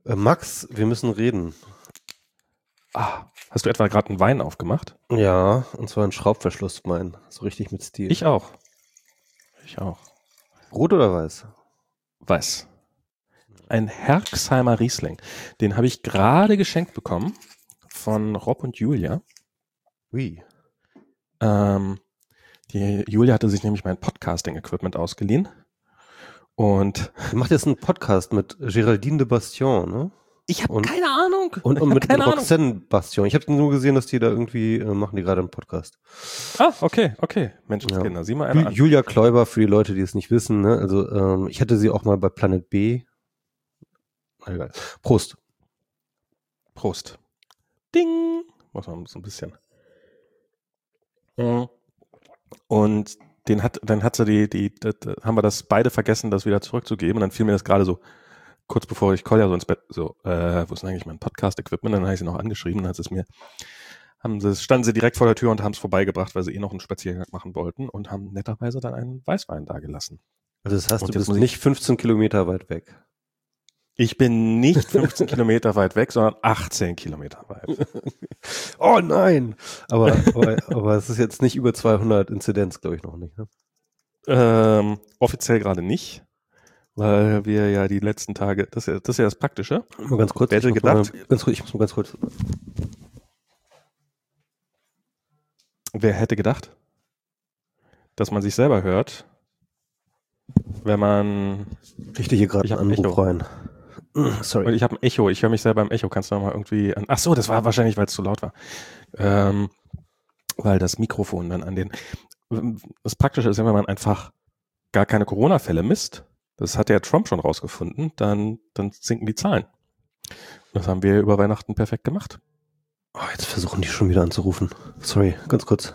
Max, wir müssen reden. Hast du etwa gerade einen Wein aufgemacht? Ja, und zwar ein Schraubverschlusswein. So richtig mit Stil. Ich auch. Rot oder weiß? Weiß. Ein Herxheimer Riesling. Den habe ich gerade geschenkt bekommen von Rob und Julia. Wie? Die Julia hatte sich nämlich mein Podcasting-Equipment ausgeliehen. Und Die macht jetzt einen Podcast mit Géraldine de Bastion, ne? ich habe keine Ahnung. Und mit Roxane Bastion. Ich habe nur gesehen, dass die da irgendwie machen die gerade einen Podcast. Okay. Menschenskinder, Ja. sieh mal einer an. Julia Kleuber, für die Leute, die es nicht wissen, ne? Also ich hatte sie auch mal bei Planet B. Egal. Prost. Ding. Muss man so ein bisschen. Und dann hat sie haben wir das beide vergessen, das wieder zurückzugeben. Und dann fiel mir das gerade so, kurz bevor ich Kolja so ins Bett, wo ist denn eigentlich mein Podcast-Equipment? Dann habe ich sie noch angeschrieben, standen sie direkt vor der Tür und haben es vorbeigebracht, weil sie noch einen Spaziergang machen wollten und haben netterweise dann einen Weißwein da gelassen. Also das heißt, du bist nicht 15 Kilometer weit weg. Ich bin nicht 15 Kilometer weit weg, sondern 18 Kilometer weit. Oh nein! Aber es ist jetzt nicht über 200 Inzidenz, glaube ich, noch nicht. Ne? Offiziell gerade nicht, weil wir ja die letzten Tage, das ist ja das Praktische. Mal ganz kurz. Wer hätte gedacht? Ich muss mal ganz kurz. Wer hätte gedacht, dass man sich selber hört, wenn man... Ich kriege hier gerade einen Anruf rein. Sorry. Und ich habe ein Echo. Ich höre mich selber im Echo. Kannst du noch mal irgendwie... Ach so, das war wahrscheinlich, weil es zu laut war. Weil das Mikrofon dann an den... Das Praktische ist, wenn man einfach gar keine Corona-Fälle misst, das hat ja Trump schon rausgefunden, dann sinken die Zahlen. Das haben wir über Weihnachten perfekt gemacht. Oh, jetzt versuchen die schon wieder anzurufen. Sorry, ganz kurz.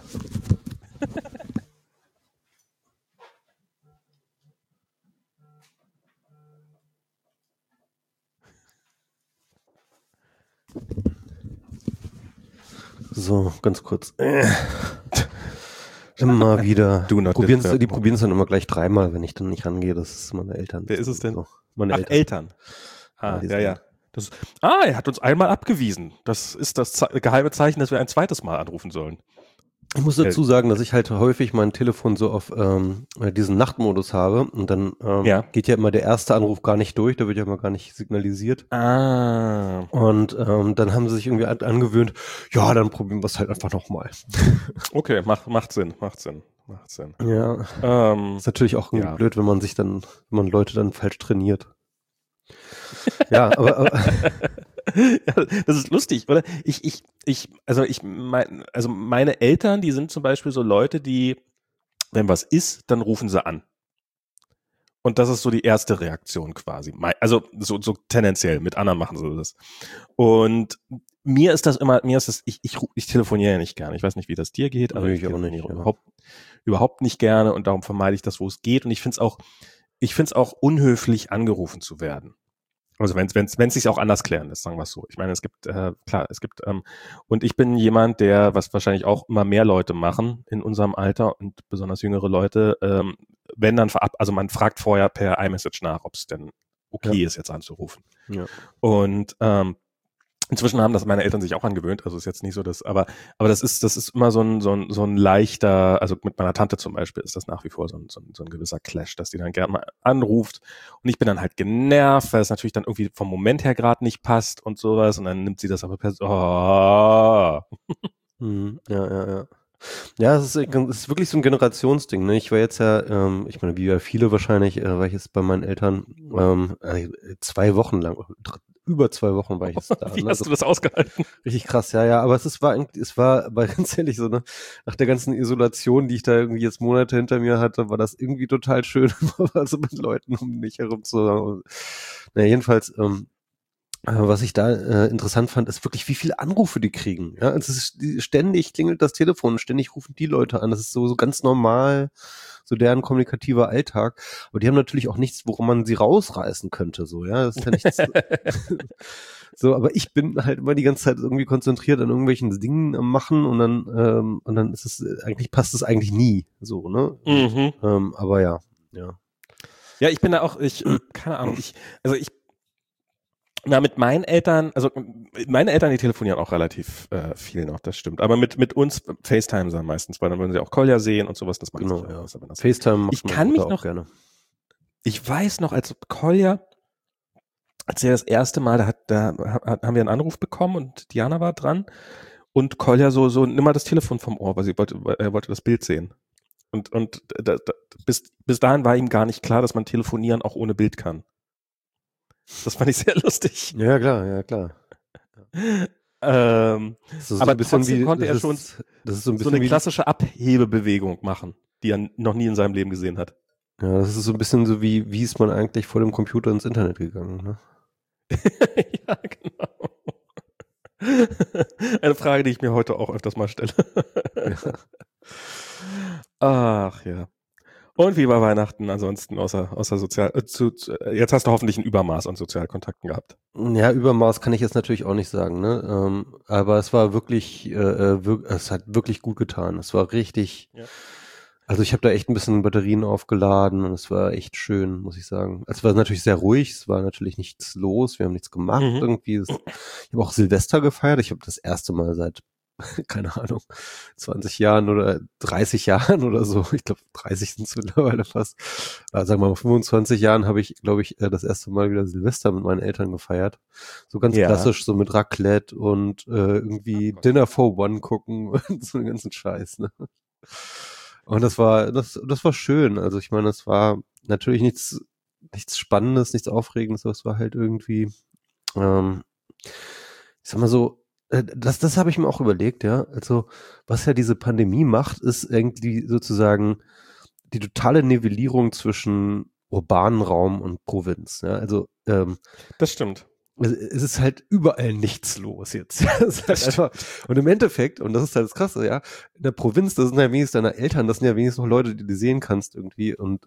So, ganz kurz. Immer wieder. Die probieren es dann immer gleich dreimal, wenn ich dann nicht rangehe. Das ist meine Eltern. Wer ist es denn? So, meine Eltern. Ja. Er hat uns einmal abgewiesen. Das ist das geheime Zeichen, dass wir ein zweites Mal anrufen sollen. Ich muss dazu sagen, dass ich halt häufig mein Telefon so auf diesen Nachtmodus habe und dann geht ja immer der erste Anruf gar nicht durch, da wird ja immer gar nicht signalisiert. Und dann haben sie sich irgendwie angewöhnt, ja, dann probieren wir es halt einfach nochmal. Okay, macht Sinn. Ja, ist natürlich auch blöd, wenn man Leute dann falsch trainiert. Ja, aber ja, das ist lustig, oder? Meine Eltern, die sind zum Beispiel so Leute, die, wenn was ist, dann rufen sie an. Und das ist so die erste Reaktion quasi. Also so tendenziell, mit anderen machen sie das. Und ich telefoniere ja nicht gerne. Ich weiß nicht, wie das dir geht, aber ich telefoniere überhaupt nicht gerne und darum vermeide ich das, wo es geht. Und ich finde es auch unhöflich, angerufen zu werden. Also wenn es sich auch anders klären lässt, sagen wir es so. Ich meine, und ich bin jemand, der, was wahrscheinlich auch immer mehr Leute machen in unserem Alter und besonders jüngere Leute, wenn dann also man fragt vorher per iMessage nach, ob es denn okay ist, jetzt anzurufen. Ja. Und inzwischen haben das meine Eltern sich auch angewöhnt, also ist jetzt nicht so, aber das ist immer so ein leichter, also mit meiner Tante zum Beispiel ist das nach wie vor so ein gewisser Clash, dass die dann gerne mal anruft und ich bin dann halt genervt, weil es natürlich dann irgendwie vom Moment her gerade nicht passt und sowas und dann nimmt sie das aber Ja. Ja, es ist wirklich so ein Generationsding, ne? Ich war jetzt ja, ich meine, wie ja viele wahrscheinlich, war ich jetzt bei meinen Eltern 2 Wochen lang, über 2 Wochen war ich jetzt da. Wie hast du das ausgehalten? Richtig krass, ja, aber es war aber ganz ehrlich so, ne, nach der ganzen Isolation, die ich da irgendwie jetzt Monate hinter mir hatte, war das irgendwie total schön, also mit Leuten um mich herum zu. Na, jedenfalls, was ich da interessant fand, ist wirklich, wie viele Anrufe die kriegen. Ja, es ist ständig klingelt das Telefon, ständig rufen die Leute an. Das ist so ganz normal, so deren kommunikativer Alltag. Aber die haben natürlich auch nichts, worum man sie rausreißen könnte. So, ja, das ist ja nichts. So, aber ich bin halt immer die ganze Zeit irgendwie konzentriert an irgendwelchen Dingen am Machen und dann ist es passt es eigentlich nie. So, ne? Und, aber ja. Ja, ich bin da auch, keine Ahnung, Na, mit meinen Eltern, also meine Eltern, die telefonieren auch relativ viel noch, das stimmt. Aber mit uns FaceTime dann meistens, weil dann würden sie auch Kolja sehen und sowas, das machen Genau, sie dann ja. alles. Aber das, FaceTime macht ich meine kann Mutter mich auch noch, gerne. ich weiß noch, als Kolja, als er das erste Mal, haben wir einen Anruf bekommen und Diana war dran und Kolja so, nimm mal das Telefon vom Ohr, weil er wollte das Bild sehen. Und bis dahin war ihm gar nicht klar, dass man telefonieren auch ohne Bild kann. Das fand ich sehr lustig. Ja, klar, ja, klar. Das ist so Aber ein bisschen trotzdem wie, konnte er schon das ist so ein so bisschen eine wie, klassische Abhebebewegung machen, die er noch nie in seinem Leben gesehen hat. ja, das ist so ein bisschen so wie ist man eigentlich vor dem Computer ins Internet gegangen, ne? Ja, genau. Eine Frage, die ich mir heute auch öfters mal stelle. Ja. Ach ja. Und wie war Weihnachten ansonsten außer sozial? Jetzt hast du hoffentlich ein Übermaß an Sozialkontakten gehabt. Ja, Übermaß kann ich jetzt natürlich auch nicht sagen, ne? Aber es war wirklich, es hat wirklich gut getan. Es war richtig, Ja. also ich habe da echt ein bisschen Batterien aufgeladen und es war echt schön, muss ich sagen. Es war natürlich sehr ruhig, es war natürlich nichts los, wir haben nichts gemacht Mhm. irgendwie. Ich habe auch Silvester gefeiert. Ich habe das erste Mal seit, keine Ahnung, 20 Jahren oder 30 Jahren oder so. Ich glaube, 30 sind es mittlerweile fast. Sagen wir mal, 25 Jahren habe ich, glaube ich, das erste Mal wieder Silvester mit meinen Eltern gefeiert. So ganz Ja. klassisch, so mit Raclette und irgendwie Dinner for One gucken und so einen ganzen Scheiß, ne? Und das war schön. Also ich meine, das war natürlich nichts Spannendes, nichts Aufregendes, aber es war halt irgendwie, ich sag mal so, das habe ich mir auch überlegt, ja. Also, was ja diese Pandemie macht, ist irgendwie sozusagen die totale Nivellierung zwischen urbanen Raum und Provinz. Ja? Also Das stimmt. es ist halt überall nichts los jetzt. Es ist halt einfach, und im Endeffekt, und das ist halt das Krasse, ja, in der Provinz, das sind ja wenigstens deine Eltern, das sind ja wenigstens noch Leute, die du sehen kannst irgendwie. Und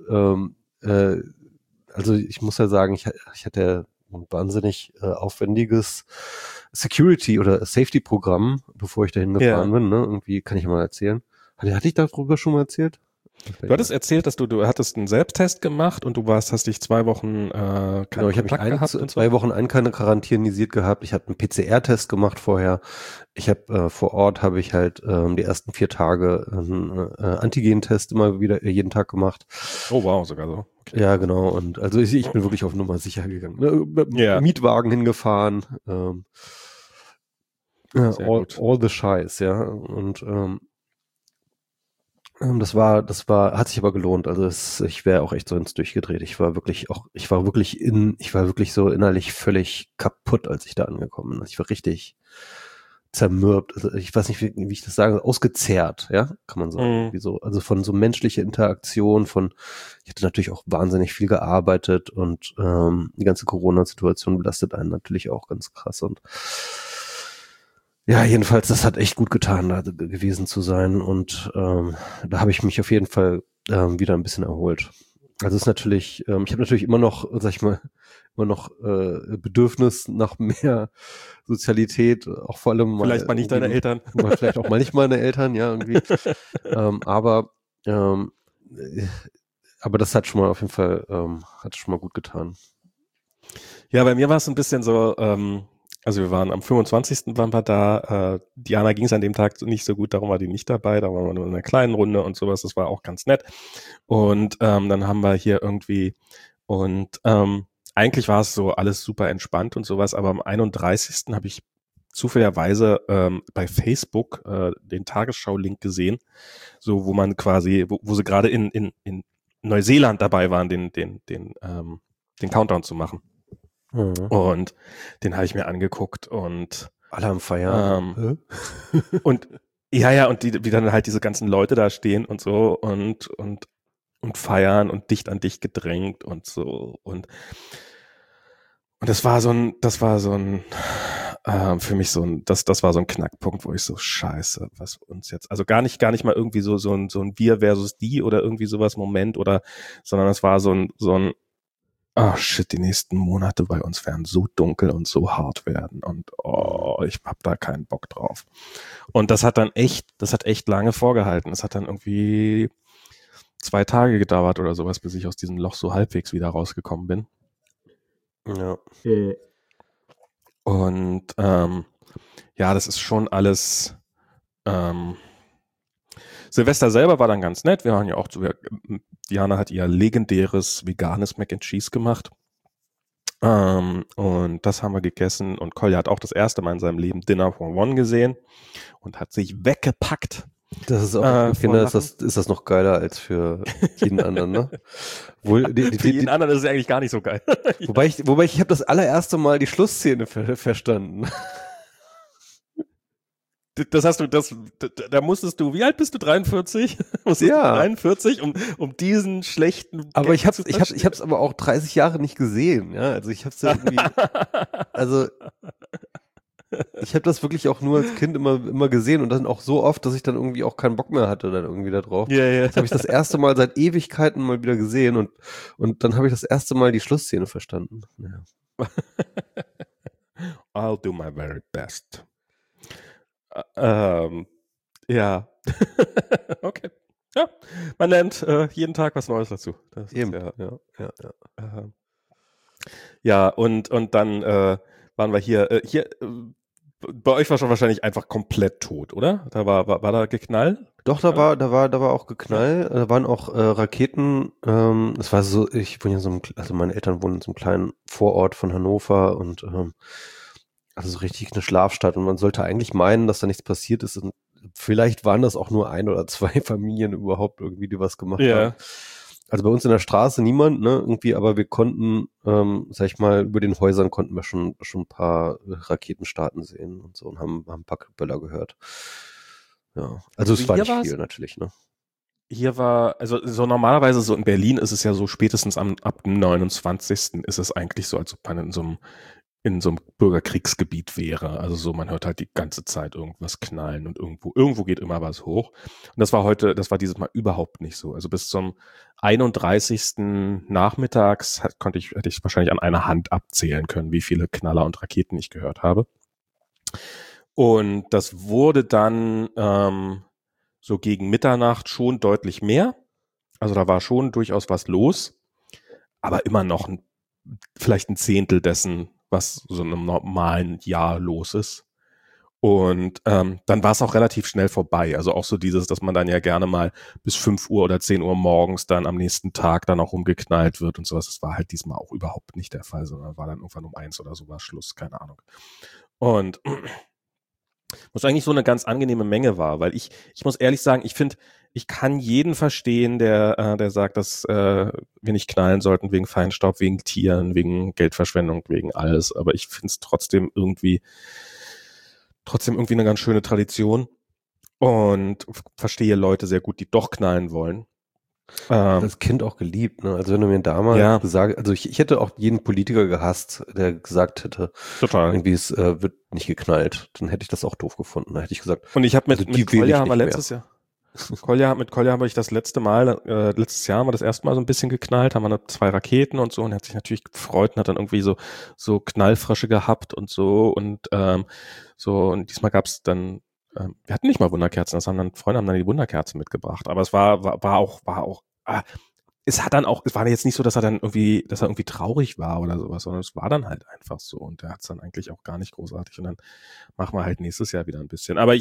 also ich muss ja sagen, ich hatte ein wahnsinnig aufwendiges Security- oder Safety-Programm, bevor ich dahin gefahren Ja. bin. Ne? Irgendwie kann ich mal erzählen. Hatte ich darüber schon mal erzählt? Du hattest erzählt, dass du hattest einen Selbsttest gemacht und hast dich 2 Wochen keinen Genau, ich habe mich Kontakt gehabt und so. 2 Wochen quarantänisiert gehabt. Ich habe einen PCR-Test gemacht vorher. Ich habe vor Ort habe ich halt die ersten 4 Tage einen Antigen-Test immer wieder jeden Tag gemacht. Oh wow, sogar so. Okay. Ja, genau. Und also ich bin wirklich auf Nummer sicher gegangen. Ne? Mit dem Ja. Mietwagen hingefahren. Ja, Sehr gut. all the Scheiß, ja. Und hat sich aber gelohnt. Also ich wäre auch echt so ins Durchgedreht. Ich war wirklich so innerlich völlig kaputt, als ich da angekommen bin. Ich war richtig zermürbt. Also ich weiß nicht, wie ich das sage, ausgezehrt, ja, kann man sagen. Irgendwie so. Also von so menschlicher Interaktion, ich hatte natürlich auch wahnsinnig viel gearbeitet und die ganze Corona-Situation belastet einen natürlich auch ganz krass und ja, jedenfalls, das hat echt gut getan, da gewesen zu sein und da habe ich mich auf jeden Fall wieder ein bisschen erholt. Also es ist natürlich, ich habe natürlich immer noch, sag ich mal, Bedürfnis nach mehr Sozialität, auch vor allem Vielleicht mal nicht deine Eltern. Vielleicht auch mal nicht meine Eltern, ja, irgendwie. Aber das hat schon mal auf jeden Fall, hat schon mal gut getan. Ja, bei mir war es ein bisschen so, also wir waren am 25. waren wir da, Diana ging es an dem Tag nicht so gut, darum war die nicht dabei, da waren wir nur in einer kleinen Runde und sowas, das war auch ganz nett. Und dann haben wir hier irgendwie und eigentlich war es so alles super entspannt und sowas, aber am 31. habe ich zufälligerweise bei Facebook den Tagesschau-Link gesehen, so wo man quasi, wo sie gerade in Neuseeland dabei waren, den Countdown zu machen. Mhm. Und den habe ich mir angeguckt und alle am Feiern. Und ja, und wie dann halt diese ganzen Leute da stehen und so und feiern und dicht an dich gedrängt und so und das war so ein für mich das war so ein Knackpunkt, wo ich so scheiße, was uns jetzt, also gar nicht mal irgendwie so ein Wir versus die oder irgendwie sowas Moment sondern es war so ein oh shit, die nächsten Monate bei uns werden so dunkel und so hart werden und ich hab da keinen Bock drauf. Und das hat echt lange vorgehalten. Es hat dann irgendwie 2 Tage gedauert oder sowas, bis ich aus diesem Loch so halbwegs wieder rausgekommen bin. Ja. Und ja, das ist schon alles. Silvester selber war dann ganz nett. Wir waren ja auch Diana hat ihr legendäres veganes Mac and Cheese gemacht. Und das haben wir gegessen. Und Kolja hat auch das erste Mal in seinem Leben Dinner for One gesehen und hat sich weggepackt. Das ist auch für Kinder ist das noch geiler als für jeden anderen, ne? Für jeden anderen ist es eigentlich gar nicht so geil. Wobei ich habe das allererste Mal die Schlussszene verstanden. Das hast du, da musstest du, wie alt bist du? 43? Ja. 43, um diesen schlechten. Aber ich hab's aber auch 30 Jahre nicht gesehen, ja. Also ich hab's ja irgendwie, also ich habe das wirklich auch nur als Kind immer gesehen und dann auch so oft, dass ich dann irgendwie auch keinen Bock mehr hatte dann irgendwie da drauf. Ja, ja. Das habe ich das erste Mal seit Ewigkeiten mal wieder gesehen und dann habe ich das erste Mal die Schlussszene verstanden. Ja. I'll do my very best. Ja. Okay. Ja, man lernt jeden Tag was Neues dazu. Das Eben. Ist ja, und dann waren wir hier bei euch war schon wahrscheinlich einfach komplett tot, oder? Da war da Geknall? Doch, da war auch Geknall, da waren auch Raketen, das war so, ich wohne ja also meine Eltern wohnen in so einem kleinen Vorort von Hannover und also so richtig eine Schlafstadt und man sollte eigentlich meinen, dass da nichts passiert ist und vielleicht waren das auch nur 1 oder 2 Familien überhaupt irgendwie, die was gemacht haben. Also bei uns in der Straße niemand, ne, irgendwie, aber wir konnten, sag ich mal, über den Häusern konnten wir schon ein paar Raketenstarten sehen und so und haben ein paar Böller gehört. Ja, also es war nicht viel natürlich, ne. Hier war, also so normalerweise so in Berlin ist es ja so spätestens ab dem 29. ist es eigentlich so, als ob man in so einem Bürgerkriegsgebiet wäre. Also so, man hört halt die ganze Zeit irgendwas knallen und irgendwo geht immer was hoch. Und das war dieses Mal überhaupt nicht so. Also bis zum 31. nachmittags hätte ich wahrscheinlich an einer Hand abzählen können, wie viele Knaller und Raketen ich gehört habe. Und das wurde dann so gegen Mitternacht schon deutlich mehr. Also da war schon durchaus was los, aber immer noch vielleicht ein Zehntel dessen, was so in einem normalen Jahr los ist. Und dann war es auch relativ schnell vorbei. Also auch so dieses, dass man dann ja gerne mal bis 5 Uhr oder 10 Uhr morgens dann am nächsten Tag dann auch umgeknallt wird und sowas. Das war halt diesmal auch überhaupt nicht der Fall, sondern war dann irgendwann um 1 oder sowas Schluss, keine Ahnung. Und was eigentlich so eine ganz angenehme Menge war, weil ich muss ehrlich sagen, ich finde, ich kann jeden verstehen, der sagt, dass wir nicht knallen sollten wegen Feinstaub, wegen Tieren, wegen Geldverschwendung, wegen alles. Aber ich finde es trotzdem irgendwie eine ganz schöne Tradition und verstehe Leute sehr gut, die doch knallen wollen. Das Kind auch geliebt, ne? Also wenn du mir damals gesagt, also ich hätte auch jeden Politiker gehasst, der gesagt hätte, total, irgendwie es wird nicht geknallt, dann hätte ich das auch doof gefunden. Da hätte ich gesagt, und ich habe mit Kolja haben wir letztes Jahr. Mit Kolja habe ich das letztes Jahr haben wir das erste Mal so ein bisschen geknallt, haben wir 2 Raketen und so und er hat sich natürlich gefreut und hat dann irgendwie so Knallfrösche gehabt und so und und diesmal gab es dann wir hatten nicht mal Wunderkerzen, Freunde haben dann die Wunderkerzen mitgebracht, aber es war auch es war jetzt nicht so, dass er irgendwie traurig war oder sowas, sondern es war dann halt einfach so und er hat es dann eigentlich auch gar nicht großartig und dann machen wir halt nächstes Jahr wieder ein bisschen. Aber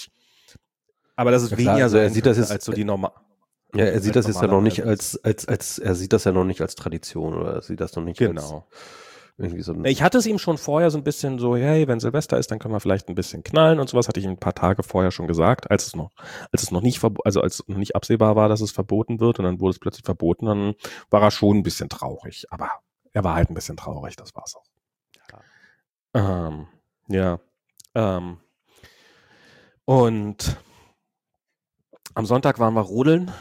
aber das ist weniger so, er sieht das jetzt als so die normal. Ja, er sieht das jetzt ja noch nicht als er sieht das ja noch nicht als Tradition oder er sieht das noch nicht als irgendwie so. Ich hatte es ihm schon vorher so ein bisschen so, hey, wenn Silvester ist, dann können wir vielleicht ein bisschen knallen und sowas, hatte ich ihm ein paar Tage vorher schon gesagt, als es noch nicht absehbar war, dass es verboten wird und dann wurde es plötzlich verboten, dann war er schon ein bisschen traurig, aber er war halt ein bisschen traurig, das war's auch. Und am Sonntag waren wir rodeln.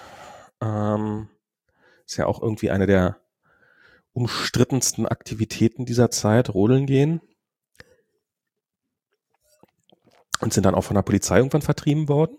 Ist ja auch irgendwie eine der umstrittensten Aktivitäten dieser Zeit, rodeln gehen. Und sind dann auch von der Polizei irgendwann vertrieben worden.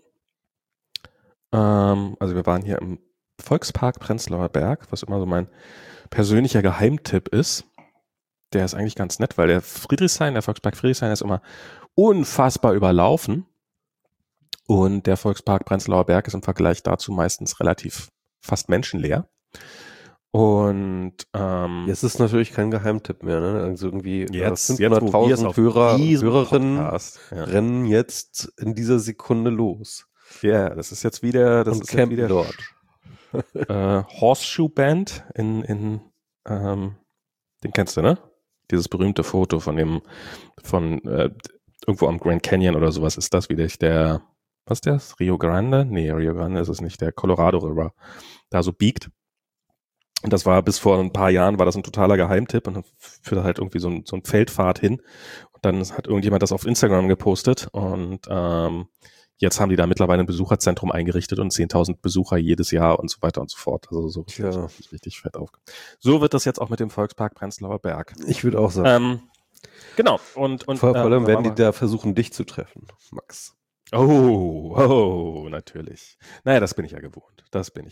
Also wir waren hier im Volkspark Prenzlauer Berg, was immer so mein persönlicher Geheimtipp ist. Der ist eigentlich ganz nett, weil der Volkspark Friedrichshain ist immer unfassbar überlaufen. Und der Volkspark Prenzlauer Berg ist im Vergleich dazu meistens fast menschenleer. Und Jetzt ist natürlich kein Geheimtipp mehr, ne? Also irgendwie jetzt, wo wir es 500.000 auf Hörer, diesem Hörerinnen Podcast, rennen jetzt in dieser Sekunde los das ist jetzt wieder, und campen dort. Horseshoe Band in den kennst du, ne? Dieses berühmte Foto von irgendwo am Grand Canyon oder sowas ist das wieder was ist das? Rio Grande? Nee, Rio Grande ist es nicht, der Colorado River da so biegt. Und das war bis vor ein paar Jahren war das ein totaler Geheimtipp und dann führte halt irgendwie so ein Feldpfad hin. Und dann hat irgendjemand das auf Instagram gepostet und jetzt haben die da mittlerweile ein Besucherzentrum eingerichtet und 10.000 Besucher jedes Jahr und so weiter und so fort. Also so richtig fett auf. So wird das jetzt auch mit dem Volkspark Prenzlauer Berg. Ich würde auch sagen. Genau. Und vor allem werden die da versuchen, dich zu treffen, Max. Oh, natürlich. Naja, das bin ich ja gewohnt.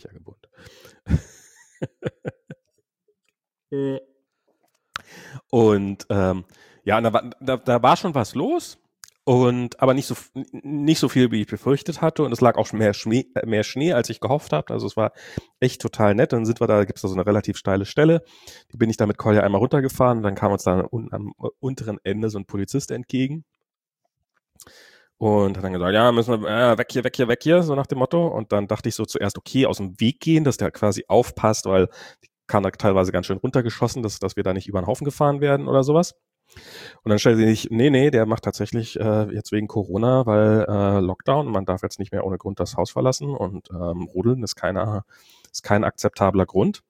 Und ja, da war schon was los. Aber nicht so viel, wie ich befürchtet hatte. Und es lag auch mehr Schnee, als ich gehofft habe. Also es war echt total nett. Dann gibt es da so eine relativ steile Stelle. Die bin ich da mit Kolja einmal runtergefahren. Und dann kam uns da am unteren Ende so ein Polizist entgegen. Und hat dann gesagt, ja, müssen wir weg hier, so nach dem Motto. Und dann dachte ich so zuerst, okay, aus dem Weg gehen, dass der quasi aufpasst, weil die kam da teilweise ganz schön runtergeschossen, dass wir da nicht über den Haufen gefahren werden oder sowas. Und dann stellte sich, nee, der macht tatsächlich jetzt wegen Corona, weil Lockdown, man darf jetzt nicht mehr ohne Grund das Haus verlassen und Rodeln ist kein akzeptabler Grund.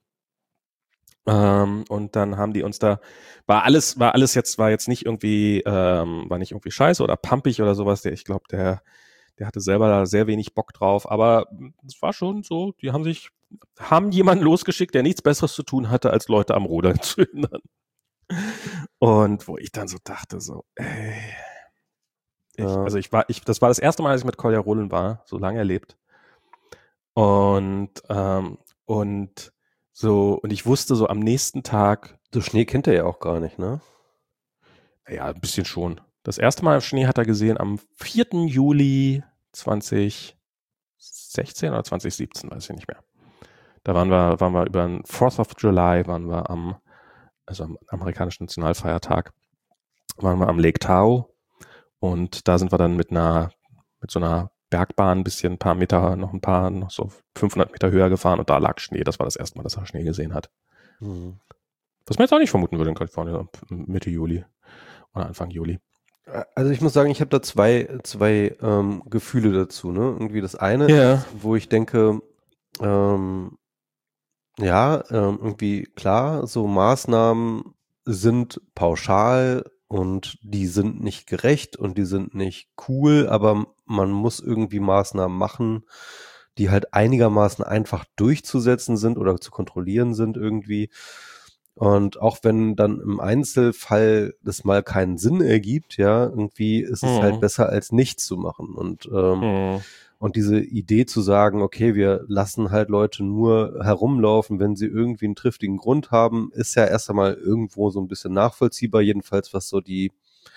Und dann haben die uns da, war jetzt nicht irgendwie, war nicht irgendwie scheiße oder pumpig oder sowas. Ich glaube, der hatte selber da sehr wenig Bock drauf, aber es war schon so, die haben jemanden losgeschickt, der nichts Besseres zu tun hatte, als Leute am Rodeln zu hindern. Und wo ich dann so dachte, so, ey. Das war das erste Mal, als ich mit Kolja rodeln war, so lange erlebt. Und ich wusste so am nächsten Tag. So Schnee kennt er ja auch gar nicht, ne? Ja, ein bisschen schon. Das erste Mal Schnee hat er gesehen am 4. Juli 2016 oder 2017, weiß ich nicht mehr. Da waren wir über den 4th of July, waren wir am amerikanischen Nationalfeiertag, waren wir am Lake Tahoe und da sind wir dann mit so einer Bergbahn ein bisschen, noch so 500 Meter höher gefahren und da lag Schnee. Das war das erste Mal, dass er Schnee gesehen hat. Mhm. Was man jetzt auch nicht vermuten würde in Kalifornien, Mitte Juli oder Anfang Juli. Also ich muss sagen, ich habe da zwei Gefühle dazu. Ne? Irgendwie das eine ist, wo ich denke, irgendwie klar, so Maßnahmen sind pauschal und die sind nicht gerecht und die sind nicht cool, aber man muss irgendwie Maßnahmen machen, die halt einigermaßen einfach durchzusetzen sind oder zu kontrollieren sind irgendwie. Und auch wenn dann im Einzelfall das mal keinen Sinn ergibt, ja, irgendwie ist es halt besser als nichts zu machen. Und diese Idee zu sagen, okay, wir lassen halt Leute nur herumlaufen, wenn sie irgendwie einen triftigen Grund haben, ist ja erst einmal irgendwo so ein bisschen nachvollziehbar, jedenfalls was so die,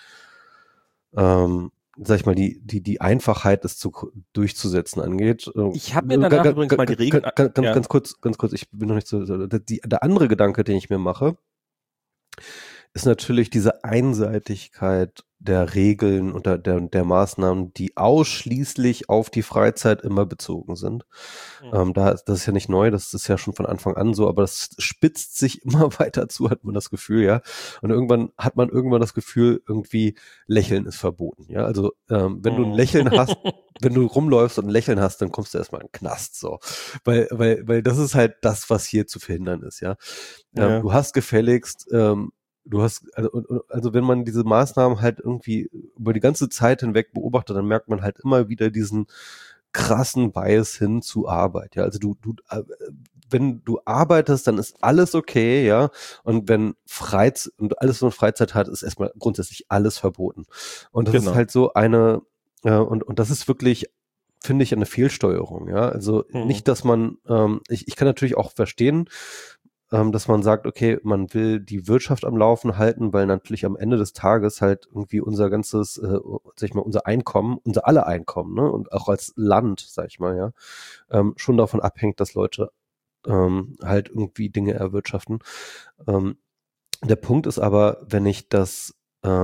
sag ich mal, die Einfachheit des durchzusetzen angeht. Ich habe mir danach übrigens mal die Regeln... Ganz kurz, ich bin noch nicht so... Der andere Gedanke, den ich mir mache, ist natürlich diese Einseitigkeit der Regeln und der Maßnahmen, die ausschließlich auf die Freizeit immer bezogen sind. Das ist ja nicht neu, das ist ja schon von Anfang an so, aber das spitzt sich immer weiter zu, hat man das Gefühl, ja. Und irgendwann hat man das Gefühl, irgendwie Lächeln ist verboten, ja. Also wenn du ein Lächeln hast, wenn du rumläufst und ein Lächeln hast, dann kommst du erstmal in den Knast, so. Weil das ist halt das, was hier zu verhindern ist, ja. Du hast gefälligst also wenn man diese Maßnahmen halt irgendwie über die ganze Zeit hinweg beobachtet, dann merkt man halt immer wieder diesen krassen Bias hin zu Arbeit. Ja, also wenn du arbeitest, dann ist alles okay, ja. Und wenn alles, was man Freizeit hat, ist erstmal grundsätzlich alles verboten. Und das ist halt so und das ist wirklich, finde ich, eine Fehlsteuerung, ja. Also nicht, dass man, ich kann natürlich auch verstehen, dass man sagt, okay, man will die Wirtschaft am Laufen halten, weil natürlich am Ende des Tages halt irgendwie unser ganzes, sag ich mal, unser Einkommen, unser alle Einkommen, ne, und auch als Land, sag ich mal, ja, schon davon abhängt, dass Leute halt irgendwie Dinge erwirtschaften. Der Punkt ist aber, wenn ich das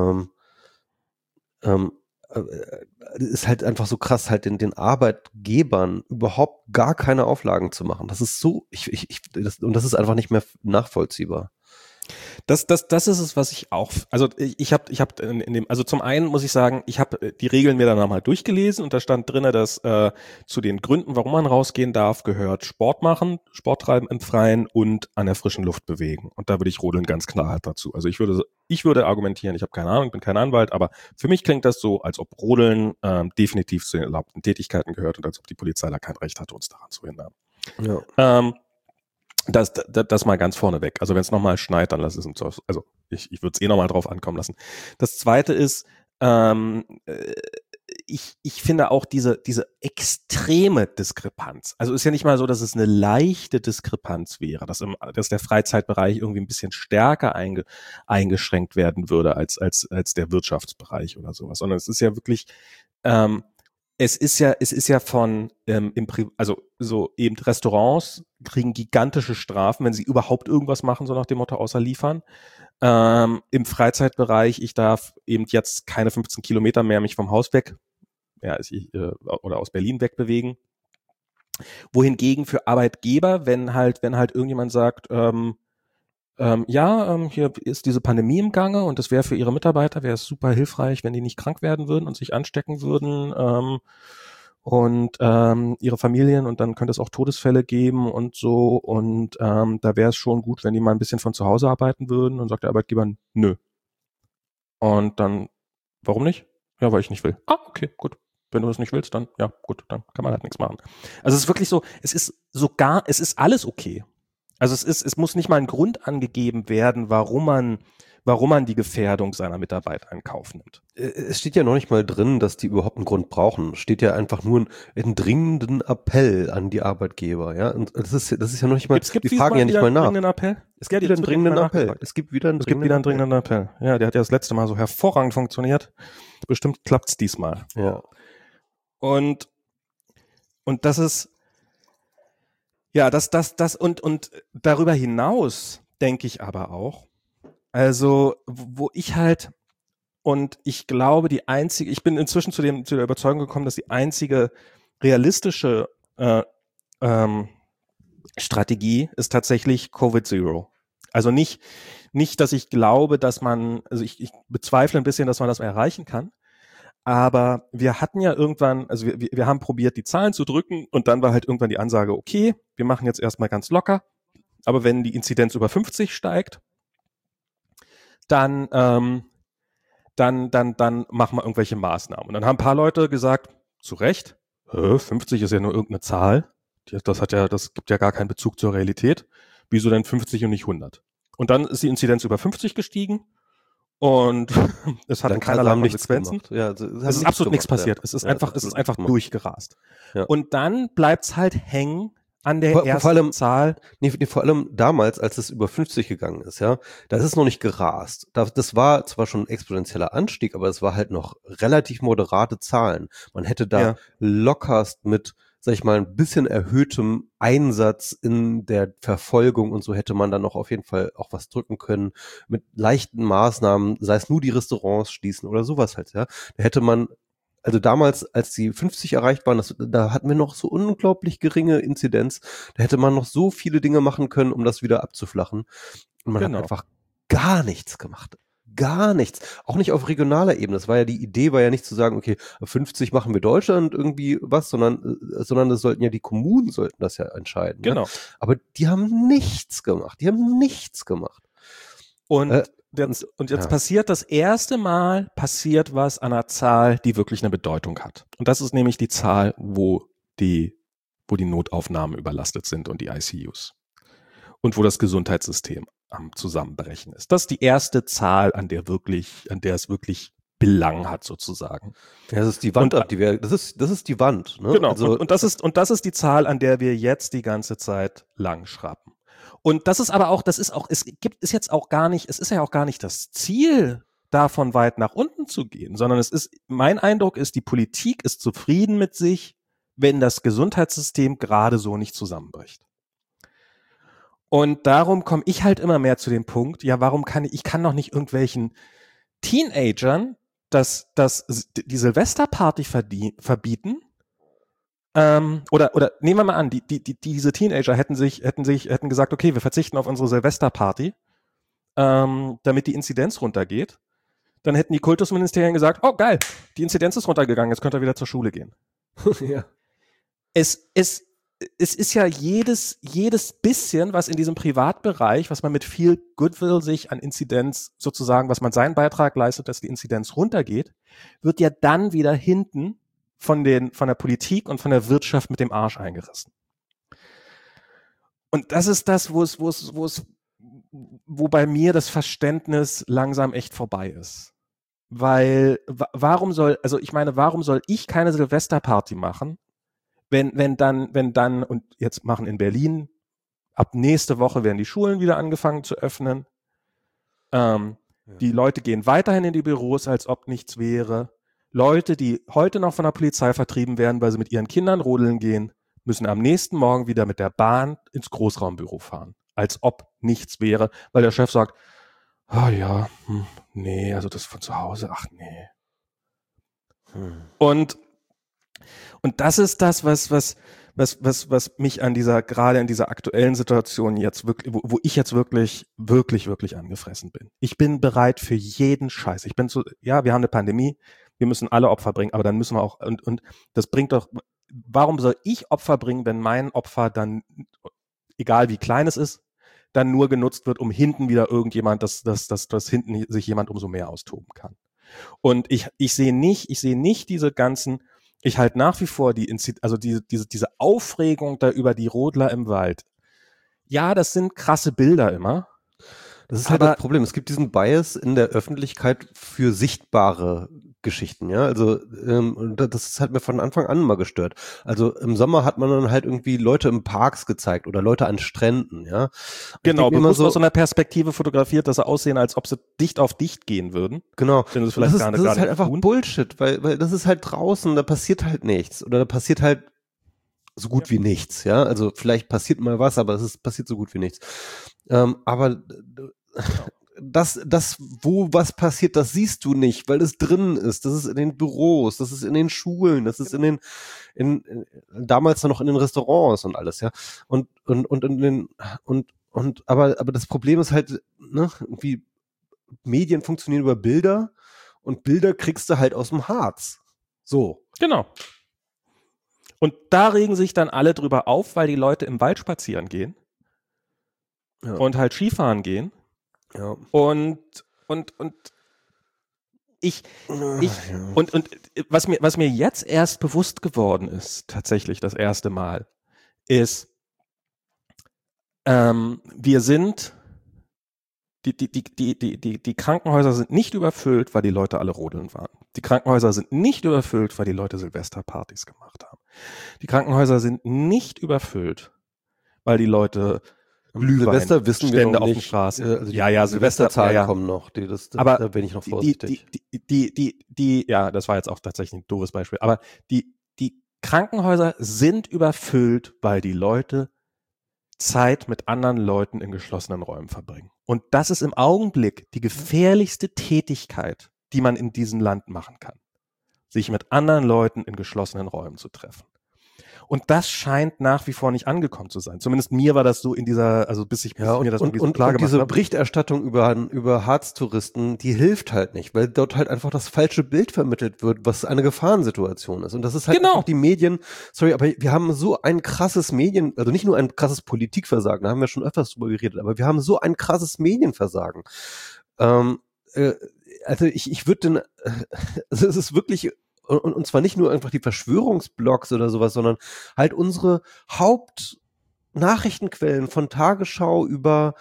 ist halt einfach so krass, halt den Arbeitgebern überhaupt gar keine Auflagen zu machen. Das ist so, und das ist einfach nicht mehr nachvollziehbar. Das ist es, was ich auch, also ich habe in dem, also zum einen muss ich sagen, ich habe die Regeln mir dann nochmal durchgelesen und da stand drinne, dass zu den Gründen, warum man rausgehen darf, gehört Sport machen, Sport treiben im Freien und an der frischen Luft bewegen. Und da würde ich Rodeln ganz klar halt dazu. Also ich würde argumentieren, ich habe keine Ahnung, bin kein Anwalt, aber für mich klingt das so, als ob Rodeln definitiv zu den erlaubten Tätigkeiten gehört und als ob die Polizei da kein Recht hatte, uns daran zu hindern. Ja. Das mal ganz vorne weg. Also wenn es nochmal schneit, dann lass es uns aus. Also ich würde es nochmal drauf ankommen lassen. Das Zweite ist, ich finde auch diese extreme Diskrepanz. Also ist ja nicht mal so, dass es eine leichte Diskrepanz wäre, dass der Freizeitbereich irgendwie ein bisschen stärker eingeschränkt werden würde als der Wirtschaftsbereich oder sowas, sondern es ist ja wirklich es ist ja von also so eben Restaurants kriegen gigantische Strafen, wenn sie überhaupt irgendwas machen, so nach dem Motto außer liefern. Im Freizeitbereich, ich darf eben jetzt keine 15 Kilometer mehr mich vom Haus weg, oder aus Berlin wegbewegen. Wohingegen für Arbeitgeber, wenn halt irgendjemand sagt, hier ist diese Pandemie im Gange und das wäre für ihre Mitarbeiter, wäre es super hilfreich, wenn die nicht krank werden würden und sich anstecken würden und ihre Familien und dann könnte es auch Todesfälle geben und so und da wäre es schon gut, wenn die mal ein bisschen von zu Hause arbeiten würden und sagt der Arbeitgeber, nö. Und dann, warum nicht? Ja, weil ich nicht will. Ah, okay, gut. Wenn du das nicht willst, dann, ja, gut, dann kann man halt nichts machen. Also es ist wirklich so, es ist alles okay. Also es muss nicht mal ein Grund angegeben werden, warum man die Gefährdung seiner Mitarbeiter in Kauf nimmt. Es steht ja noch nicht mal drin, dass die überhaupt einen Grund brauchen. Es steht ja einfach nur ein dringenden Appell an die Arbeitgeber, ja. Und das ist ja noch nicht mal, die fragen ja nicht mal nach. Es gibt wieder einen dringenden Appell. Es gibt wieder einen dringenden Appell. Ja, der hat ja das letzte Mal so hervorragend funktioniert. Bestimmt klappt's diesmal. Ja. Und das ist, ja, das und darüber hinaus denke ich aber auch, also, wo ich halt, und ich glaube, ich bin inzwischen zu der Überzeugung gekommen, dass die einzige realistische Strategie ist tatsächlich Covid-Zero. Also nicht, dass ich glaube, dass also ich bezweifle ein bisschen, dass man das erreichen kann. Aber wir hatten ja irgendwann, also wir haben probiert, die Zahlen zu drücken und dann war halt irgendwann die Ansage, okay, wir machen jetzt erstmal ganz locker. Aber wenn die Inzidenz über 50 steigt, dann machen wir irgendwelche Maßnahmen. Und dann haben ein paar Leute gesagt, zu Recht, 50 ist ja nur irgendeine Zahl. Das gibt ja gar keinen Bezug zur Realität. Wieso denn 50 und nicht 100? Und dann ist die Inzidenz über 50 gestiegen und es hat keinerlei Konsequenzen. Ja, es ist absolut nichts passiert. Ja. Es ist einfach durchgerast. Ja. Und dann bleibt's halt hängen an der ersten Zahl. Vor allem damals, als es über 50 gegangen ist, ja, da ist es noch nicht gerast. Das war zwar schon ein exponentieller Anstieg, aber es war halt noch relativ moderate Zahlen. Man hätte da lockerst mit, sag ich mal, ein bisschen erhöhtem Einsatz in der Verfolgung und so hätte man dann noch auf jeden Fall auch was drücken können mit leichten Maßnahmen, sei es nur die Restaurants schließen oder sowas halt, ja. Da hätte man, also damals, als die 50 erreicht waren, da hatten wir noch so unglaublich geringe Inzidenz, da hätte man noch so viele Dinge machen können, um das wieder abzuflachen. Und man hat einfach gar nichts gemacht. Gar nichts. Auch nicht auf regionaler Ebene. Die Idee war ja nicht zu sagen, okay, 50 machen wir Deutschland irgendwie was, sondern das sollten ja die Kommunen das ja entscheiden. Genau. Ne? Aber die haben nichts gemacht. Und jetzt passiert das erste Mal was an einer Zahl, die wirklich eine Bedeutung hat. Und das ist nämlich die Zahl, wo die Notaufnahmen überlastet sind und die ICUs. Und wo das Gesundheitssystem am Zusammenbrechen ist. Das ist die erste Zahl, an der es wirklich Belang hat, sozusagen. Ja, das ist die Wand, das ist die Wand. Ne? Genau. Also, und das ist die Zahl, an der wir jetzt die ganze Zeit lang schrappen. Und es ist ja auch gar nicht das Ziel, davon weit nach unten zu gehen, sondern mein Eindruck ist, die Politik ist zufrieden mit sich, wenn das Gesundheitssystem gerade so nicht zusammenbricht. Und darum komme ich halt immer mehr zu dem Punkt, ja, ich kann doch nicht irgendwelchen Teenagern die Silvesterparty verbieten. Oder nehmen wir mal an, diese Teenager hätten gesagt, okay, wir verzichten auf unsere Silvesterparty, damit die Inzidenz runtergeht. Dann hätten die Kultusministerien gesagt, oh geil, die Inzidenz ist runtergegangen, jetzt könnt ihr wieder zur Schule gehen. Ja. Es ist ja jedes bisschen, was in diesem Privatbereich, was man mit viel Goodwill sich an Inzidenz sozusagen, was man seinen Beitrag leistet, dass die Inzidenz runtergeht, wird ja dann wieder hinten von der Politik und von der Wirtschaft mit dem Arsch eingerissen. Und das ist das, wo bei mir das Verständnis langsam echt vorbei ist. Weil, warum soll ich keine Silvesterparty machen, wenn dann, und jetzt machen in Berlin, ab nächste Woche werden die Schulen wieder angefangen zu öffnen. Die Leute gehen weiterhin in die Büros, als ob nichts wäre. Leute, die heute noch von der Polizei vertrieben werden, weil sie mit ihren Kindern rodeln gehen, müssen am nächsten Morgen wieder mit der Bahn ins Großraumbüro fahren. Als ob nichts wäre, weil der Chef sagt, nee, also das von zu Hause, ach nee. Und das ist das, was mich gerade in dieser aktuellen Situation jetzt wirklich, wo ich jetzt wirklich angefressen bin. Ich bin bereit für jeden Scheiß. Wir haben eine Pandemie, wir müssen alle Opfer bringen, aber dann müssen wir auch, und das bringt doch, warum soll ich Opfer bringen, wenn mein Opfer dann, egal wie klein es ist, dann nur genutzt wird, um hinten wieder irgendjemand, dass hinten sich jemand umso mehr austoben kann. Und ich sehe nicht diese ganzen, ich halte nach wie vor diese Aufregung da über die Rodler im Wald. Ja, das sind krasse Bilder immer. Das ist halt das Problem. Es gibt diesen Bias in der Öffentlichkeit für sichtbare Geschichten, ja. Also das ist halt mir von Anfang an immer gestört. Also im Sommer hat man dann halt irgendwie Leute im Parks gezeigt oder Leute an Stränden, ja. Genau, bewusst aus so einer Perspektive fotografiert, dass sie aussehen, als ob sie dicht auf dicht gehen würden. Genau. Das ist halt einfach Bullshit, weil das ist halt draußen, da passiert halt nichts. Oder da passiert halt so gut wie nichts, ja. Also vielleicht passiert mal was, aber passiert so gut wie nichts. Aber wo was passiert, das siehst du nicht, weil es drin ist. Das ist in den Büros, das ist in den Schulen, das ist damals noch in den Restaurants und alles, ja. Aber das Problem ist halt, ne, wie Medien funktionieren über Bilder und Bilder kriegst du halt aus dem Harz. So. Genau. Und da regen sich dann alle drüber auf, weil die Leute im Wald spazieren gehen. Ja. Und halt Skifahren gehen. Ja. Und was mir jetzt erst bewusst geworden ist, tatsächlich das erste Mal, ist, wir sind, die Krankenhäuser sind nicht überfüllt, weil die Leute alle rodeln waren. Die Krankenhäuser sind nicht überfüllt, weil die Leute Silvesterpartys gemacht haben. Die Krankenhäuser sind nicht überfüllt, weil die Leute Silvester wissen wir noch auf nicht. den Straßen. Also Silvesterzahlen kommen noch. Aber da bin ich noch vorsichtig. Das war jetzt auch tatsächlich ein doofes Beispiel. Aber die Krankenhäuser sind überfüllt, weil die Leute Zeit mit anderen Leuten in geschlossenen Räumen verbringen. Und das ist im Augenblick die gefährlichste Tätigkeit, die man in diesem Land machen kann. Sich mit anderen Leuten in geschlossenen Räumen zu treffen. Und das scheint nach wie vor nicht angekommen zu sein. Zumindest mir war das so in dieser, also bis mir das irgendwie so klar gemacht diese habe. Berichterstattung über Harztouristen, die hilft halt nicht, weil dort halt einfach das falsche Bild vermittelt wird, was eine Gefahrensituation ist. Und das ist halt einfach die Medien, aber wir haben so ein krasses also nicht nur ein krasses Politikversagen, da haben wir schon öfters drüber geredet, aber wir haben so ein krasses Medienversagen. Also ich würde also es ist wirklich, und zwar nicht nur einfach die Verschwörungsblogs oder sowas, sondern halt unsere Hauptnachrichtenquellen von Tagesschau über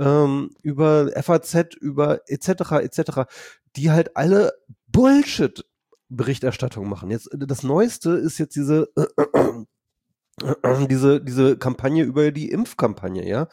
FAZ, über etc., die halt alle Bullshit-Berichterstattung machen. Jetzt das Neueste ist jetzt diese Kampagne über die Impfkampagne, ja.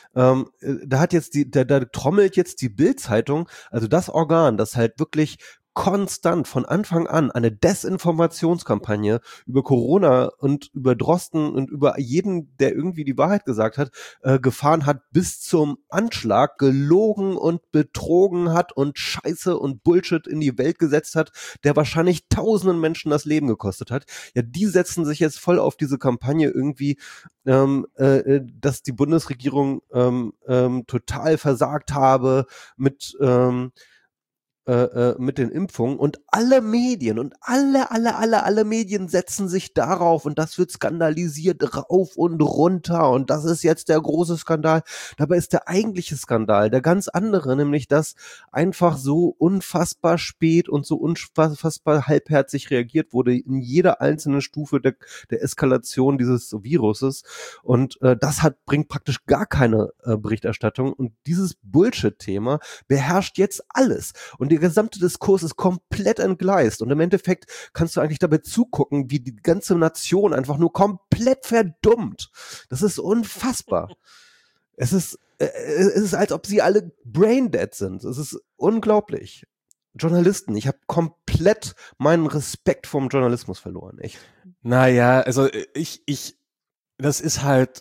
Da trommelt jetzt die Bild-Zeitung, also das Organ, das halt wirklich konstant von Anfang an eine Desinformationskampagne über Corona und über Drosten und über jeden, der irgendwie die Wahrheit gesagt hat, gefahren hat, bis zum Anschlag, gelogen und betrogen hat und Scheiße und Bullshit in die Welt gesetzt hat, der wahrscheinlich tausenden Menschen das Leben gekostet hat. Ja, die setzen sich jetzt voll auf diese Kampagne irgendwie, dass die Bundesregierung total versagt habe mit den Impfungen, und alle Medien und alle Medien setzen sich darauf, und das wird skandalisiert rauf und runter, und das ist jetzt der große Skandal. Dabei ist der eigentliche Skandal der ganz andere, nämlich dass einfach so unfassbar spät und so unfassbar halbherzig reagiert wurde in jeder einzelnen Stufe der Eskalation dieses Viruses, und bringt praktisch gar keine Berichterstattung, und dieses Bullshit-Thema beherrscht jetzt alles, und der gesamte Diskurs ist komplett entgleist, und im Endeffekt kannst du eigentlich dabei zugucken, wie die ganze Nation einfach nur komplett verdummt. Das ist unfassbar. Es ist, als ob sie alle braindead sind. Es ist unglaublich. Journalisten, ich habe komplett meinen Respekt vom Journalismus verloren, echt. Naja, also das ist halt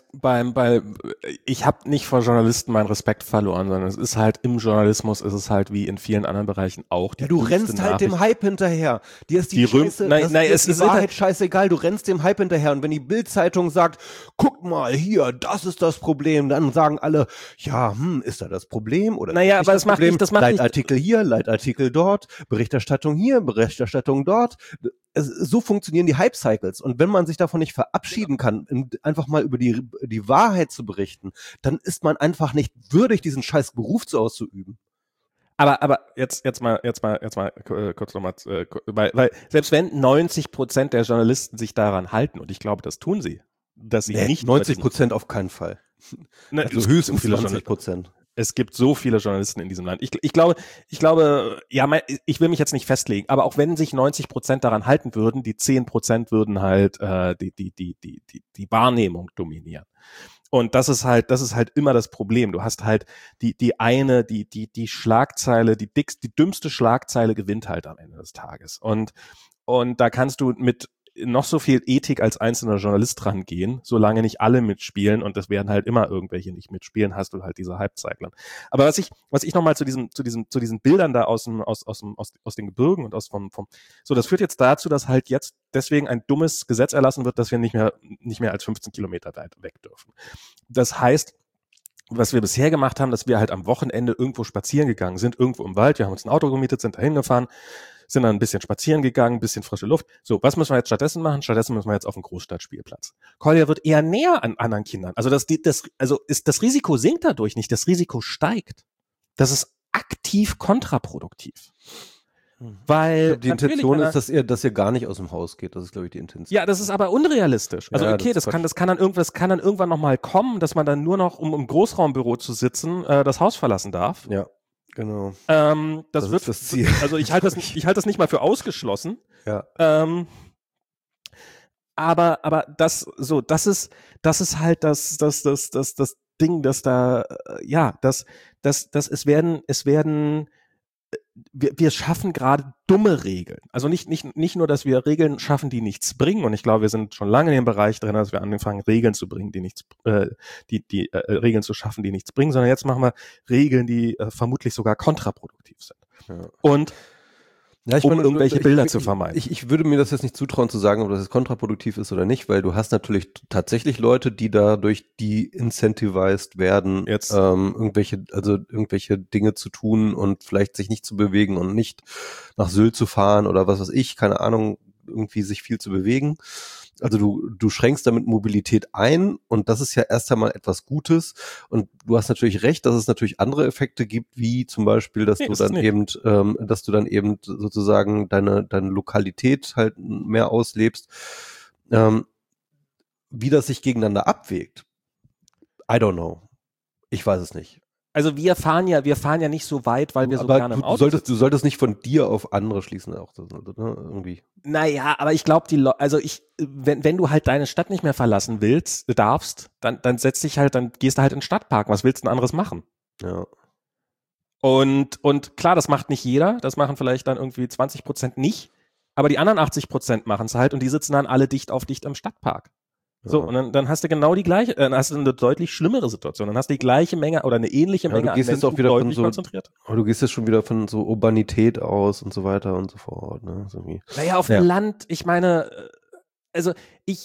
ich habe nicht vor Journalisten meinen Respekt verloren, sondern es ist halt im Journalismus, ist es halt wie in vielen anderen Bereichen auch. Ja, du rennst halt dem Hype hinterher. Dir ist die Scheiße, es ist Wahrheit scheißegal, du rennst dem Hype hinterher, und wenn die Bild-Zeitung sagt, guck mal hier, das ist das Problem, dann sagen alle, ja, ist da das Problem oder naja, aber das macht nicht, Leitartikel hier, Leitartikel dort, Berichterstattung hier, Berichterstattung dort. So funktionieren die Hype-Cycles, und wenn man sich davon nicht verabschieden kann, einfach mal über die Wahrheit zu berichten, dann ist man einfach nicht würdig, diesen scheiß Beruf auszuüben. Aber jetzt mal kurz nochmal, weil selbst wenn 90% der Journalisten sich daran halten, und ich glaube, das tun sie, dass sie nicht 90% auf keinen Fall. Also höchstens 20%. Es gibt so viele Journalisten in diesem Land. Ich glaube, ja, ich will mich jetzt nicht festlegen, aber auch wenn sich 90% daran halten würden, die 10% würden halt die Wahrnehmung dominieren. Und das ist halt immer das Problem. Du hast halt die Schlagzeile, die dümmste Schlagzeile gewinnt halt am Ende des Tages. Und da kannst du mit noch so viel Ethik als einzelner Journalist rangehen, solange nicht alle mitspielen, und das werden halt immer irgendwelche nicht mitspielen, hast du halt diese Hype-Cycler. Aber was ich nochmal zu diesen Bildern da aus den Gebirgen und so, das führt jetzt dazu, dass halt jetzt deswegen ein dummes Gesetz erlassen wird, dass wir nicht mehr als 15 Kilometer weit weg dürfen. Das heißt, was wir bisher gemacht haben, dass wir halt am Wochenende irgendwo spazieren gegangen sind, irgendwo im Wald, wir haben uns ein Auto gemietet, sind da hingefahren, sind dann ein bisschen spazieren gegangen, ein bisschen frische Luft. So, was müssen wir jetzt stattdessen machen? Stattdessen müssen wir jetzt auf den Großstadtspielplatz. Kolja wird eher näher an anderen Kindern. Also das Risiko sinkt dadurch nicht, das Risiko steigt. Das ist aktiv kontraproduktiv. Weil die Intention ist, dass ihr gar nicht aus dem Haus geht. Das ist, glaube ich, die Intention. Ja, das ist aber unrealistisch. Also okay, das kann dann irgendwann nochmal kommen, dass man dann nur noch, um im Großraumbüro zu sitzen, das Haus verlassen darf. Ja. Genau. Das wird das Ziel. Also ich halte das nicht mal für ausgeschlossen. Ja. Aber das ist halt das Ding, dass da wir schaffen gerade dumme Regeln. Also nicht nur, dass wir Regeln schaffen, die nichts bringen. Und ich glaube, wir sind schon lange in dem Bereich drin, dass wir anfangen, Regeln zu bringen, Regeln zu schaffen, die nichts bringen, sondern jetzt machen wir Regeln, die vermutlich sogar kontraproduktiv sind. Ja. Und irgendwelche Bilder zu vermeiden. Ich würde mir das jetzt nicht zutrauen zu sagen, ob das jetzt kontraproduktiv ist oder nicht, weil du hast natürlich tatsächlich Leute, die dadurch incentivized werden, jetzt irgendwelche Dinge zu tun und vielleicht sich nicht zu bewegen und nicht nach Sylt zu fahren oder was weiß ich, keine Ahnung, irgendwie sich viel zu bewegen. Also du schränkst damit Mobilität ein, und das ist ja erst einmal etwas Gutes, und du hast natürlich recht, dass es natürlich andere Effekte gibt, wie zum Beispiel, dass du dann eben sozusagen deine Lokalität halt mehr auslebst, wie das sich gegeneinander abwägt. I don't know. Ich weiß es nicht. Also wir fahren ja nicht so weit, weil wir so gerne im Auto sitzen. Du solltest nicht von dir auf andere schließen, auch irgendwie. Naja, aber ich glaube, wenn du halt deine Stadt nicht mehr verlassen darfst, dann gehst du halt in den Stadtpark. Was willst du denn anderes machen? Ja. Und klar, das macht nicht jeder, das machen vielleicht dann irgendwie 20% nicht, aber die anderen 80% machen es halt und die sitzen dann alle dicht auf dicht im Stadtpark. So, Ja. und dann hast du genau die gleiche, dann hast du eine deutlich schlimmere Situation. Dann hast du die gleiche Menge oder eine ähnliche Ja, Menge du gehst jetzt auch wieder deutlich von so, konzentriert. aber du gehst jetzt schon wieder von so Urbanität aus und so weiter und so fort, ne? So wie. Naja, auf dem Land, ich meine, also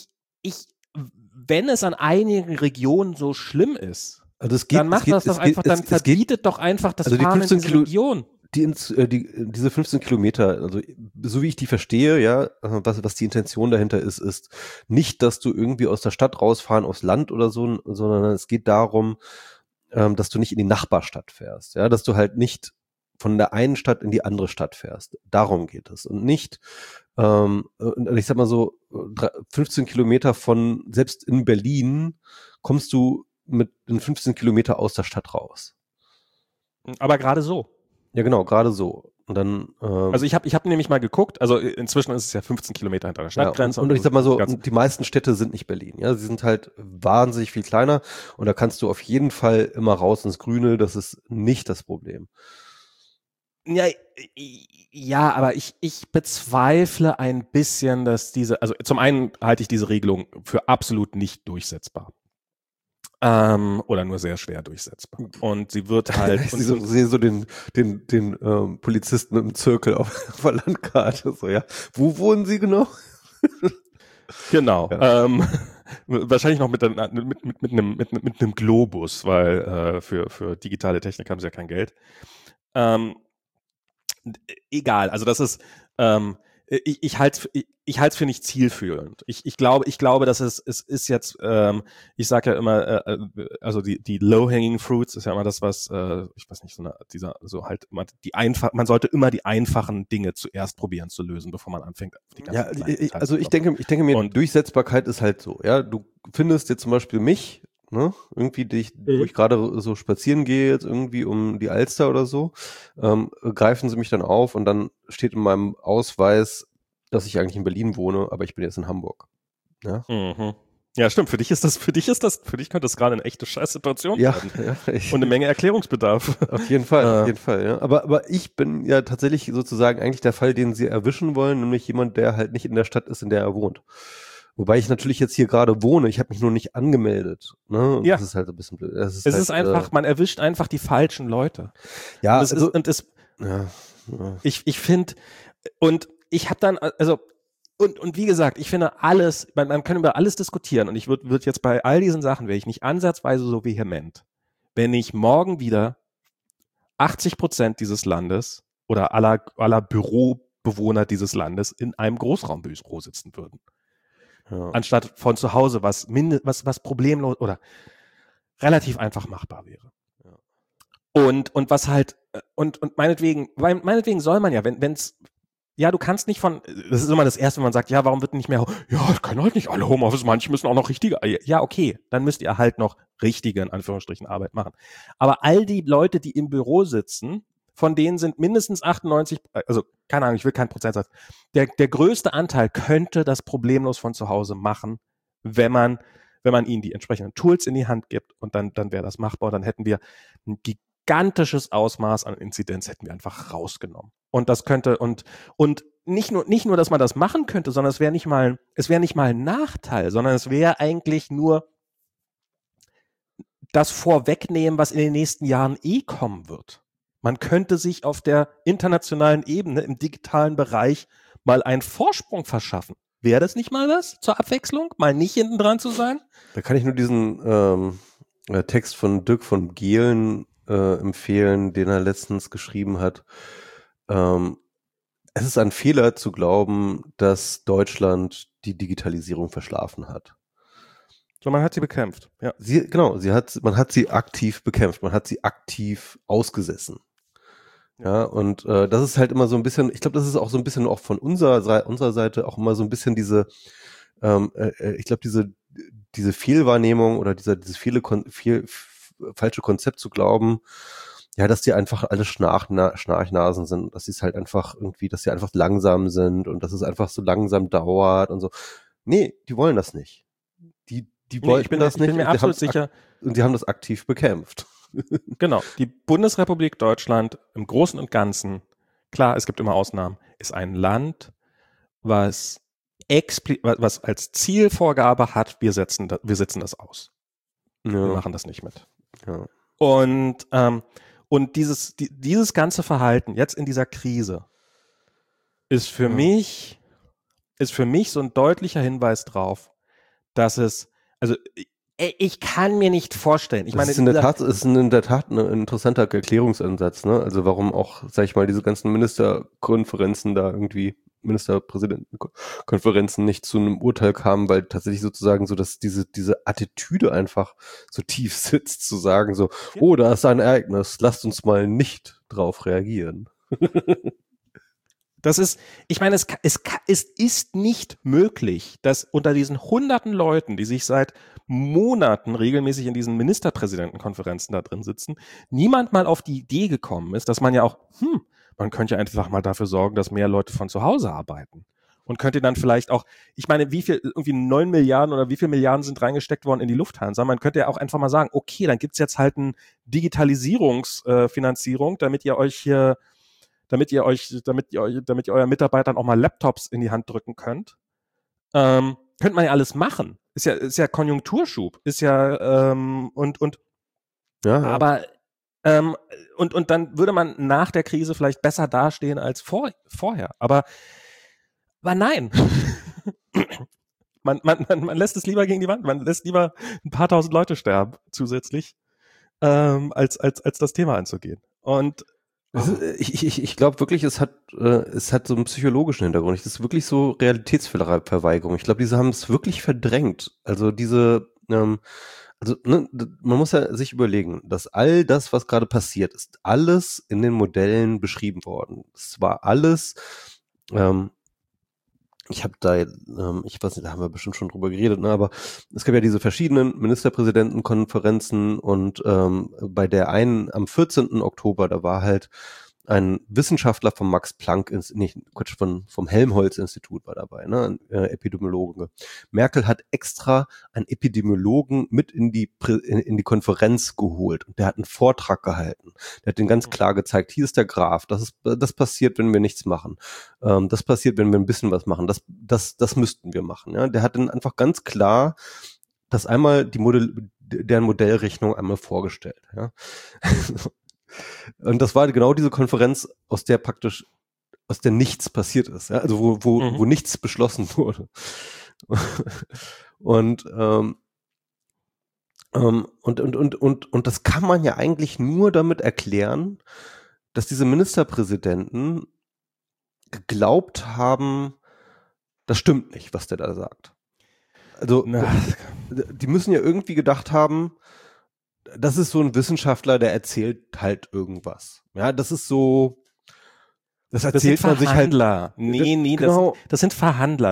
wenn es an einigen Regionen so schlimm ist, Also dann macht das doch einfach, dann verbietet doch einfach das Fahren in diese Region. Diese 15 Kilometer, also so wie ich die verstehe, ja, was die Intention dahinter ist nicht, dass du irgendwie aus der Stadt rausfahren aufs Land oder so, sondern es geht darum, dass du nicht in die Nachbarstadt fährst, ja, dass du halt nicht von der einen Stadt in die andere Stadt fährst. Darum geht es. Und nicht, ich sag mal so, 15 Kilometer von, selbst in Berlin, kommst du mit den 15 Kilometer aus der Stadt raus. Aber gerade so. Ja, genau, gerade so. Und dann, also ich hab nämlich mal geguckt, also inzwischen ist es ja 15 Kilometer hinter der Stadtgrenze. Ja, und ich sag mal so, die meisten Städte sind nicht Berlin, ja, sie sind halt wahnsinnig viel kleiner und da kannst du auf jeden Fall immer raus ins Grüne, das ist nicht das Problem. Ja, aber ich bezweifle ein bisschen, dass also zum einen halte ich diese Regelung für absolut nicht durchsetzbar. Oder nur sehr schwer durchsetzbar. Und sie wird halt. Ich sehe so den Polizisten im Zirkel auf der Landkarte. So, ja. Wo wohnen Sie genau? Genau. Ja. Wahrscheinlich noch mit einem Globus, weil für digitale Technik haben sie ja kein Geld. Egal, also das ist, ich halte es für nicht zielführend. Ich glaube, dass es ist jetzt, ich sage ja immer, also die low-hanging fruits ist ja immer das, was, ich weiß nicht, man sollte immer die einfachen Dinge zuerst probieren zu lösen, bevor man anfängt. Ich denke mir, und Durchsetzbarkeit ist halt so, ja, du findest jetzt zum Beispiel mich, ne, irgendwie wo ich gerade so spazieren gehe, jetzt irgendwie um die Alster oder so, greifen sie mich dann auf und dann steht in meinem Ausweis, dass ich eigentlich in Berlin wohne, aber ich bin jetzt in Hamburg. Ja, ja stimmt, für dich könnte das gerade eine echte Scheißsituation werden. Ja, und eine Menge Erklärungsbedarf. Auf jeden Fall, ja. Aber ich bin ja tatsächlich sozusagen eigentlich der Fall, den sie erwischen wollen, nämlich jemand, der halt nicht in der Stadt ist, in der er wohnt. Wobei ich natürlich jetzt hier gerade wohne, ich habe mich nur nicht angemeldet. Ne? Und das ist halt ein bisschen blöd. Es ist einfach, man erwischt einfach die falschen Leute. Ja, ich finde, und ich habe dann, also, und wie gesagt, ich finde alles, man kann über alles diskutieren und ich würde jetzt bei all diesen Sachen, wäre ich nicht ansatzweise so vehement, wenn ich morgen wieder 80% dieses Landes oder aller Bürobewohner dieses Landes in einem Großraumbüro sitzen würden. Ja. Anstatt von zu Hause, was problemlos oder relativ einfach machbar wäre. Ja. Und was halt, und meinetwegen soll man ja, wenn's, ja, du kannst nicht das ist immer das Erste, wenn man sagt, ja, warum wird nicht mehr, ja, können halt nicht alle Homeoffice, manche müssen auch noch richtige, ja, okay, dann müsst ihr halt noch richtige, in Anführungsstrichen, Arbeit machen. Aber all die Leute, die im Büro sitzen, von denen sind mindestens 98, also keine Ahnung, ich will keinen Prozentsatz. Der größte Anteil könnte das problemlos von zu Hause machen, wenn man ihnen die entsprechenden Tools in die Hand gibt und dann wäre das machbar und dann hätten wir ein gigantisches Ausmaß an Inzidenz hätten wir einfach rausgenommen. Und das könnte und nicht nur, dass man das machen könnte, sondern es wäre nicht mal ein Nachteil, sondern es wäre eigentlich nur das Vorwegnehmen, was in den nächsten Jahren kommen wird. Man könnte sich auf der internationalen Ebene im digitalen Bereich mal einen Vorsprung verschaffen. Wäre das nicht mal was zur Abwechslung? Mal nicht hinten dran zu sein? Da kann ich nur diesen Text von Dirk von Gehlen empfehlen, den er letztens geschrieben hat. Es ist ein Fehler zu glauben, dass Deutschland die Digitalisierung verschlafen hat. So, man hat sie bekämpft. Ja. Man hat sie aktiv bekämpft, man hat sie aktiv ausgesessen. Ja, und das ist halt immer so ein bisschen, ich glaube, das ist auch so ein bisschen auch von unserer Seite auch immer so ein bisschen diese, ich glaube, diese Fehlwahrnehmung oder dieses falsche Konzept zu glauben, ja, dass die einfach alle Schnarchnasen sind, dass sie es halt einfach irgendwie, dass sie einfach langsam sind und dass es einfach so langsam dauert und so. Nee, die wollen das nicht. Die wollten das nicht. Ich bin mir absolut sicher. Und die haben das aktiv bekämpft. Genau, die Bundesrepublik Deutschland im Großen und Ganzen, klar, es gibt immer Ausnahmen, ist ein Land, was als Zielvorgabe hat, wir setzen das aus. Wir Ja, machen das nicht mit. ja. Und dieses ganze Verhalten jetzt in dieser Krise ist für mich so ein deutlicher Hinweis drauf, dass also ich kann mir nicht vorstellen. Ich meine, Es ist in der Tat ein interessanter Erklärungsansatz, ne? Also warum auch, sag ich mal, diese ganzen Ministerkonferenzen da irgendwie, Ministerpräsidentenkonferenzen nicht zu einem Urteil kamen, weil tatsächlich sozusagen so, dass diese Attitüde einfach so tief sitzt, zu sagen so, oh, da ist ein Ereignis, lasst uns mal nicht drauf reagieren. das ist, ich meine, es ist nicht möglich, dass unter diesen hunderten Leuten, die sich seit Monaten regelmäßig in diesen Ministerpräsidentenkonferenzen da drin sitzen, niemand mal auf die Idee gekommen ist, dass man ja auch, man könnte ja einfach mal dafür sorgen, dass mehr Leute von zu Hause arbeiten. Und könnte dann vielleicht auch, ich meine, irgendwie 9 Milliarden oder wie viel Milliarden sind reingesteckt worden in die Lufthansa? Man könnte ja auch einfach mal sagen, okay, dann gibt's jetzt halt eine Digitalisierungsfinanzierung, damit ihr euren Mitarbeitern auch mal Laptops in die Hand drücken könnt. Könnte man ja alles machen. Ist ja Konjunkturschub. Ist ja, Ja. aber, und dann würde man nach der Krise vielleicht besser dastehen als vorher. Aber nein. man lässt es lieber gegen die Wand. Man lässt lieber ein paar tausend Leute sterben zusätzlich, als das Thema anzugehen. Und Ich glaube wirklich, es hat so einen psychologischen Hintergrund. Es ist wirklich so Realitätsverweigerung. Ich glaube, diese haben es wirklich verdrängt. Also man muss ja sich überlegen, dass all das, was gerade passiert, ist alles in den Modellen beschrieben worden. Es war alles, ich habe da, ich weiß nicht, da haben wir bestimmt schon drüber geredet, ne, aber es gab ja diese verschiedenen Ministerpräsidentenkonferenzen und bei der einen am 14. Oktober, da war halt ein Wissenschaftler vom vom Helmholtz-Institut war dabei, ne, ein Epidemiologe. Merkel hat extra einen Epidemiologen mit in die Konferenz geholt und der hat einen Vortrag gehalten. Der hat den ganz klar gezeigt, hier ist der Graph, das passiert, wenn wir nichts machen. Das passiert, wenn wir ein bisschen was machen. Das müssten wir machen. Ja? Der hat dann einfach ganz klar das einmal deren Modellrechnung einmal vorgestellt. Ja? Und das war genau diese Konferenz, aus der nichts passiert ist. Ja? Also wo nichts beschlossen wurde. Und das kann man ja eigentlich nur damit erklären, dass diese Ministerpräsidenten geglaubt haben, das stimmt nicht, was der da sagt. Also die müssen ja irgendwie gedacht haben, das ist so ein Wissenschaftler, der erzählt halt irgendwas. Ja, das ist so, das erzählt man sich halt. Nee, genau. Das sind Verhandler.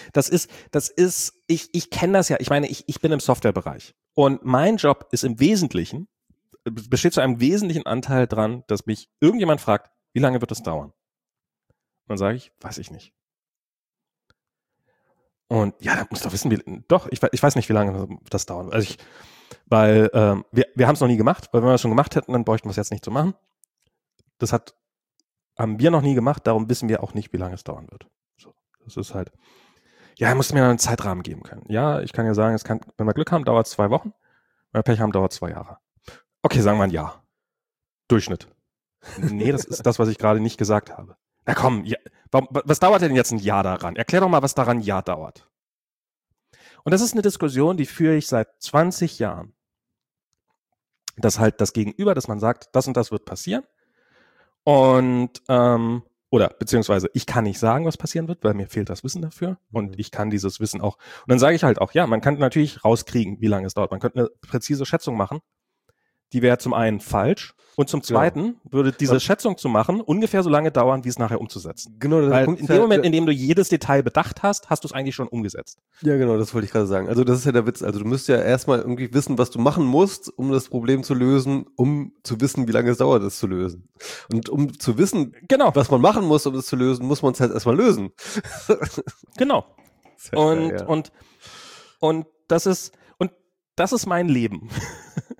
Ich kenne das ja. Ich meine, ich bin im Softwarebereich. Und mein Job ist besteht zu einem wesentlichen Anteil dran, dass mich irgendjemand fragt, wie lange wird das dauern? Und dann sage ich, weiß ich nicht. Und ja, da musst du doch wissen, ich weiß nicht, wie lange das dauert. Also wir haben es noch nie gemacht, weil wenn wir es schon gemacht hätten, dann bräuchten wir es jetzt nicht zu machen. Haben wir noch nie gemacht, darum wissen wir auch nicht, wie lange es dauern wird. So, das ist halt, ja, er muss mir einen Zeitrahmen geben können. Ja, ich kann ja sagen, wenn wir Glück haben, dauert es 2 Wochen. Wenn wir Pech haben, dauert es 2 Jahre. Okay, sagen wir ein Jahr. Durchschnitt. Nee, das ist das, was ich gerade nicht gesagt habe. Na komm, ja, was dauert denn jetzt ein Jahr daran? Erklär doch mal, was daran ein Jahr dauert. Und das ist eine Diskussion, die führe ich seit 20 Jahren. Dass halt das Gegenüber, dass man sagt, das und das wird passieren. Und, beziehungsweise ich kann nicht sagen, was passieren wird, weil mir fehlt das Wissen dafür. Und ich kann dieses Wissen auch. Und dann sage ich halt auch, ja, man kann natürlich rauskriegen, wie lange es dauert. Man könnte eine präzise Schätzung machen. Die wäre zum einen falsch. Und zum Zweiten würde diese Schätzung zu machen ungefähr so lange dauern, wie es nachher umzusetzen. Genau, weil in dem Moment, in dem du jedes Detail bedacht hast, hast du es eigentlich schon umgesetzt. Ja, genau, das wollte ich gerade sagen. Also das ist ja der Witz. Also du müsst ja erstmal irgendwie wissen, was du machen musst, um das Problem zu lösen, um zu wissen, wie lange es dauert, es zu lösen. Und um zu wissen, was man machen muss, um es zu lösen, muss man es halt erstmal lösen. Genau. Und das ist mein Leben.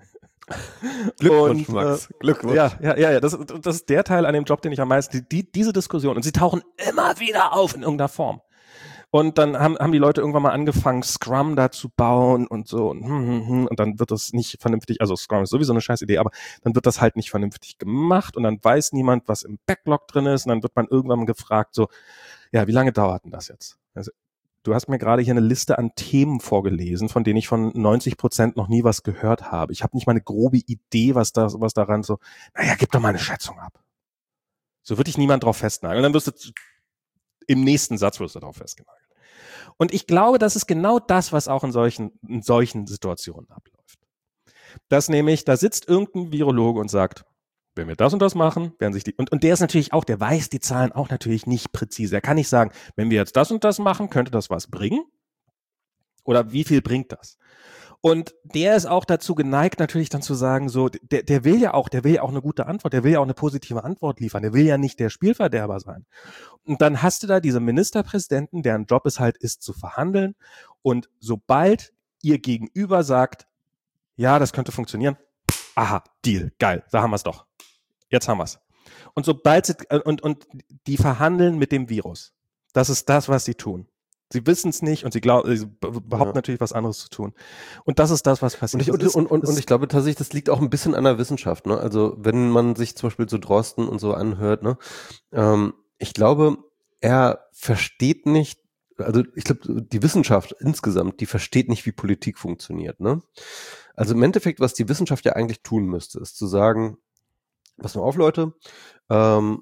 Glückwunsch, Max. Glückwunsch. Ja. Das ist der Teil an dem Job, den ich am meisten, diese Diskussion, und sie tauchen immer wieder auf in irgendeiner Form. Und dann haben die Leute irgendwann mal angefangen, Scrum da zu bauen und so. Und dann wird das nicht vernünftig, also Scrum ist sowieso eine scheiß Idee, aber dann wird das halt nicht vernünftig gemacht und dann weiß niemand, was im Backlog drin ist. Und dann wird man irgendwann mal gefragt, so, ja, wie lange dauert denn das jetzt? Also, du hast mir gerade hier eine Liste an Themen vorgelesen, von denen ich von 90% noch nie was gehört habe. Ich habe nicht mal eine grobe Idee, was daran so, naja, gib doch mal eine Schätzung ab. So wird dich niemand drauf festnageln. Und dann wirst du im nächsten Satz darauf festgenagelt. Und ich glaube, das ist genau das, was auch in solchen Situationen abläuft. Dass nämlich, da sitzt irgendein Virologe und sagt, wenn wir das und das machen, werden sich die, und der ist natürlich auch, der weiß die Zahlen auch natürlich nicht präzise. Er kann nicht sagen, wenn wir jetzt das und das machen, könnte das was bringen? Oder wie viel bringt das? Und der ist auch dazu geneigt, natürlich dann zu sagen, so, der will ja auch eine gute Antwort, der will ja auch eine positive Antwort liefern, der will ja nicht der Spielverderber sein. Und dann hast du da diese Ministerpräsidenten, deren Job es halt ist, zu verhandeln. Und sobald ihr Gegenüber sagt, ja, das könnte funktionieren, aha, Deal, geil, da haben wir es doch. Jetzt haben wir es. Und sobald sie, und die verhandeln mit dem Virus. Das ist das, was sie tun. Sie wissen es nicht und sie behaupten natürlich was anderes zu tun. Und das ist das, was passiert. Und ich glaube tatsächlich, das liegt auch ein bisschen an der Wissenschaft. Ne? Also wenn man sich zum Beispiel so Drosten und so anhört, ne? Ich glaube, er versteht nicht, also ich glaube, die Wissenschaft insgesamt, die versteht nicht, wie Politik funktioniert. Ne? Also im Endeffekt, was die Wissenschaft ja eigentlich tun müsste, ist zu sagen, pass mal auf, Leute, dort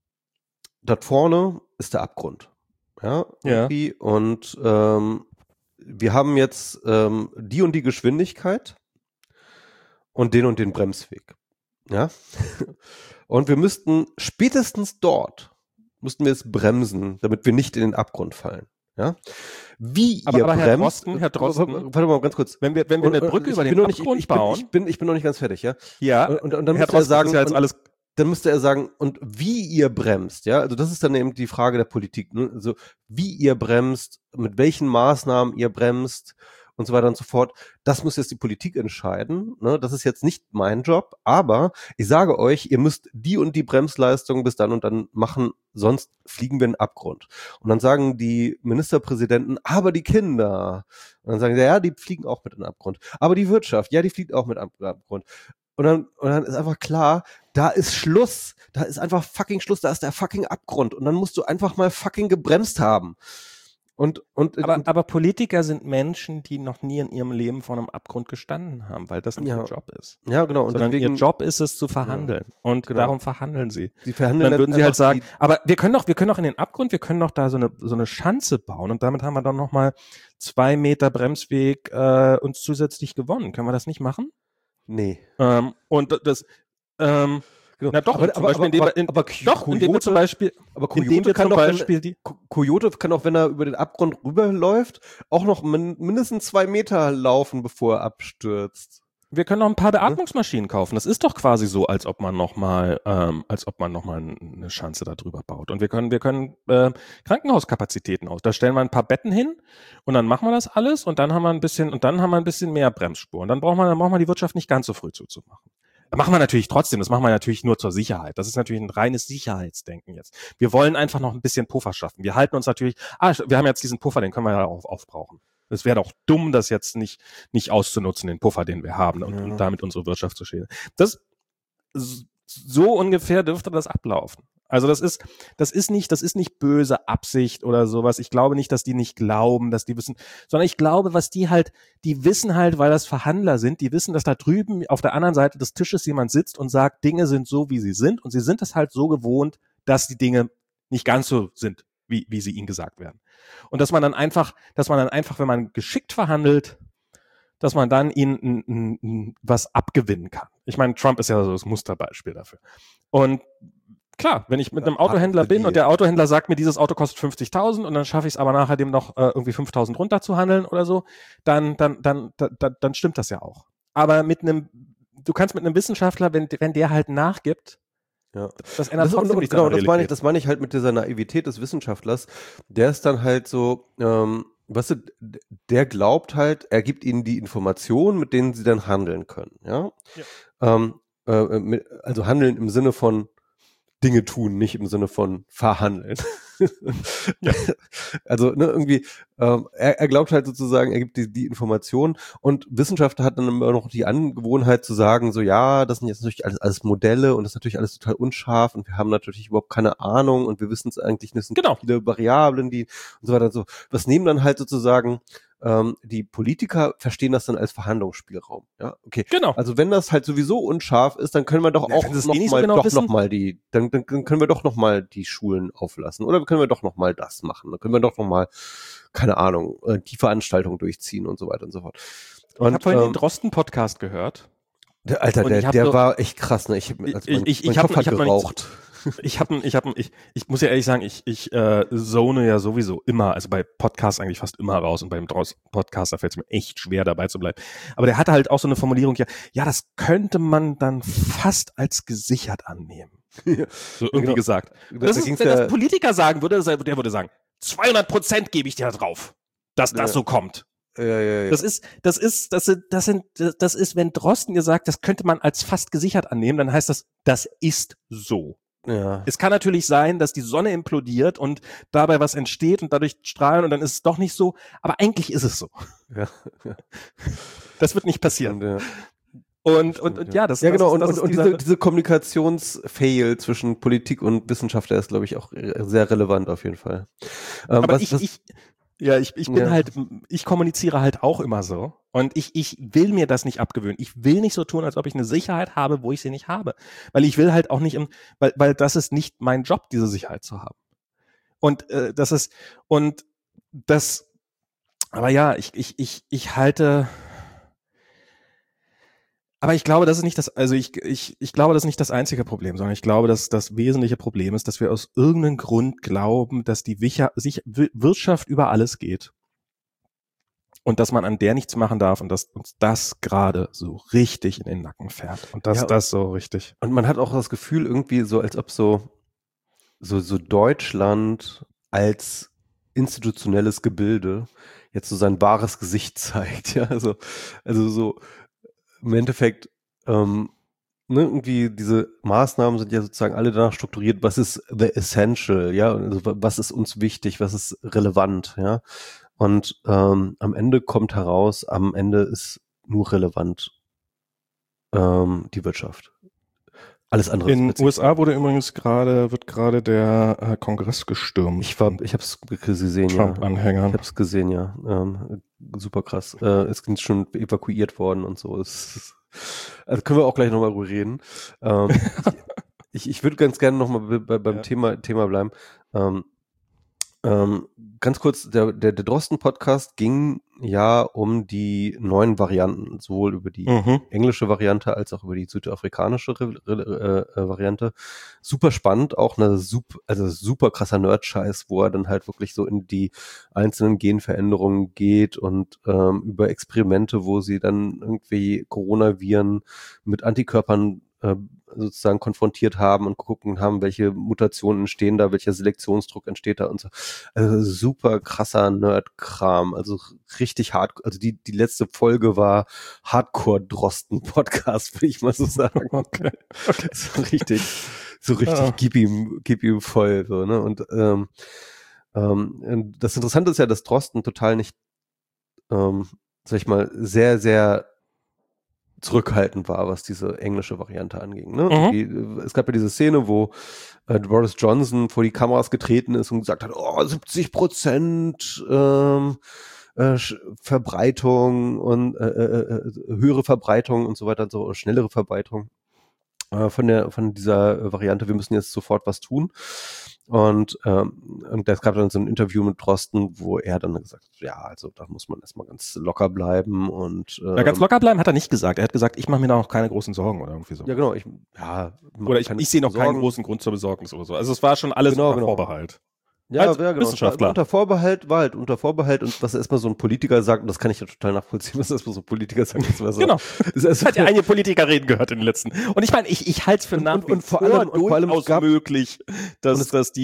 vorne ist der Abgrund. Ja, irgendwie. Und wir haben jetzt die und die Geschwindigkeit und den Bremsweg. Ja. Und wir müssten spätestens dort wir es bremsen, damit wir nicht in den Abgrund fallen. Ja. Wie ihr bremst. Herr Drosten, warte mal ganz kurz. Wenn wir eine Brücke über den Abgrund bauen. Ich bin noch nicht ganz fertig, ja. Ja. Und dann Herr Drosten, sagen, ist ja jetzt alles. Dann müsste er sagen, und wie ihr bremst, ja, also das ist dann eben die Frage der Politik, ne? Also wie ihr bremst, mit welchen Maßnahmen ihr bremst und so weiter und so fort, das muss jetzt die Politik entscheiden, ne? Das ist jetzt nicht mein Job, aber ich sage euch, ihr müsst die und die Bremsleistung bis dann und dann machen, sonst fliegen wir in den Abgrund. Und dann sagen die Ministerpräsidenten, aber die Kinder, und dann sagen sie, ja, die fliegen auch mit in den Abgrund, aber die Wirtschaft, ja, die fliegt auch mit in den Abgrund. Und dann ist einfach klar, da ist Schluss. Da ist einfach fucking Schluss. Da ist der fucking Abgrund. Und dann musst du einfach mal fucking gebremst haben. Aber Politiker sind Menschen, die noch nie in ihrem Leben vor einem Abgrund gestanden haben, weil das nicht ihr Job ist. Ja, genau. Und sondern ihr Job ist es zu verhandeln. Ja, und darum verhandeln sie. Sie verhandeln dann würden sie halt sagen, aber wir können doch in den Abgrund, wir können doch da so eine Schanze bauen und damit haben wir dann nochmal 2 Meter Bremsweg uns zusätzlich gewonnen. Können wir das nicht machen? Nee. Und das, genau. Na doch, Coyote kann auch, wenn er über den Abgrund rüberläuft, auch noch mindestens 2 Meter laufen, bevor er abstürzt. Wir können noch ein paar Beatmungsmaschinen kaufen. Das ist doch quasi so, als ob man noch mal eine Schanze da drüber baut. Und wir können Krankenhauskapazitäten aus. Da stellen wir ein paar Betten hin und dann machen wir das alles und dann haben wir ein bisschen mehr Bremsspur. Und dann braucht man die Wirtschaft nicht ganz so früh zuzumachen. Das machen wir natürlich trotzdem. Das machen wir natürlich nur zur Sicherheit. Das ist natürlich ein reines Sicherheitsdenken jetzt. Wir wollen einfach noch ein bisschen Puffer schaffen. Wir halten uns natürlich, wir haben jetzt diesen Puffer, den können wir ja auch aufbrauchen. Es wäre doch dumm, das jetzt nicht nicht auszunutzen, den Puffer, den wir haben und damit unsere Wirtschaft zu schädigen. So ungefähr dürfte das ablaufen. Also das ist nicht böse Absicht oder sowas. Ich glaube nicht, dass die nicht glauben, dass die wissen, sondern ich glaube, die wissen halt, weil das Verhandler sind, die wissen, dass da drüben auf der anderen Seite des Tisches jemand sitzt und sagt, Dinge sind so, wie sie sind und sie sind es halt so gewohnt, dass die Dinge nicht ganz so sind, wie sie ihnen gesagt werden. Und dass man dann einfach, wenn man geschickt verhandelt, dass man dann ihnen was abgewinnen kann. Ich meine, Trump ist ja so das Musterbeispiel dafür. Und klar, wenn ich mit einem Autohändler bin und der Autohändler sagt mir, dieses Auto kostet 50.000 und dann schaffe ich es aber nachher dem noch irgendwie 5.000 runterzuhandeln oder so, dann stimmt das ja auch. Aber du kannst mit einem Wissenschaftler, wenn der halt nachgibt, das ändert trotzdem nichts an der Realität. Das meine ich halt mit dieser Naivität des Wissenschaftlers, der ist dann halt so, weißt du, der glaubt halt, er gibt ihnen die Informationen, mit denen sie dann handeln können, ja. Also handeln im Sinne von Dinge tun, nicht im Sinne von verhandeln. Ja. Also irgendwie, er glaubt halt sozusagen, er gibt die Informationen, und Wissenschaftler hat dann immer noch die Angewohnheit zu sagen, so ja, das sind jetzt natürlich alles Modelle und das ist natürlich alles total unscharf und wir haben natürlich überhaupt keine Ahnung und wir wissen es eigentlich nicht, es sind viele Variablen, die und so weiter und so. Das nehmen dann halt sozusagen die Politiker verstehen das dann als Verhandlungsspielraum. Ja, okay. Genau. Also wenn das halt sowieso unscharf ist, dann können wir doch auch dann können wir doch noch mal die Schulen auflassen oder können wir doch noch mal das machen. Dann können wir doch noch mal, keine Ahnung, die Veranstaltung durchziehen und so weiter und so fort. Und, ich habe vorhin den Drosten-Podcast gehört. Alter, der war echt krass, ne? Ich Kopf hat geraucht. Ich muss ja ehrlich sagen, ich zone ja sowieso immer, also bei Podcasts eigentlich fast immer raus und beim Podcast, da fällt es mir echt schwer, dabei zu bleiben. Aber der hatte halt auch so eine Formulierung, ja, das könnte man dann fast als gesichert annehmen. So irgendwie gesagt. Das ist, wenn das ein Politiker sagen würde, der würde sagen, 200% gebe ich dir da drauf, dass das so kommt. Ja. Das ist, wenn Drosten dir sagt, das könnte man als fast gesichert annehmen, dann heißt das ist so. Ja. Es kann natürlich sein, dass die Sonne implodiert und dabei was entsteht und dadurch strahlen und dann ist es doch nicht so, aber eigentlich ist es so. Ja. Das wird nicht passieren. Und diese Kommunikationsfail zwischen Politik und Wissenschaftler ist, glaube ich, auch sehr relevant auf jeden Fall. Aber ich kommuniziere halt auch immer so. Und ich will mir das nicht abgewöhnen. Ich will nicht so tun, als ob ich eine Sicherheit habe, wo ich sie nicht habe. Weil ich will halt auch nicht, weil das ist nicht mein Job, diese Sicherheit zu haben. Aber ich glaube, das ist nicht ich glaube, das ist nicht das einzige Problem, sondern ich glaube, dass das wesentliche Problem ist, dass wir aus irgendeinem Grund glauben, dass die Wirtschaft über alles geht. Und dass man an der nichts machen darf und dass uns das gerade so richtig in den Nacken fährt. Und das so richtig. Und man hat auch das Gefühl irgendwie so, als ob so Deutschland als institutionelles Gebilde jetzt so sein wahres Gesicht zeigt. Ja, also so im Endeffekt, irgendwie diese Maßnahmen sind ja sozusagen alle danach strukturiert, was ist the essential, ja, also was ist uns wichtig, was ist relevant, ja. Und am Ende kommt heraus, am Ende ist nur relevant die Wirtschaft. Alles andere. In den USA wird gerade der Kongress gestürmt. Ich habe es gesehen, Trump-Anhängern. Ich habe es gesehen, ja. Super krass. Es ist schon evakuiert worden und so. Also können wir auch gleich nochmal darüber reden. Ich würde ganz gerne nochmal beim Thema bleiben. Ganz kurz, der Drosten-Podcast ging ja um die neuen Varianten, sowohl über die englische Variante als auch über die südafrikanische Variante. Super spannend, auch super krasser Nerd-Scheiß, wo er dann halt wirklich so in die einzelnen Genveränderungen geht und über Experimente, wo sie dann irgendwie Coronaviren mit Antikörpern sozusagen konfrontiert haben und gucken haben, welche Mutationen entstehen da, welcher Selektionsdruck entsteht da und so. Also super krasser Nerd-Kram, also richtig hart, also die letzte Folge war Hardcore-Drosten-Podcast, würde ich mal so sagen. Okay. So richtig, gib ihm voll, so, ne, und das Interessante ist ja, dass Drosten total nicht, sag ich mal, sehr, sehr zurückhaltend war, was diese englische Variante anging. Ne? Es gab ja diese Szene, wo Boris Johnson vor die Kameras getreten ist und gesagt hat, 70% Verbreitung und höhere Verbreitung und so weiter und so, oder schnellere Verbreitung von dieser Variante, wir müssen jetzt sofort was tun. Und es gab dann so ein Interview mit Drosten, wo er dann gesagt hat, ja, also da muss man erstmal ganz locker bleiben und ganz locker bleiben hat er nicht gesagt. Er hat gesagt, ich mache mir da noch keine großen Sorgen oder irgendwie so. Ja, genau. Ich sehe noch keinen großen Grund zur Besorgnis oder so. Also es war schon alles unter Vorbehalt. Ja, genau. Wissenschaftler. Unter Vorbehalt und was erstmal so ein Politiker sagt, und das kann ich ja total nachvollziehen, was erstmal so ein Politiker sagt. Genau. Das hat ja einige Politiker reden gehört in den letzten. Und ich meine, ich halte es für nach wie vor durchaus möglich, dass die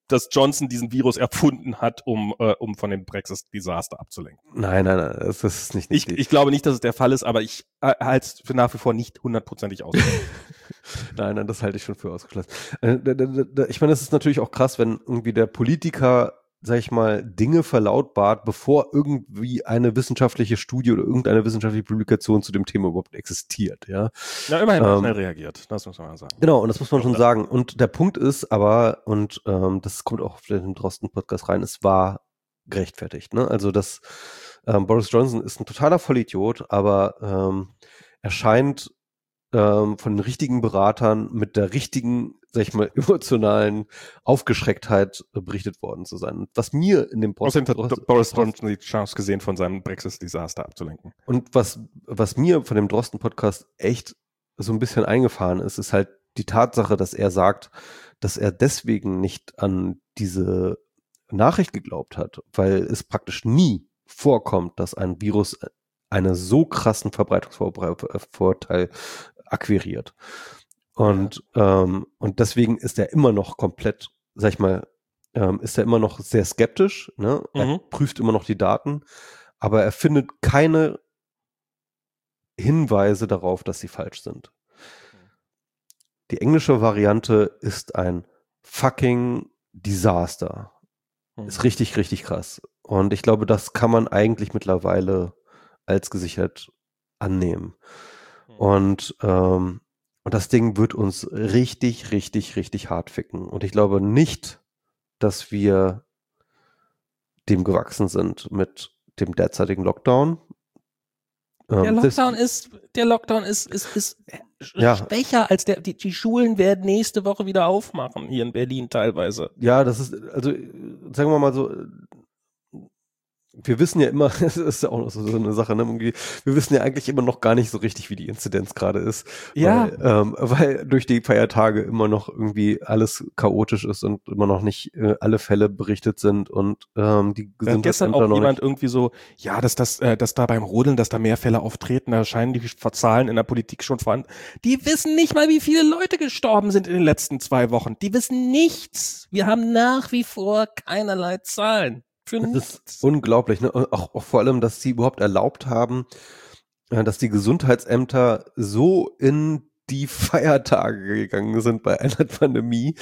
dass Johnson diesen Virus erfunden hat, um von dem Brexit-Desaster abzulenken. Nein, das ist nicht. Ich glaube nicht, dass es der Fall ist, aber ich halte es für nach wie vor nicht 100%ig aus. Nein, das halte ich schon für ausgeschlossen. Ich meine, es ist natürlich auch krass, wenn irgendwie der Politiker, sag ich mal, Dinge verlautbart, bevor irgendwie eine wissenschaftliche Studie oder irgendeine wissenschaftliche Publikation zu dem Thema überhaupt existiert, ja. Ja, immerhin schnell reagiert, das muss man mal sagen. Genau, und das muss man schon sagen. Und der Punkt ist aber, und das kommt auch auf den Drosten-Podcast rein, es war gerechtfertigt, ne? Also das Boris Johnson ist ein totaler Vollidiot, aber er scheint von den richtigen Beratern mit der richtigen, sag ich mal, emotionalen Aufgeschrecktheit berichtet worden zu sein. Und was mir in dem Außerdem hat Boris Johnson die Chance gesehen, von seinem Brexit-Desaster abzulenken. Und was mir von dem Drosten-Podcast echt so ein bisschen eingefahren ist, ist halt die Tatsache, dass er sagt, dass er deswegen nicht an diese Nachricht geglaubt hat, weil es praktisch nie vorkommt, dass ein Virus einen so krassen Verbreitungsvorteil akquiriert. Und deswegen ist er immer noch komplett, sag ich mal, ist er immer noch sehr skeptisch, ne? Er prüft immer noch die Daten, aber er findet keine Hinweise darauf, dass sie falsch sind. Die englische Variante ist ein fucking Desaster. Ist richtig, richtig krass. Und ich glaube, das kann man eigentlich mittlerweile als gesichert annehmen. Und das Ding wird uns richtig, richtig, richtig hart ficken. Und ich glaube nicht, dass wir dem gewachsen sind mit dem derzeitigen Lockdown. Der Lockdown ist schwächer als die Schulen werden nächste Woche wieder aufmachen, hier in Berlin teilweise. Ja, das ist, also sagen wir mal so, wir wissen ja immer, das ist ja auch noch so eine Sache, ne? Wir wissen ja eigentlich immer noch gar nicht so richtig, wie die Inzidenz gerade ist. Ja. Weil durch die Feiertage immer noch irgendwie alles chaotisch ist und immer noch nicht alle Fälle berichtet sind und die Gesundheitsämter gestern auch noch jemand irgendwie so, ja, dass da beim Rodeln, dass da mehr Fälle auftreten, da scheinen die Zahlen in der Politik schon vorhanden. Die wissen nicht mal, wie viele Leute gestorben sind in den letzten 2 Wochen. Die wissen nichts. Wir haben nach wie vor keinerlei Zahlen. Das ist unglaublich, ne? Auch vor allem, dass sie überhaupt erlaubt haben, dass die Gesundheitsämter so in die Feiertage gegangen sind bei einer Pandemie.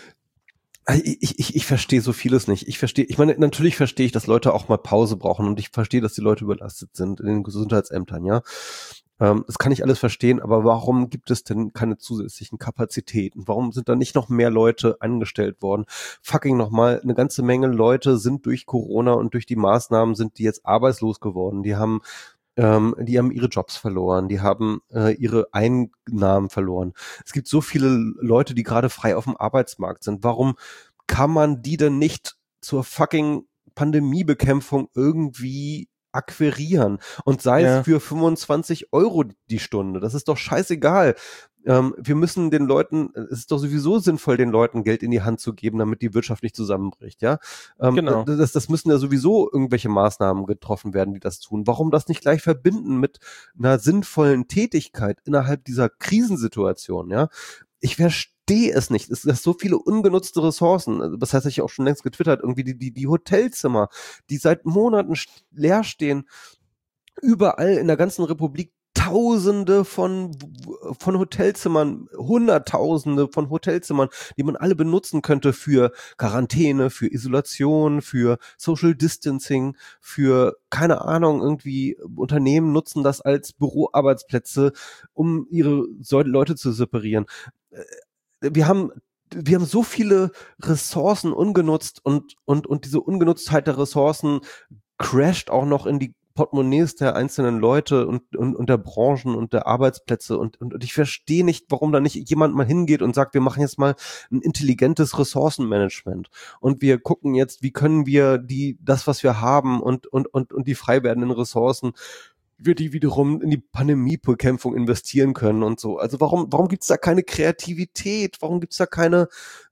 Ich verstehe so vieles nicht. Ich meine, natürlich verstehe ich, dass Leute auch mal Pause brauchen und ich verstehe, dass die Leute überlastet sind in den Gesundheitsämtern, ja. Das kann ich alles verstehen, aber warum gibt es denn keine zusätzlichen Kapazitäten? Warum sind da nicht noch mehr Leute angestellt worden? Fucking nochmal, eine ganze Menge Leute sind durch Corona und durch die Maßnahmen sind die jetzt arbeitslos geworden. Die haben ihre Jobs verloren, die haben ihre Einnahmen verloren. Es gibt so viele Leute, die gerade frei auf dem Arbeitsmarkt sind. Warum kann man die denn nicht zur fucking Pandemiebekämpfung irgendwie akquirieren und sei es für 25 € die Stunde. Das ist doch scheißegal. Wir müssen den Leuten, es ist doch sowieso sinnvoll, den Leuten Geld in die Hand zu geben, damit die Wirtschaft nicht zusammenbricht, ja. Genau. Das müssen ja sowieso irgendwelche Maßnahmen getroffen werden, die das tun. Warum das nicht gleich verbinden mit einer sinnvollen Tätigkeit innerhalb dieser Krisensituation, ja? Ich verstehe es nicht. Es sind so viele ungenutzte Ressourcen. Das heißt, ich auch schon längst getwittert, irgendwie die Hotelzimmer, die seit Monaten leer stehen, überall in der ganzen Republik Tausende von Hotelzimmern, Hunderttausende von Hotelzimmern, die man alle benutzen könnte für Quarantäne, für Isolation, für Social Distancing, für, keine Ahnung, irgendwie Unternehmen nutzen das als Büroarbeitsplätze, um ihre Leute zu separieren. Wir haben so viele Ressourcen ungenutzt und diese Ungenutztheit der Ressourcen crasht auch noch in die Portemonnaies der einzelnen Leute und der Branchen und der Arbeitsplätze und ich verstehe nicht, warum da nicht jemand mal hingeht und sagt, wir machen jetzt mal ein intelligentes Ressourcenmanagement und wir gucken jetzt, wie können wir das, was wir haben und die frei werdenden Ressourcen, wir die wiederum in die Pandemiebekämpfung investieren können und so. Also warum gibt's da keine Kreativität? Warum gibt's da keine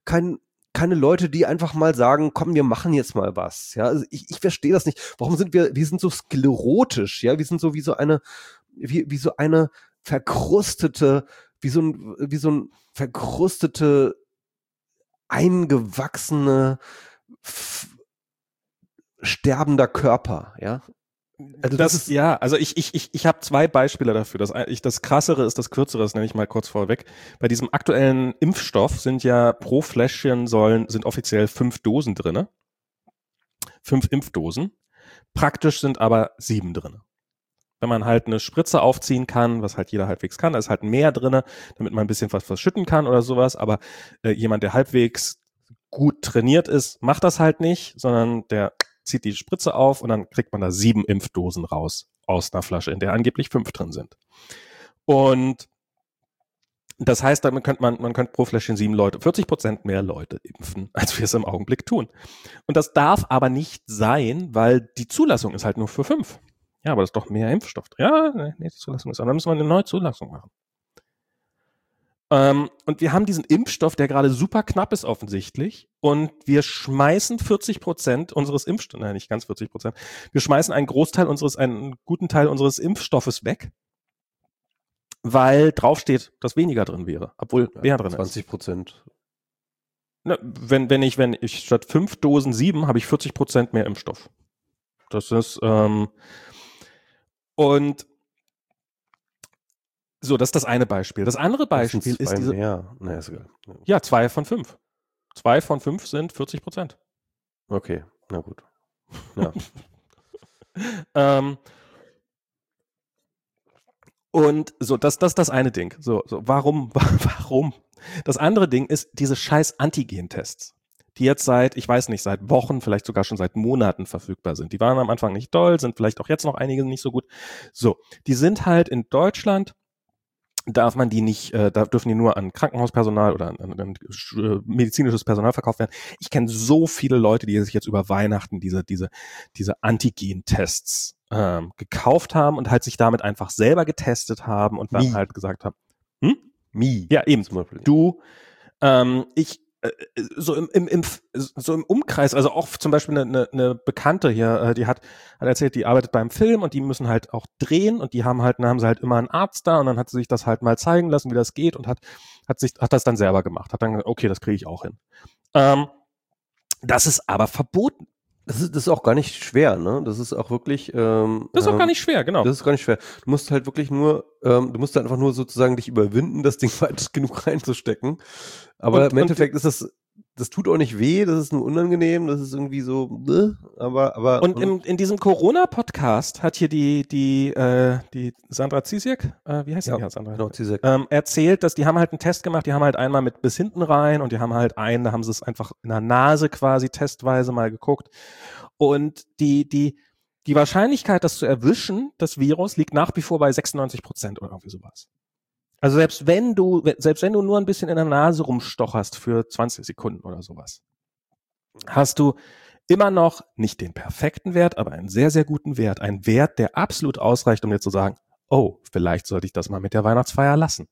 Leute, die einfach mal sagen, komm, wir machen jetzt mal was. Ja, also ich verstehe das nicht. Warum sind wir sind so sklerotisch? Ja, wir sind so wie so eine verkrustete, wie so ein verkrustete eingewachsene, sterbender Körper, ja. Also ich habe 2 Beispiele dafür. Das Krassere ist das Kürzere, das nenne ich mal kurz vorweg. Bei diesem aktuellen Impfstoff sind ja pro Fläschchen sind offiziell 5 Dosen drinne. 5 Impfdosen. Praktisch sind aber 7 drinne. Wenn man halt eine Spritze aufziehen kann, was halt jeder halbwegs kann, da ist halt mehr drinne, damit man ein bisschen was verschütten kann oder sowas. Aber jemand, der halbwegs gut trainiert ist, macht das halt nicht, sondern der zieht die Spritze auf und dann kriegt man da 7 Impfdosen raus aus einer Flasche, in der angeblich 5 drin sind. Und das heißt, damit man könnte pro Fläschchen 40% mehr Leute impfen, als wir es im Augenblick tun. Und das darf aber nicht sein, weil die Zulassung ist halt nur für 5. Ja, aber das ist doch mehr Impfstoff. Ja, nee, die Zulassung ist, aber dann müssen wir eine neue Zulassung machen. Und wir haben diesen Impfstoff, der gerade super knapp ist offensichtlich, und wir schmeißen 40% unseres Impfstoffes, nein, nicht ganz 40%, wir schmeißen einen guten Teil unseres Impfstoffes weg, weil draufsteht, dass weniger drin wäre, obwohl mehr drin 20%. ist. Wenn ich statt 5 Dosen 7, habe ich 40% mehr Impfstoff. Das ist, und so, das ist das eine Beispiel. Das andere Beispiel ist diese. Ist egal. Ja, 2 von 5. 2 von 5 sind 40%. Okay, na gut. Ja. Und so, das ist das eine Ding. So, warum? Das andere Ding ist diese scheiß Antigen-Tests, die jetzt seit Wochen, vielleicht sogar schon seit Monaten verfügbar sind. Die waren am Anfang nicht doll, sind vielleicht auch jetzt noch einige nicht so gut. So, die sind halt in Deutschland, dürfen die nur an Krankenhauspersonal oder an medizinisches Personal verkauft werden. Ich kenne so viele Leute, die sich jetzt über Weihnachten diese Antigen-Tests gekauft haben und halt sich damit einfach selber getestet haben und dann halt gesagt haben, ja, eben, du, so im Umkreis, also auch zum Beispiel eine Bekannte hier, die hat erzählt, die arbeitet beim Film und die müssen halt auch drehen und dann haben sie halt immer einen Arzt da und dann hat sie sich das halt mal zeigen lassen, wie das geht und hat das dann selber gemacht, hat dann gesagt, okay, das kriege ich auch hin. Das ist aber verboten. Das ist auch gar nicht schwer, ne? Das ist auch wirklich. Das ist auch gar nicht schwer, genau. Das ist gar nicht schwer. Du musst halt wirklich du musst halt einfach nur sozusagen dich überwinden, das Ding weit genug reinzustecken. Aber im Endeffekt ist das tut auch nicht weh, das ist nur unangenehm, das ist irgendwie so, aber. Und in diesem Corona-Podcast hat hier die Sandra Ziesiek, wie heißt die Sandra? Genau, Ziesiek. Erzählt, dass die haben halt einen Test gemacht, die haben halt einmal mit bis hinten rein und die haben halt da haben sie es einfach in der Nase quasi testweise mal geguckt. Und die Wahrscheinlichkeit, das zu erwischen, das Virus, liegt nach wie vor bei 96% oder irgendwie sowas. Also selbst wenn du nur ein bisschen in der Nase rumstocherst für 20 Sekunden oder sowas, hast du immer noch nicht den perfekten Wert, aber einen sehr, sehr guten Wert. Ein Wert, der absolut ausreicht, um dir zu sagen, oh, vielleicht sollte ich das mal mit der Weihnachtsfeier lassen.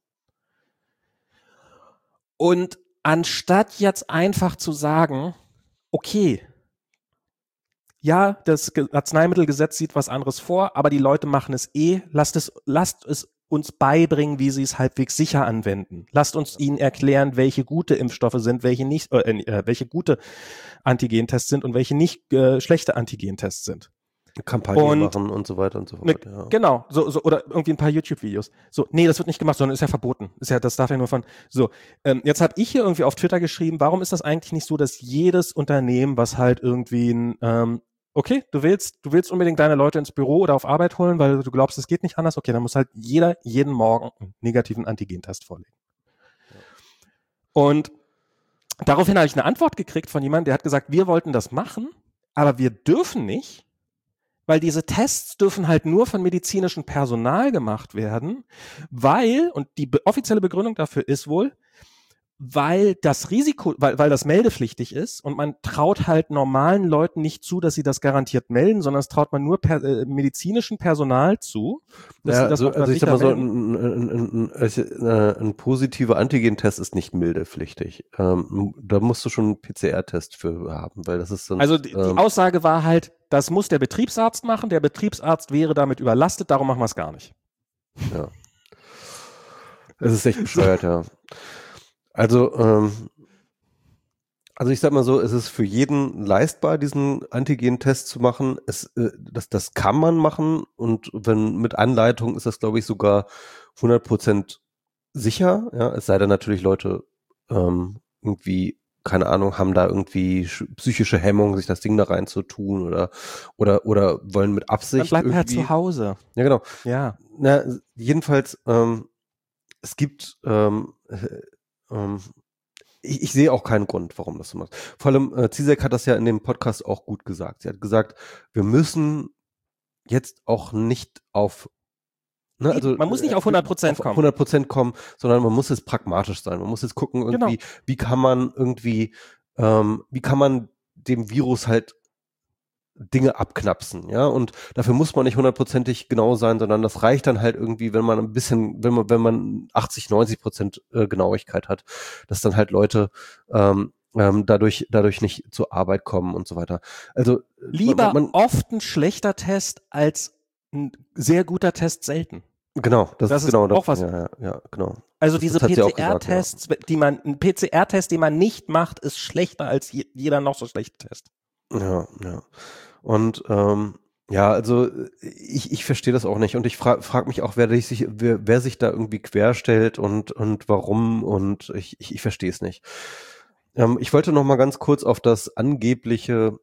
Und anstatt jetzt einfach zu sagen, okay, ja, das Arzneimittelgesetz sieht was anderes vor, aber die Leute machen es lasst es uns beibringen, wie sie es halbwegs sicher anwenden. Lasst uns ihnen erklären, welche gute Impfstoffe sind, welche gute Antigentests sind und welche nicht schlechte Antigentests sind. Kampagnen machen und so weiter und so fort. Genau, so oder irgendwie ein paar YouTube-Videos. So, nee, das wird nicht gemacht, sondern ist ja verboten. Das darf ja nur von. So, jetzt habe ich hier irgendwie auf Twitter geschrieben, warum ist das eigentlich nicht so, dass jedes Unternehmen, was halt irgendwie okay, du willst unbedingt deine Leute ins Büro oder auf Arbeit holen, weil du glaubst, es geht nicht anders. Okay, dann muss halt jeder jeden Morgen einen negativen Antigentest vorlegen. Ja. Und daraufhin habe ich eine Antwort gekriegt von jemandem, der hat gesagt, wir wollten das machen, aber wir dürfen nicht, weil diese Tests dürfen halt nur von medizinischem Personal gemacht werden, und die offizielle Begründung dafür ist wohl, weil das Risiko, weil das meldepflichtig ist und man traut halt normalen Leuten nicht zu, dass sie das garantiert melden, sondern es traut man nur medizinischem Personal zu. Also ich sag mal so, ein positiver Antigentest ist nicht meldepflichtig. Da musst du schon einen PCR-Test für haben, weil das ist sonst, also die Aussage war halt, das muss der Betriebsarzt machen, der Betriebsarzt wäre damit überlastet, darum machen wir es gar nicht. Ja. Es ist echt bescheuert, ja. Also, Also ich sag mal so, es ist für jeden leistbar, diesen Antigen-Test zu machen. Das kann man machen und wenn mit Anleitung ist das, glaube ich, sogar 100% sicher. Ja, es sei denn natürlich Leute irgendwie, keine Ahnung, haben da irgendwie psychische Hemmungen, sich das Ding da rein zu tun oder wollen mit Dann Absicht bleibt man halt irgendwie. zu Hause. Ja, genau. Ja. Na, jedenfalls, es gibt ähm, ich sehe auch keinen Grund, warum das so macht. Vor allem, Zizek hat das ja in dem Podcast auch gut gesagt. Sie hat gesagt, wir müssen jetzt auch nicht auf, ne, Eben, also man muss nicht auf 100% auf kommen. 100% kommen, sondern man muss jetzt pragmatisch sein. Man muss jetzt gucken, Genau. irgendwie, wie kann man dem Virus halt Dinge abknapsen, ja, und dafür muss man nicht 100%ig genau sein, sondern das reicht dann halt irgendwie, wenn man ein bisschen, wenn man 80-90% Genauigkeit hat, dass dann halt Leute dadurch nicht zur Arbeit kommen und so weiter. Also Lieber oft ein schlechter Test als ein sehr guter Test selten. genau, Das ist genau, auch was. ja, genau. Also Das diese hat sie auch gesagt, PCR-Tests, ein PCR-Test, den man nicht macht, ist schlechter als jeder noch so schlechte Test. Ja. Und ja, also ich verstehe das auch nicht und ich frag mich auch, wer sich da irgendwie querstellt und warum und ich verstehe es nicht. Ich wollte noch mal ganz kurz auf das angebliche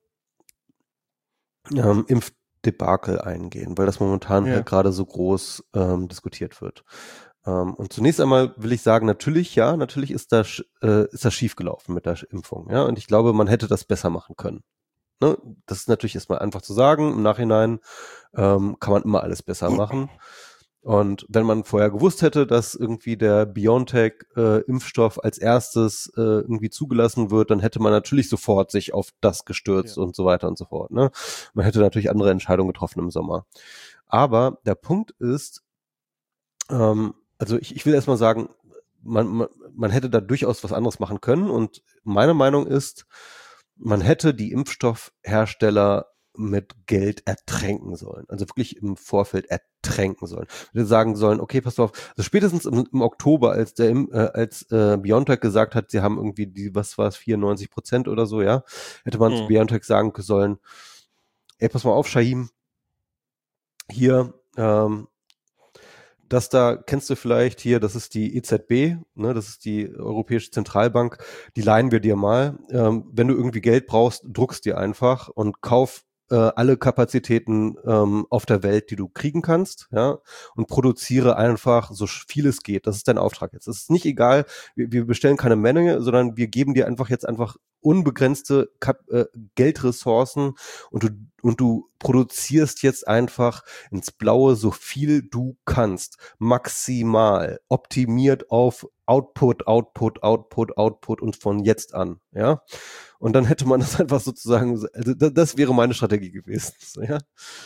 Impfdebakel eingehen, weil das momentan halt gerade so groß diskutiert wird. Und zunächst einmal will ich sagen, natürlich ist das schiefgelaufen mit der Impfung, ja, und ich glaube, man hätte das besser machen können. Ne? Das ist natürlich erstmal einfach zu sagen. Im Nachhinein kann man immer alles besser machen. Und wenn man vorher gewusst hätte, dass irgendwie der BioNTech-Impfstoff als erstes irgendwie zugelassen wird, dann hätte man natürlich sofort sich auf das gestürzt und so weiter und so fort. Ne? Man hätte natürlich andere Entscheidungen getroffen im Sommer. Aber der Punkt ist, also ich will erstmal sagen, man hätte da durchaus was anderes machen können. Und meine Meinung ist, man hätte die Impfstoffhersteller mit Geld ertränken sollen. Also wirklich im Vorfeld ertränken sollen. Wir sagen sollen, okay, pass auf, also spätestens im Oktober, als BioNTech gesagt hat, sie haben irgendwie was war es, 94% oder so, ja, hätte man zu BioNTech sagen sollen, ey, pass mal auf, Shahim, hier, das da kennst du vielleicht hier, das ist die EZB, ne, das ist die Europäische Zentralbank, die leihen wir dir mal. Wenn du irgendwie Geld brauchst, druckst dir einfach und kauf alle Kapazitäten auf der Welt, die du kriegen kannst, ja, und produziere einfach so viel es geht. Das ist dein Auftrag jetzt. Es ist nicht egal, wir bestellen keine Menge, sondern wir geben dir einfach unbegrenzte Geldressourcen und du produzierst jetzt einfach ins Blaue so viel du kannst. Maximal. Optimiert auf Output und von jetzt an, ja. Und dann hätte man das einfach sozusagen, also das wäre meine Strategie gewesen, ja.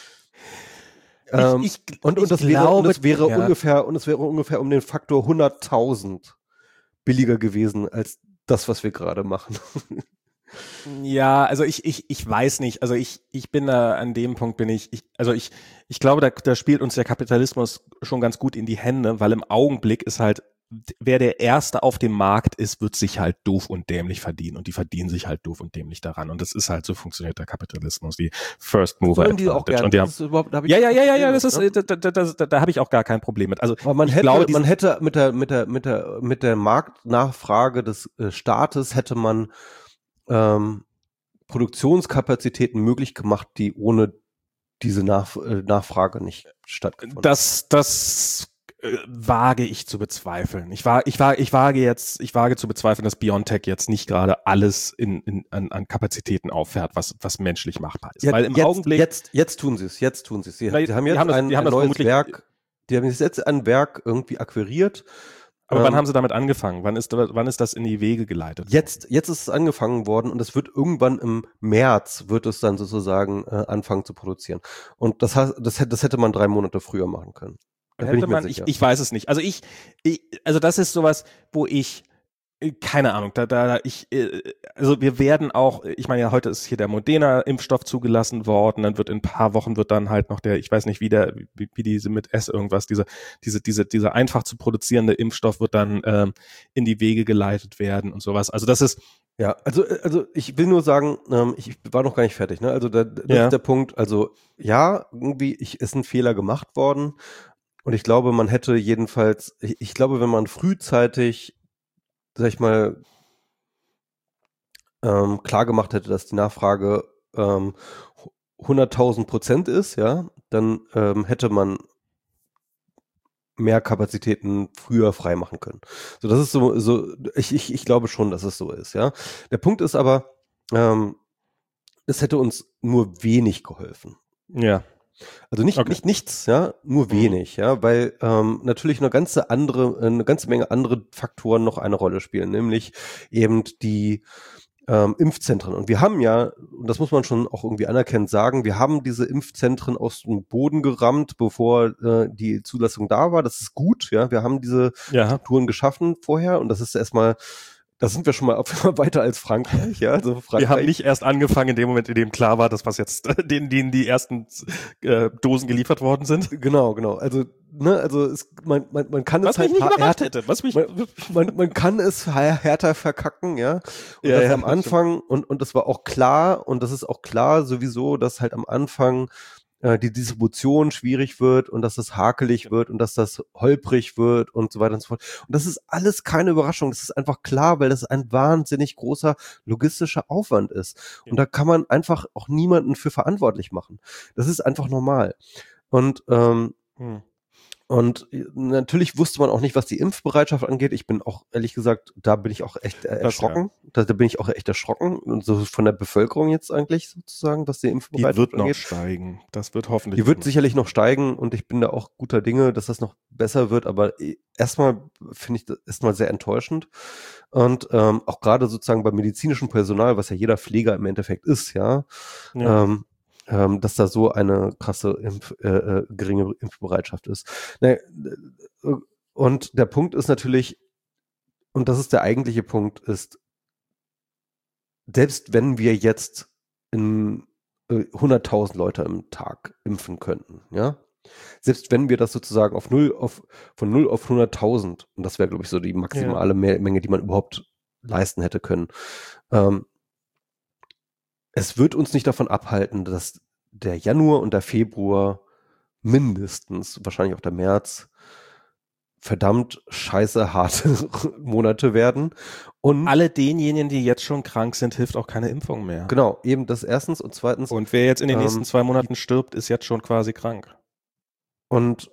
Es wäre ungefähr um den Faktor 100.000 billiger gewesen als das, was wir gerade machen. Ja, also ich weiß nicht. Also ich bin da an dem Punkt ich glaube, da spielt uns der Kapitalismus schon ganz gut in die Hände, weil im Augenblick ist halt, wer der Erste auf dem Markt ist, wird sich halt doof und dämlich verdienen und die verdienen sich halt doof und dämlich daran und das ist halt, so funktioniert der Kapitalismus, die First Mover Advantage. Auch gerne. Und die haben, da habe ich auch gar kein Problem mit. Also aber man hätte mit der Marktnachfrage des Staates hätte man Produktionskapazitäten möglich gemacht, die ohne diese Nachfrage nicht stattgefunden. Das wage ich zu bezweifeln. Ich wage zu bezweifeln, dass BioNTech jetzt nicht gerade alles an Kapazitäten auffährt, was menschlich machbar ist. Weil im Augenblick jetzt tun sie es. Sie haben jetzt ein neues Werk. Die haben jetzt ein Werk irgendwie akquiriert. Aber wann haben sie damit angefangen? Wann ist das in die Wege geleitet? Jetzt ist es angefangen worden und es wird irgendwann im März wird es dann sozusagen anfangen zu produzieren. Und das hätte man 3 Monate früher machen können. Ich weiß es nicht. Also also das ist sowas, wo ich keine Ahnung, also wir werden auch, ich meine ja, heute ist hier der Moderna-Impfstoff zugelassen worden, dann wird in ein paar Wochen wird dann halt noch der, ich weiß nicht, wie diese mit S irgendwas, dieser einfach zu produzierende Impfstoff wird dann in die Wege geleitet werden und sowas. Also das ist, Ja, also ich will nur sagen, ich war noch gar nicht fertig, ne? Also das ist der Punkt. Also ja, irgendwie ist ein Fehler gemacht worden und ich glaube, man hätte jedenfalls, ich glaube, wenn man frühzeitig, sag ich mal, klar gemacht hätte, dass die Nachfrage 100.000% ist, ja, dann hätte man mehr Kapazitäten früher freimachen können. So, das ist ich glaube schon, dass es so ist, ja. Der Punkt ist aber, es hätte uns nur wenig geholfen. Ja. Also nicht nichts, ja, nur wenig, ja, weil natürlich eine ganze Menge andere Faktoren noch eine Rolle spielen, nämlich eben die Impfzentren. Und wir haben ja, und das muss man schon auch irgendwie anerkennend sagen, wir haben diese Impfzentren aus dem Boden gerammt, bevor die Zulassung da war. Das ist gut, ja. Wir haben diese Strukturen geschaffen vorher und das ist erstmal, da sind wir schon mal weiter als Frankreich, ja. Also Frankreich, wir haben nicht erst angefangen in dem Moment, in dem klar war, dass was jetzt denen die ersten Dosen geliefert worden sind. Genau. Also man kann es halt man kann es härter verkacken, ja. Und das am Anfang und das war auch klar und das ist auch klar sowieso, dass halt am Anfang die Distribution schwierig wird und dass das hakelig wird und dass das holprig wird und so weiter und so fort. Und das ist alles keine Überraschung. Das ist einfach klar, weil das ein wahnsinnig großer logistischer Aufwand ist. Und da kann man einfach auch niemanden für verantwortlich machen. Das ist einfach normal. Und Und natürlich wusste man auch nicht, was die Impfbereitschaft angeht. Ich bin auch, ehrlich gesagt, da bin ich auch echt erschrocken. Da bin ich auch echt erschrocken. Und so von der Bevölkerung jetzt eigentlich sozusagen, was die Impfbereitschaft angeht. Die wird noch steigen. Das wird hoffentlich. Die wird sicherlich noch steigen und ich bin da auch guter Dinge, dass das noch besser wird. Aber erstmal finde ich das erstmal sehr enttäuschend. Und auch gerade sozusagen beim medizinischen Personal, was ja jeder Pfleger im Endeffekt ist, ja. Dass da so eine krasse geringe Impfbereitschaft ist. Und der Punkt ist natürlich, und das ist der eigentliche Punkt, ist, selbst wenn wir jetzt 100.000 Leute im Tag impfen könnten, ja, selbst wenn wir das sozusagen von 0 auf 100.000, und das wäre, glaube ich, so die maximale Menge, die man überhaupt leisten hätte können, es wird uns nicht davon abhalten, dass der Januar und der Februar mindestens, wahrscheinlich auch der März, verdammt scheiße harte Monate werden. Und alle denjenigen, die jetzt schon krank sind, hilft auch keine Impfung mehr. Genau, eben das erstens und zweitens. Und wer jetzt in den nächsten 2 Monaten stirbt, ist jetzt schon quasi krank. Und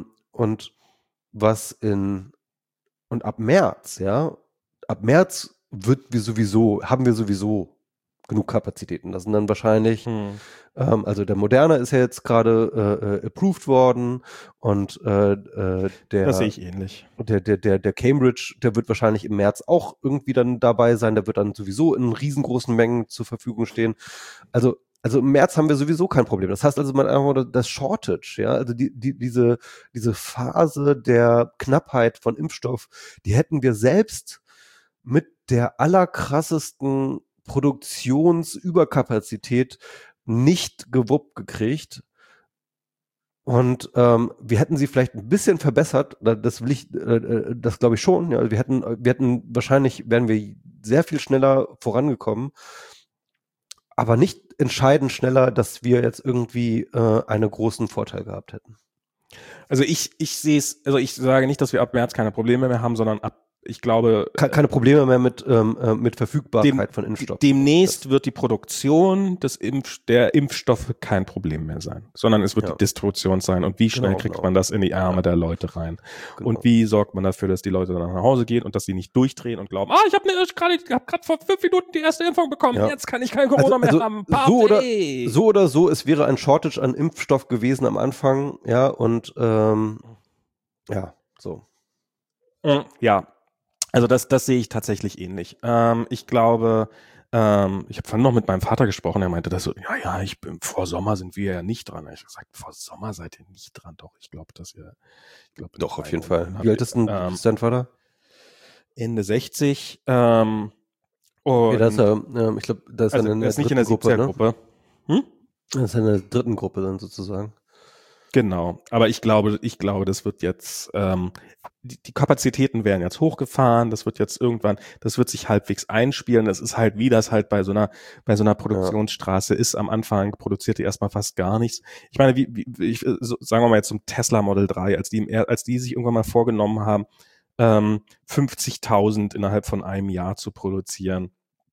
ab März, ja, ab März haben wir sowieso genug Kapazitäten. Das sind dann wahrscheinlich, also der Moderna ist ja jetzt gerade approved worden und das sehe ich ähnlich. Der Cambridge, der wird wahrscheinlich im März auch irgendwie dann dabei sein, der wird dann sowieso in riesengroßen Mengen zur Verfügung stehen. Also im März haben wir sowieso kein Problem. Das heißt also, man einfach das Shortage, ja, also diese Phase der Knappheit von Impfstoff, die hätten wir selbst mit der allerkrassesten Produktionsüberkapazität nicht gewuppt gekriegt. Und wir hätten sie vielleicht ein bisschen verbessert, das glaube ich schon. Ja, wir hätten wahrscheinlich wären wir sehr viel schneller vorangekommen, aber nicht entscheidend schneller, dass wir jetzt irgendwie einen großen Vorteil gehabt hätten. Also ich sehe es, also ich sage nicht, dass wir ab März keine Probleme mehr haben, sondern ich glaube, keine Probleme mehr mit Verfügbarkeit von Impfstoffen. Demnächst wird die Produktion der Impfstoffe kein Problem mehr sein, sondern es wird die Distribution sein. Und wie schnell kriegt man das in die Arme der Leute rein? Genau. Und wie sorgt man dafür, dass die Leute dann nach Hause gehen und dass sie nicht durchdrehen und glauben, ich habe gerade vor 5 Minuten die erste Impfung bekommen, jetzt kann ich kein Corona mehr haben. So oder so, es wäre ein Shortage an Impfstoff gewesen am Anfang, ja, und so. Ja. Also das sehe ich tatsächlich ähnlich. Ich glaube, ich habe vorhin noch mit meinem Vater gesprochen, er meinte das so, vor Sommer sind wir ja nicht dran. Ich habe gesagt, vor Sommer seid ihr nicht dran. Doch, ich glaube, Doch, auf jeden Fall. Wie alt ist denn dein Vater? Ende 60. Ich glaube, da ist er in der nicht in der 70er-Gruppe. Das ist in der dritten Gruppe dann sozusagen. Genau, aber ich glaube, das wird jetzt, die Kapazitäten werden jetzt hochgefahren, das wird jetzt irgendwann, das wird sich halbwegs einspielen, das ist halt, wie das halt bei so einer Produktionsstraße ist, am Anfang produziert die erstmal fast gar nichts. Ich meine, sagen wir mal jetzt zum Tesla Model 3, als die sich irgendwann mal vorgenommen haben, 50.000 innerhalb von einem Jahr zu produzieren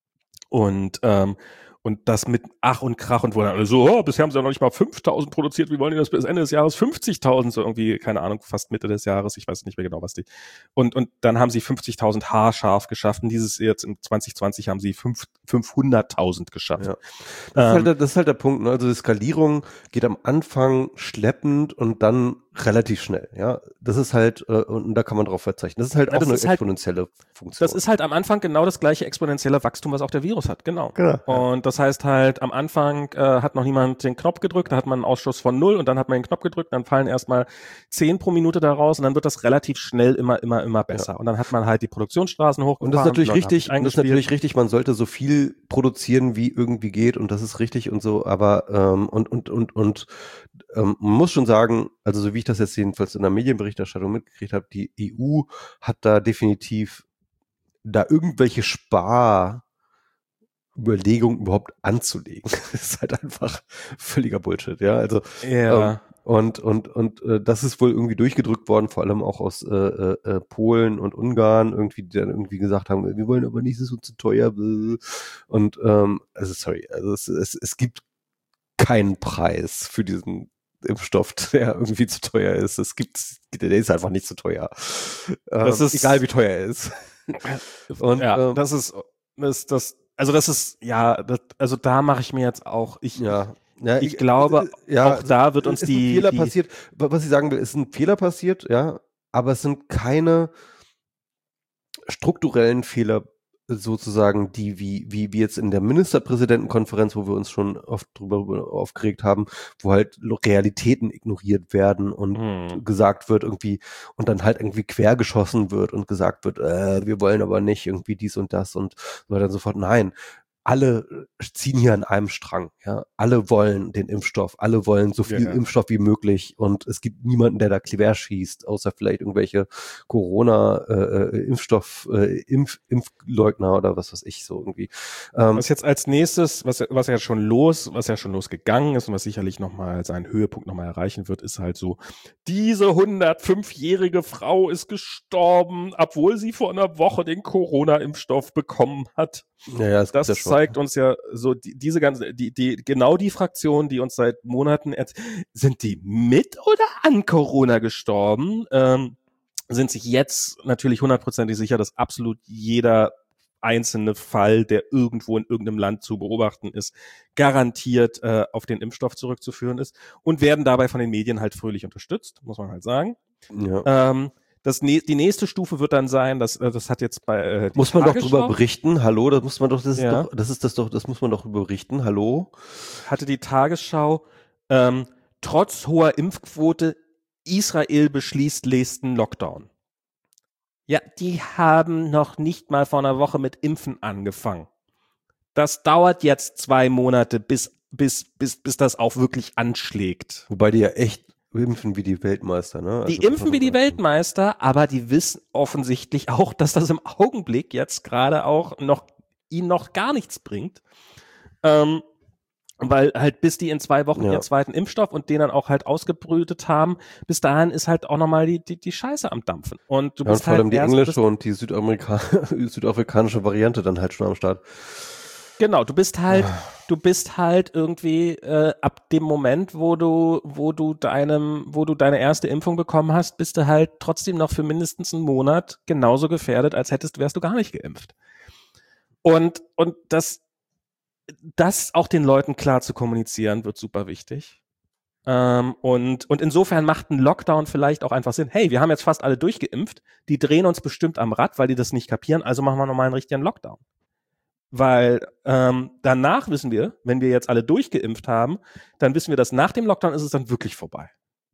und das mit Ach und Krach und wo dann alle so, bisher haben sie ja noch nicht mal 5.000 produziert, wie wollen die das bis Ende des Jahres 50.000, so irgendwie, keine Ahnung, fast Mitte des Jahres, ich weiß nicht mehr genau, was die. Und dann haben sie 50.000 haarscharf geschafft und dieses jetzt in 2020 haben sie 500.000 geschafft. Ja. Das ist halt der Punkt, ne? Also die Skalierung geht am Anfang schleppend und dann relativ schnell, ja. Das ist halt, und da kann man drauf verzeichnen. Das ist halt auch eine exponentielle Funktion. Das ist halt am Anfang genau das gleiche exponentielle Wachstum, was auch der Virus hat, genau. Ja. Und das heißt halt, am Anfang hat noch niemand den Knopf gedrückt, da hat man einen Ausschuss von 0 und dann hat man den Knopf gedrückt, dann fallen erstmal 10 pro Minute daraus und dann wird das relativ schnell immer besser. Ja. Und dann hat man halt die Produktionsstraßen hochgefahren. Und das ist natürlich richtig, man sollte so viel produzieren, wie irgendwie geht und das ist richtig und so, aber man muss schon sagen, also so wie ich das jetzt jedenfalls in der Medienberichterstattung mitgekriegt habe, die EU hat da definitiv irgendwelche Sparüberlegungen überhaupt anzulegen. Das ist halt einfach völliger Bullshit, ja. Also und das ist wohl irgendwie durchgedrückt worden, vor allem auch aus Polen und Ungarn, irgendwie, die dann irgendwie gesagt haben, wir wollen aber nicht, es ist uns zu teuer. Und also es gibt keinen Preis für diesen Impfstoff, der irgendwie zu teuer ist. Der ist einfach nicht zu teuer. Das ist egal wie teuer er ist. Und ja, also da mache ich mir jetzt auch, ich glaube, auch da wird uns die Fehler passiert. Was ich sagen will, ist ein Fehler passiert, ja, aber es sind keine strukturellen Fehler sozusagen, die wie jetzt in der Ministerpräsidentenkonferenz, wo wir uns schon oft drüber aufgeregt haben, wo halt Realitäten ignoriert werden und gesagt wird irgendwie und dann halt irgendwie quergeschossen wird und gesagt wird, wir wollen aber nicht irgendwie dies und das und so weiter und so fort. Nein, alle ziehen hier an einem Strang, ja. Alle wollen den Impfstoff, alle wollen so viel Impfstoff wie möglich und es gibt niemanden, der da quer schießt, außer vielleicht irgendwelche Impfleugner oder was weiß ich so irgendwie. Was jetzt als nächstes, was ja schon losgegangen ist und was sicherlich nochmal seinen Höhepunkt nochmal erreichen wird, ist halt so, diese 105-jährige Frau ist gestorben, obwohl sie vor einer Woche den Corona-Impfstoff bekommen hat. Ja, das zeigt uns ja so diese ganze, genau die Fraktion, die uns seit Monaten sind die mit oder an Corona gestorben, sind sich jetzt natürlich 100% sicher, dass absolut jeder einzelne Fall, der irgendwo in irgendeinem Land zu beobachten ist, garantiert auf den Impfstoff zurückzuführen ist und werden dabei von den Medien halt fröhlich unterstützt, muss man halt sagen. Ja. Die nächste Stufe wird dann sein, das hat jetzt bei muss man doch drüber berichten, hallo, das muss man doch, das muss man doch drüber berichten, hallo. Hatte die Tagesschau, trotz hoher Impfquote, Israel beschließt nächsten Lockdown. Ja, die haben noch nicht mal vor einer Woche mit Impfen angefangen. Das dauert jetzt 2 Monate, bis das auch wirklich anschlägt. Wobei die ja echt impfen wie die Weltmeister, ne? Die impfen wie die Weltmeister, aber die wissen offensichtlich auch, dass das im Augenblick jetzt gerade auch ihnen noch gar nichts bringt. Weil halt bis die in 2 Wochen ihren zweiten Impfstoff und den dann auch halt ausgebrütet haben, bis dahin ist halt auch nochmal die Scheiße am Dampfen. Und du bist vor allem die englische und die südafrikanische Variante dann halt schon am Start. Genau, du bist halt irgendwie ab dem Moment, wo du deine erste Impfung bekommen hast, bist du halt trotzdem noch für mindestens einen Monat genauso gefährdet, als wärst du gar nicht geimpft. Und das auch den Leuten klar zu kommunizieren, wird super wichtig. Und insofern macht ein Lockdown vielleicht auch einfach Sinn. Hey, wir haben jetzt fast alle durchgeimpft, die drehen uns bestimmt am Rad, weil die das nicht kapieren, also machen wir nochmal einen richtigen Lockdown. Weil danach wissen wir, wenn wir jetzt alle durchgeimpft haben, dann wissen wir, dass nach dem Lockdown ist es dann wirklich vorbei.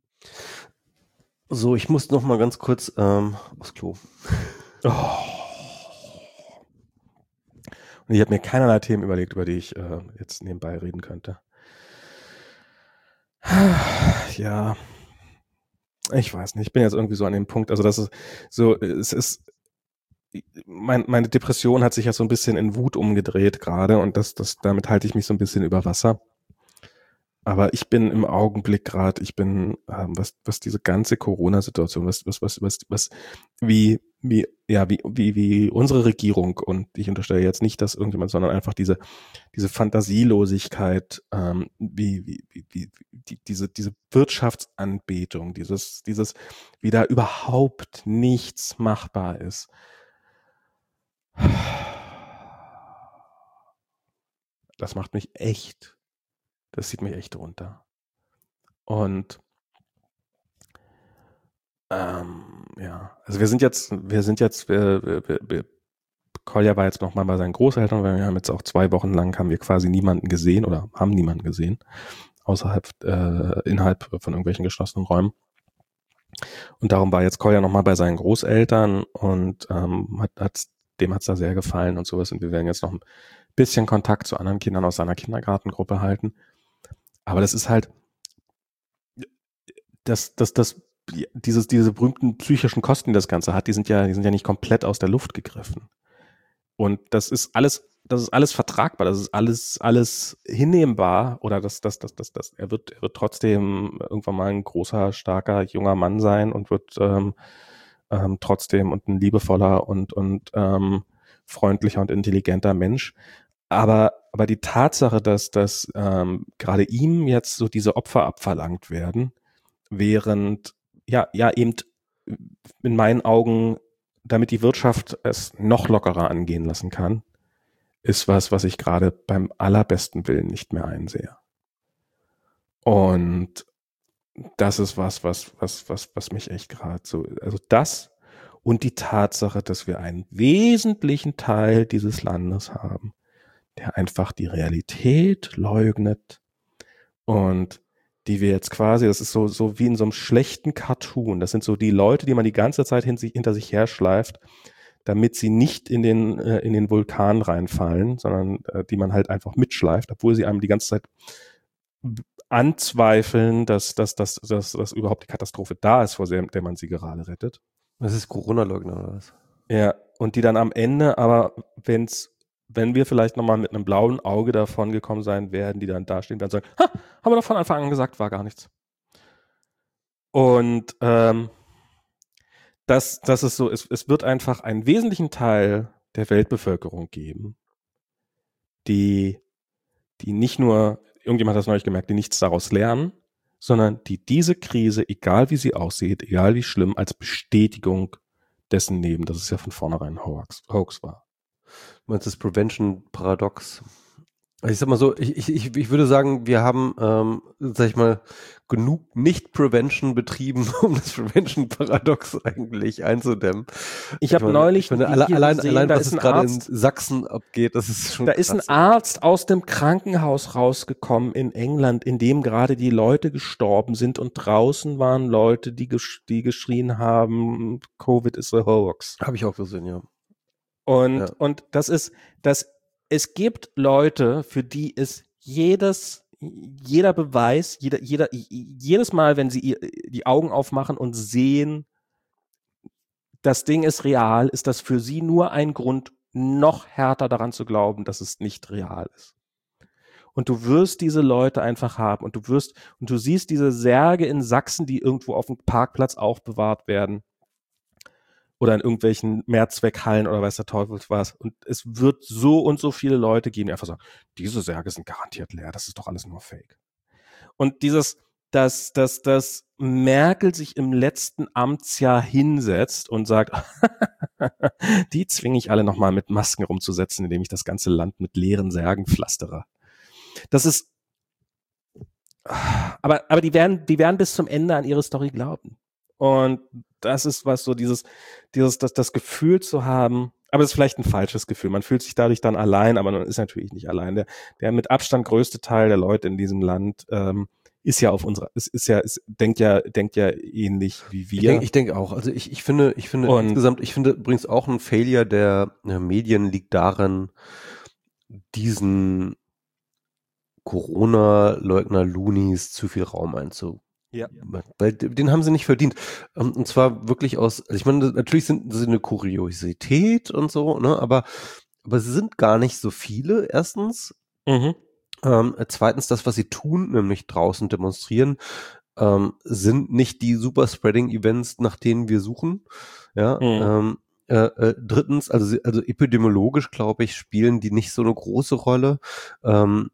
So, ich muss noch mal ganz kurz aufs Klo. Und ich habe mir keinerlei Themen überlegt, über die ich jetzt nebenbei reden könnte. Ja, Ich weiß nicht, ich bin jetzt irgendwie so an dem Punkt, also das ist so, meine Depression hat sich ja so ein bisschen in Wut umgedreht gerade und damit halte ich mich so ein bisschen über Wasser. Aber ich bin im Augenblick gerade, was diese ganze Corona-Situation, wie unsere Regierung, und ich unterstelle jetzt nicht, dass irgendjemand, sondern einfach diese Fantasielosigkeit, diese Wirtschaftsanbetung, wie da überhaupt nichts machbar ist. Das zieht mich echt runter. Und also Kolja war jetzt noch mal bei seinen Großeltern, weil wir haben jetzt auch 2 Wochen lang haben wir quasi niemanden gesehen oder haben niemanden gesehen, innerhalb von irgendwelchen geschlossenen Räumen. Und darum war jetzt Kolja noch mal bei seinen Großeltern und dem hat's da sehr gefallen und sowas. Und wir werden jetzt noch ein bisschen Kontakt zu anderen Kindern aus seiner Kindergartengruppe halten. Aber das ist halt, diese berühmten psychischen Kosten, die das Ganze hat, die sind ja nicht komplett aus der Luft gegriffen. Und das ist alles vertragbar, das ist alles hinnehmbar, oder er wird trotzdem irgendwann mal ein großer, starker, junger Mann sein und wird trotzdem und ein liebevoller und freundlicher und intelligenter Mensch. Aber die Tatsache, dass gerade ihm jetzt so diese Opfer abverlangt werden, während eben in meinen Augen, damit die Wirtschaft es noch lockerer angehen lassen kann, ist was ich gerade beim allerbesten Willen nicht mehr einsehe. Und das ist was mich echt gerade so, also das und die Tatsache, dass wir einen wesentlichen Teil dieses Landes haben, der einfach die Realität leugnet und die wir jetzt quasi, das ist so wie in so einem schlechten Cartoon. Das sind so die Leute, die man die ganze Zeit hinter sich herschleift, damit sie nicht in den Vulkan reinfallen, sondern die man halt einfach mitschleift, obwohl sie einem die ganze Zeit anzweifeln, dass überhaupt die Katastrophe da ist, vor der man sie gerade rettet. Das ist Corona-Leugner oder was? Ja, und die dann am Ende, aber wenn wir vielleicht nochmal mit einem blauen Auge davon gekommen sein werden, die dann dastehen werden und sagen, haben wir doch von Anfang an gesagt, war gar nichts. Und das ist so, es wird einfach einen wesentlichen Teil der Weltbevölkerung geben, die nicht nur, irgendjemand hat das neulich gemerkt, die nichts daraus lernen, sondern die diese Krise, egal wie sie aussieht, egal wie schlimm, als Bestätigung dessen nehmen, dass es ja von vornherein Hoax war. Du meinst das Prevention-Paradox? Ich sag mal so, ich würde sagen, wir haben, sag ich mal, genug Nicht-Prevention betrieben, um das Prevention-Paradox eigentlich einzudämmen. Ich habe neulich allein was es gerade in Sachsen abgeht, das ist schon krass. Da ist ein Arzt aus dem Krankenhaus rausgekommen in England, in dem gerade die Leute gestorben sind und draußen waren Leute, die geschrien haben, Covid is a hoax. Habe ich auch gesehen, ja. Und es gibt Leute, für die ist jeder Beweis, jedes Mal, wenn sie die Augen aufmachen und sehen, das Ding ist real, ist das für sie nur ein Grund, noch härter daran zu glauben, dass es nicht real ist. Und du wirst diese Leute einfach haben und du siehst diese Särge in Sachsen, die irgendwo auf dem Parkplatz aufbewahrt werden. Oder in irgendwelchen Mehrzweckhallen oder weiß der Teufel was. Und es wird so und so viele Leute geben, die einfach sagen, diese Särge sind garantiert leer, das ist doch alles nur Fake. Und dass Merkel sich im letzten Amtsjahr hinsetzt und sagt, die zwinge ich alle nochmal mit Masken rumzusetzen, indem ich das ganze Land mit leeren Särgen pflastere. Das ist, aber die werden bis zum Ende an ihre Story glauben. Und das ist was so das Gefühl zu haben, aber es ist vielleicht ein falsches Gefühl. Man fühlt sich dadurch dann allein, aber man ist natürlich nicht allein. Der mit Abstand größte Teil der Leute in diesem Land ist ja auf unserer, denkt ja ähnlich wie wir. Ich denke auch. Also ich finde insgesamt, ich finde übrigens auch ein Failure der Medien liegt darin, diesen Corona-Leugner-Loonies zu viel Raum einzugestehen. Ja. Weil den haben sie nicht verdient. Und zwar wirklich also ich meine, natürlich sind sie eine Kuriosität und so, ne, aber sie sind gar nicht so viele, erstens. Mhm. Zweitens, das, was sie tun, nämlich draußen demonstrieren, sind nicht die Super-Spreading-Events, nach denen wir suchen. Ja, Mhm. drittens, also epidemiologisch, glaube ich, spielen die nicht so eine große Rolle. Ähm,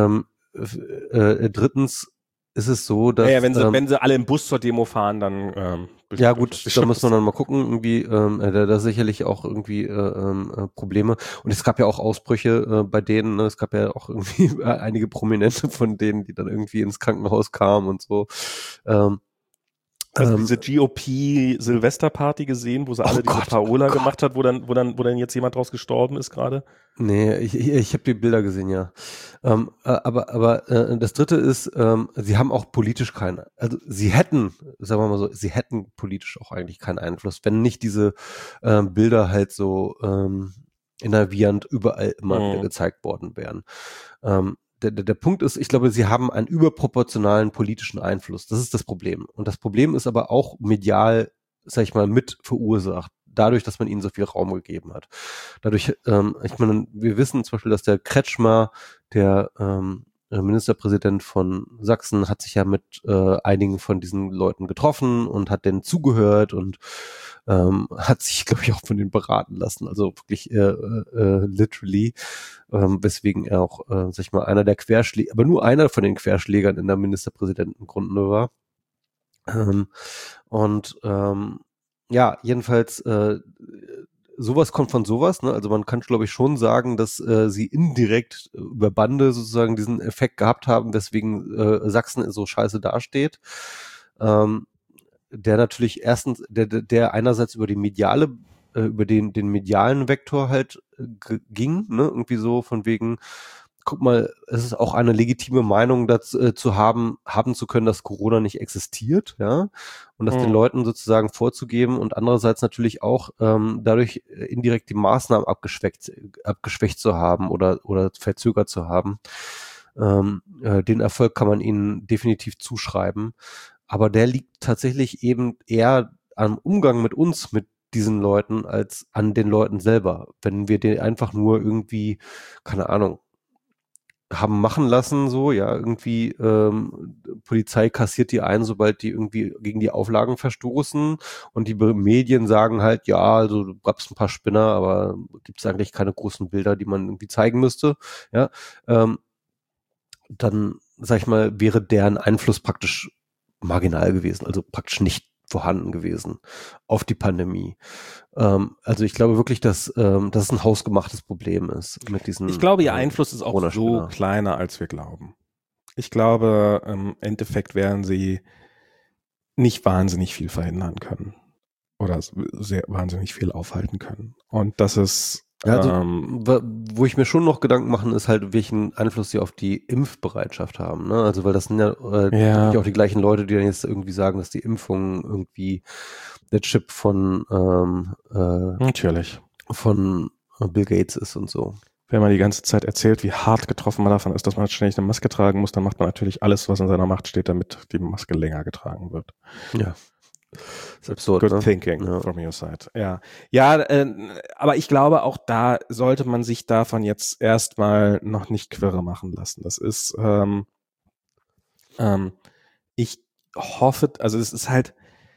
drittens ist es so, Naja, dass wenn sie alle im Bus zur Demo fahren, dann ja dürfte das gut, sich da schon muss was man dann sein. mal gucken, irgendwie, da sicherlich auch irgendwie Probleme. Und es gab ja auch Ausbrüche bei denen, ne? Es gab ja auch irgendwie einige Prominente von denen, die dann irgendwie ins Krankenhaus kamen und so. Ähm, Also ähm, diese GOP-Silvesterparty gesehen, wo sie alle diese oh Paola Gott. gemacht hat, wo dann jetzt jemand draus gestorben ist gerade. Nee, ich habe die Bilder gesehen, ja. Aber das Dritte ist, sie haben auch politisch keinen, also sie hätten, sagen wir mal so, sie hätten politisch auch eigentlich keinen Einfluss, wenn nicht diese Bilder halt so innervierend überall immer wieder Mhm. gezeigt worden wären. Der Punkt ist, ich glaube, sie haben einen überproportionalen politischen Einfluss. Das ist das Problem. Und das Problem ist aber auch medial, sag ich mal, mit verursacht, dadurch, dass man ihnen so viel Raum gegeben hat. Dadurch, ich meine, wir wissen zum Beispiel, dass der Kretschmer, der Ministerpräsident von Sachsen, hat sich ja mit einigen von diesen Leuten getroffen und hat denen zugehört und hat sich, glaube ich, auch von denen beraten lassen. Also wirklich literally, weswegen er auch, sag ich mal, einer der Querschläger, aber nur einer von den Querschlägern in der Ministerpräsidentenrunde war. Und ja, jedenfalls sowas kommt von sowas, ne? Also man kann, glaube ich, schon sagen, dass sie indirekt über Bande sozusagen diesen Effekt gehabt haben, weswegen Sachsen so scheiße dasteht. Ähm, der natürlich erstens, der einerseits über die mediale, über den medialen Vektor halt ging, ne? Irgendwie so von wegen, guck mal, es ist auch eine legitime Meinung dazu zu haben zu können, dass Corona nicht existiert, ja, und das den Mhm. Leuten sozusagen vorzugeben und andererseits natürlich auch dadurch indirekt die Maßnahmen abgeschwächt zu haben oder verzögert zu haben. Den Erfolg kann man ihnen definitiv zuschreiben, aber der liegt tatsächlich eben eher am Umgang mit uns, mit diesen Leuten, als an den Leuten selber. Wenn wir den einfach nur irgendwie, keine Ahnung, haben machen lassen, so, ja, irgendwie Polizei kassiert die ein, sobald die irgendwie gegen die Auflagen verstoßen und die Medien sagen halt, ja, also du gab's ein paar Spinner, aber gibt's eigentlich keine großen Bilder, die man irgendwie zeigen müsste, ja, dann, sag ich mal, wäre deren Einfluss praktisch marginal gewesen, also praktisch nicht vorhanden gewesen auf die Pandemie. Also ich glaube wirklich, dass das ein hausgemachtes Problem ist mit Ich diesen glaube, ihr Einfluss ist auch so Corona-Spinner. kleiner, als wir glauben. Ich glaube, im Endeffekt werden sie nicht wahnsinnig viel verhindern können oder sehr wahnsinnig viel aufhalten können. Und das ist Ja, also wo ich mir schon noch Gedanken machen, ist halt, welchen Einfluss sie auf die Impfbereitschaft haben. Ne? Also weil das sind ja ja, wirklich auch die gleichen Leute, die dann jetzt irgendwie sagen, dass die Impfung irgendwie der Chip natürlich. von Bill Gates ist und so. Wenn man die ganze Zeit erzählt, wie hart getroffen man davon ist, dass man ständig eine Maske tragen muss, dann macht man natürlich alles, was in seiner Macht steht, damit die Maske länger getragen wird. Ja, ist absurd, Good ne? thinking Ja. from your side. Ja, ja, aber ich glaube, auch da sollte man sich davon jetzt erstmal noch nicht quirre machen lassen. Das ist, ähm, ich hoffe, also es ist halt,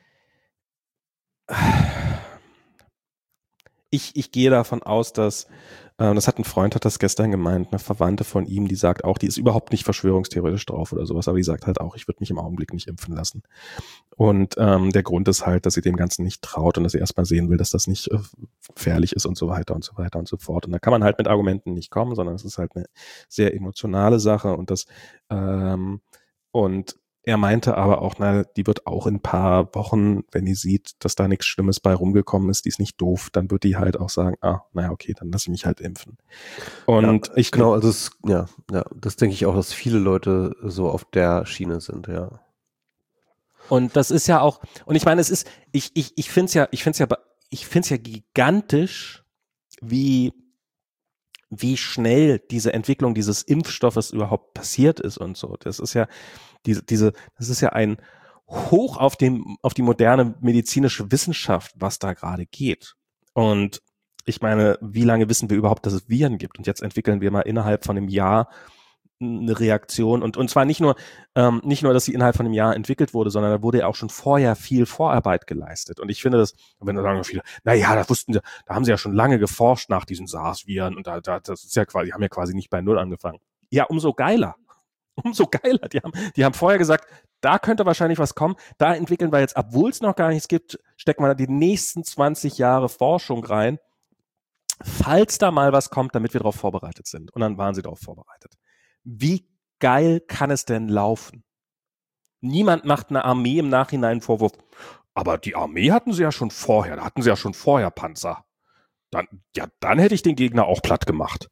ich gehe davon aus, dass, das hat ein Freund, hat das gestern gemeint, eine Verwandte von ihm, die sagt auch, die ist überhaupt nicht verschwörungstheoretisch drauf oder sowas, aber die sagt halt auch, ich würde mich im Augenblick nicht impfen lassen. Und der Grund ist halt, dass sie dem Ganzen nicht traut und dass sie erstmal sehen will, dass das nicht gefährlich ist und so weiter und so weiter und so fort. Und da kann man halt mit Argumenten nicht kommen, sondern es ist halt eine sehr emotionale Sache und das und er meinte aber auch, na, die wird auch in ein paar Wochen, wenn die sieht, dass da nichts Schlimmes bei rumgekommen ist, die ist nicht doof, dann wird die halt auch sagen, naja, okay, dann lass ich mich halt impfen. Und Ja, ich, genau, also das denke ich auch, dass viele Leute so auf der Schiene sind, ja. und das ist ja auch, und ich meine, es ist, ich finde es ja gigantisch, wie schnell diese Entwicklung dieses Impfstoffes überhaupt passiert ist und so. Das ist ja das ist ja ein hoch auf die moderne medizinische Wissenschaft, was da gerade geht. Und ich meine, wie lange wissen wir überhaupt, dass es Viren gibt? Und jetzt entwickeln wir mal innerhalb von einem Jahr eine Reaktion und zwar nicht nur, dass sie innerhalb von einem Jahr entwickelt wurde, sondern da wurde ja auch schon vorher viel Vorarbeit geleistet. Und ich finde das, wenn da sagen viele, naja, das wussten sie, da haben sie ja schon lange geforscht nach diesen SARS-Viren und das ist ja quasi, die haben ja quasi nicht bei Null angefangen. Ja, umso geiler. Umso geiler. Die haben vorher gesagt, da könnte wahrscheinlich was kommen. Da entwickeln wir jetzt, obwohl es noch gar nichts gibt, stecken wir da die nächsten 20 Jahre Forschung rein, falls da mal was kommt, damit wir darauf vorbereitet sind. Und dann waren sie darauf vorbereitet. Wie geil kann es denn laufen? Niemand macht einer Armee im Nachhinein einen Vorwurf. Aber die Armee hatten sie ja schon vorher. Da hatten sie ja schon vorher Panzer. Dann hätte ich den Gegner auch platt gemacht.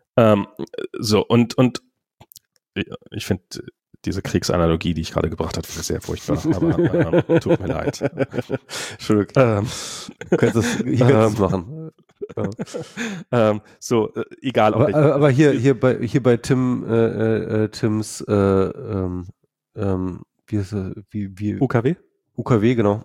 Und ich finde diese Kriegsanalogie, die ich gerade gebracht habe, sehr furchtbar. Aber tut mir leid. Entschuldigung. Ich könnte es machen. Egal. Aber hier bei Tims wie ist er, wie UKW? UKW, genau.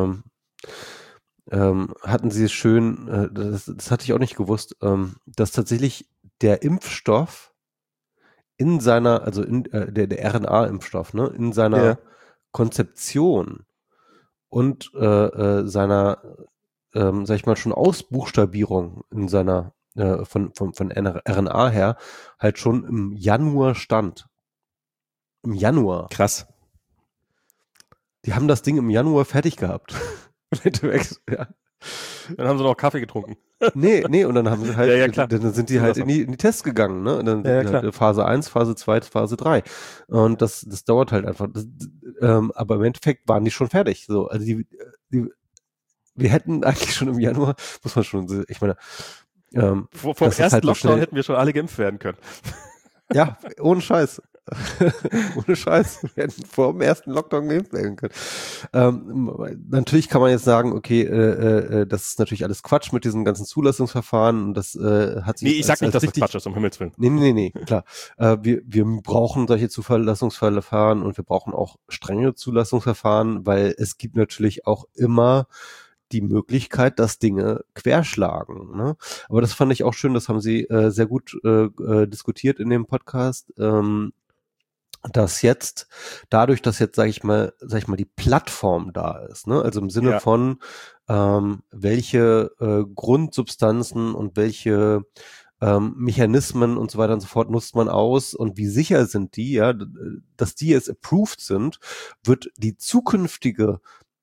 Hatten sie es schön, das hatte ich auch nicht gewusst, dass tatsächlich der Impfstoff in seiner, also der RNA-Impfstoff, ne, in seiner Konzeption und seiner, sag ich mal, schon Ausbuchstabierung in seiner von RNA her halt schon im Januar stand. Im Januar. Krass. Die haben das Ding im Januar fertig gehabt. Ja. Dann haben sie noch Kaffee getrunken. Nee, und dann haben sie halt, klar. Dann sind die halt in die Tests gegangen, ne? Und dann sind die halt Phase 1, Phase 2, Phase 3. Und das dauert halt einfach. Aber im Endeffekt waren die schon fertig. So, also wir hätten eigentlich schon im Januar, muss man schon, ich meine, vom ersten halt Lockdown hätten wir schon alle geimpft werden können. Ja, ohne Scheiß. Ohne Scheiß. Wir hätten vor dem ersten Lockdown geimpft werden können. Natürlich kann man jetzt sagen, okay, das ist natürlich alles Quatsch mit diesen ganzen Zulassungsverfahren und das hat sich. Nee, ich sag nicht, dass das Quatsch ist, um Himmels Willen. Nee, klar. Wir brauchen solche Zulassungsverfahren und wir brauchen auch strenge Zulassungsverfahren, weil es gibt natürlich auch immer die Möglichkeit, dass Dinge querschlagen. Ne? Aber das fand ich auch schön, das haben sie sehr gut diskutiert in dem Podcast, dass jetzt, dadurch, dass jetzt, sag ich mal, die Plattform da ist, ne? Also im Sinne von, welche Grundsubstanzen und welche Mechanismen und so weiter und so fort nutzt man aus und wie sicher sind die, ja, dass die jetzt approved sind, wird die zukünftige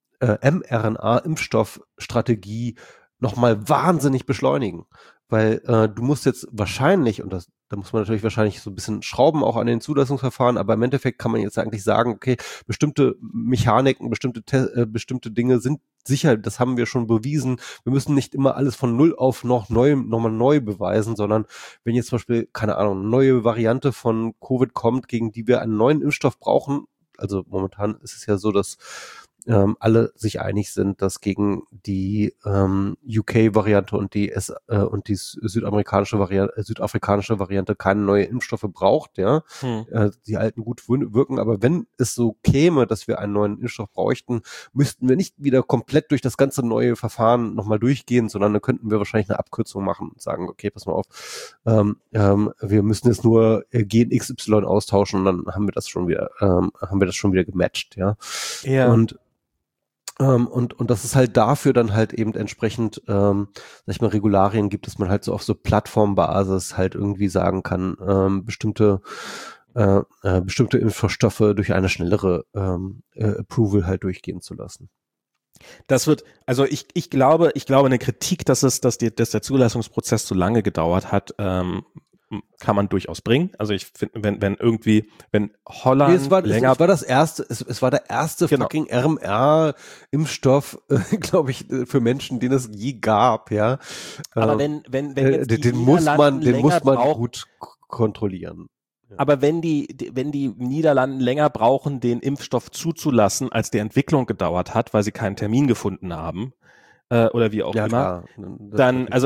mRNA-Impfstoffstrategie nochmal wahnsinnig beschleunigen. Weil du musst jetzt wahrscheinlich, und da muss man natürlich wahrscheinlich so ein bisschen schrauben auch an den Zulassungsverfahren, aber im Endeffekt kann man jetzt eigentlich sagen, okay, bestimmte Mechaniken, bestimmte Dinge sind sicher, das haben wir schon bewiesen. Wir müssen nicht immer alles von Null auf nochmal neu beweisen, sondern wenn jetzt zum Beispiel, keine Ahnung, eine neue Variante von Covid kommt, gegen die wir einen neuen Impfstoff brauchen, also momentan ist es ja so, dass alle sich einig sind, dass gegen die UK-Variante und die südafrikanische Variante keine neue Impfstoffe braucht, ja. Die alten gut wirken, aber wenn es so käme, dass wir einen neuen Impfstoff bräuchten, müssten wir nicht wieder komplett durch das ganze neue Verfahren nochmal durchgehen, sondern dann könnten wir wahrscheinlich eine Abkürzung machen und sagen, okay, pass mal auf, wir müssen jetzt nur Gen XY austauschen und dann haben wir das schon wieder gematcht, ja. Und das ist halt dafür dann halt eben entsprechend, sag ich mal, Regularien gibt, dass man halt so auf so Plattformbasis halt irgendwie sagen kann, bestimmte Impfstoffe durch eine schnellere Approval halt durchgehen zu lassen. Das wird, also ich glaube eine Kritik, dass der Zulassungsprozess so lange gedauert hat, kann man durchaus bringen. Also ich finde, wenn Holland es war der erste fucking RMR-Impfstoff, glaube ich, für Menschen, den es je gab, ja. Aber wenn jetzt den muss man gut kontrollieren. Aber wenn die Niederlande länger brauchen, den Impfstoff zuzulassen, als die Entwicklung gedauert hat, weil sie keinen Termin gefunden haben, oder wie auch immer, dann, also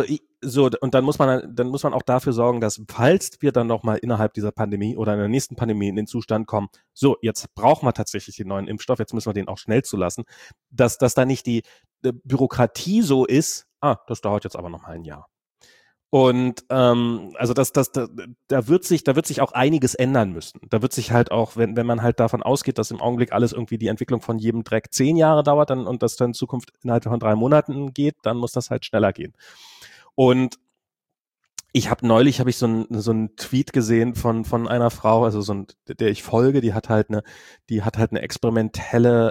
So, und dann muss man auch dafür sorgen, dass, falls wir dann nochmal innerhalb dieser Pandemie oder in der nächsten Pandemie in den Zustand kommen, so, jetzt brauchen wir tatsächlich den neuen Impfstoff, jetzt müssen wir den auch schnell zulassen, dass da nicht die Bürokratie so ist, das dauert jetzt aber noch mal ein Jahr. Und also da wird sich auch einiges ändern müssen. Da wird sich halt auch, wenn man halt davon ausgeht, dass im Augenblick alles irgendwie die Entwicklung von jedem Dreck 10 Jahre dauert und das dann in Zukunft innerhalb von 3 Monaten geht, dann muss das halt schneller gehen. Und neulich habe ich so einen Tweet gesehen von einer Frau, also der ich folge, die hat halt eine experimentelle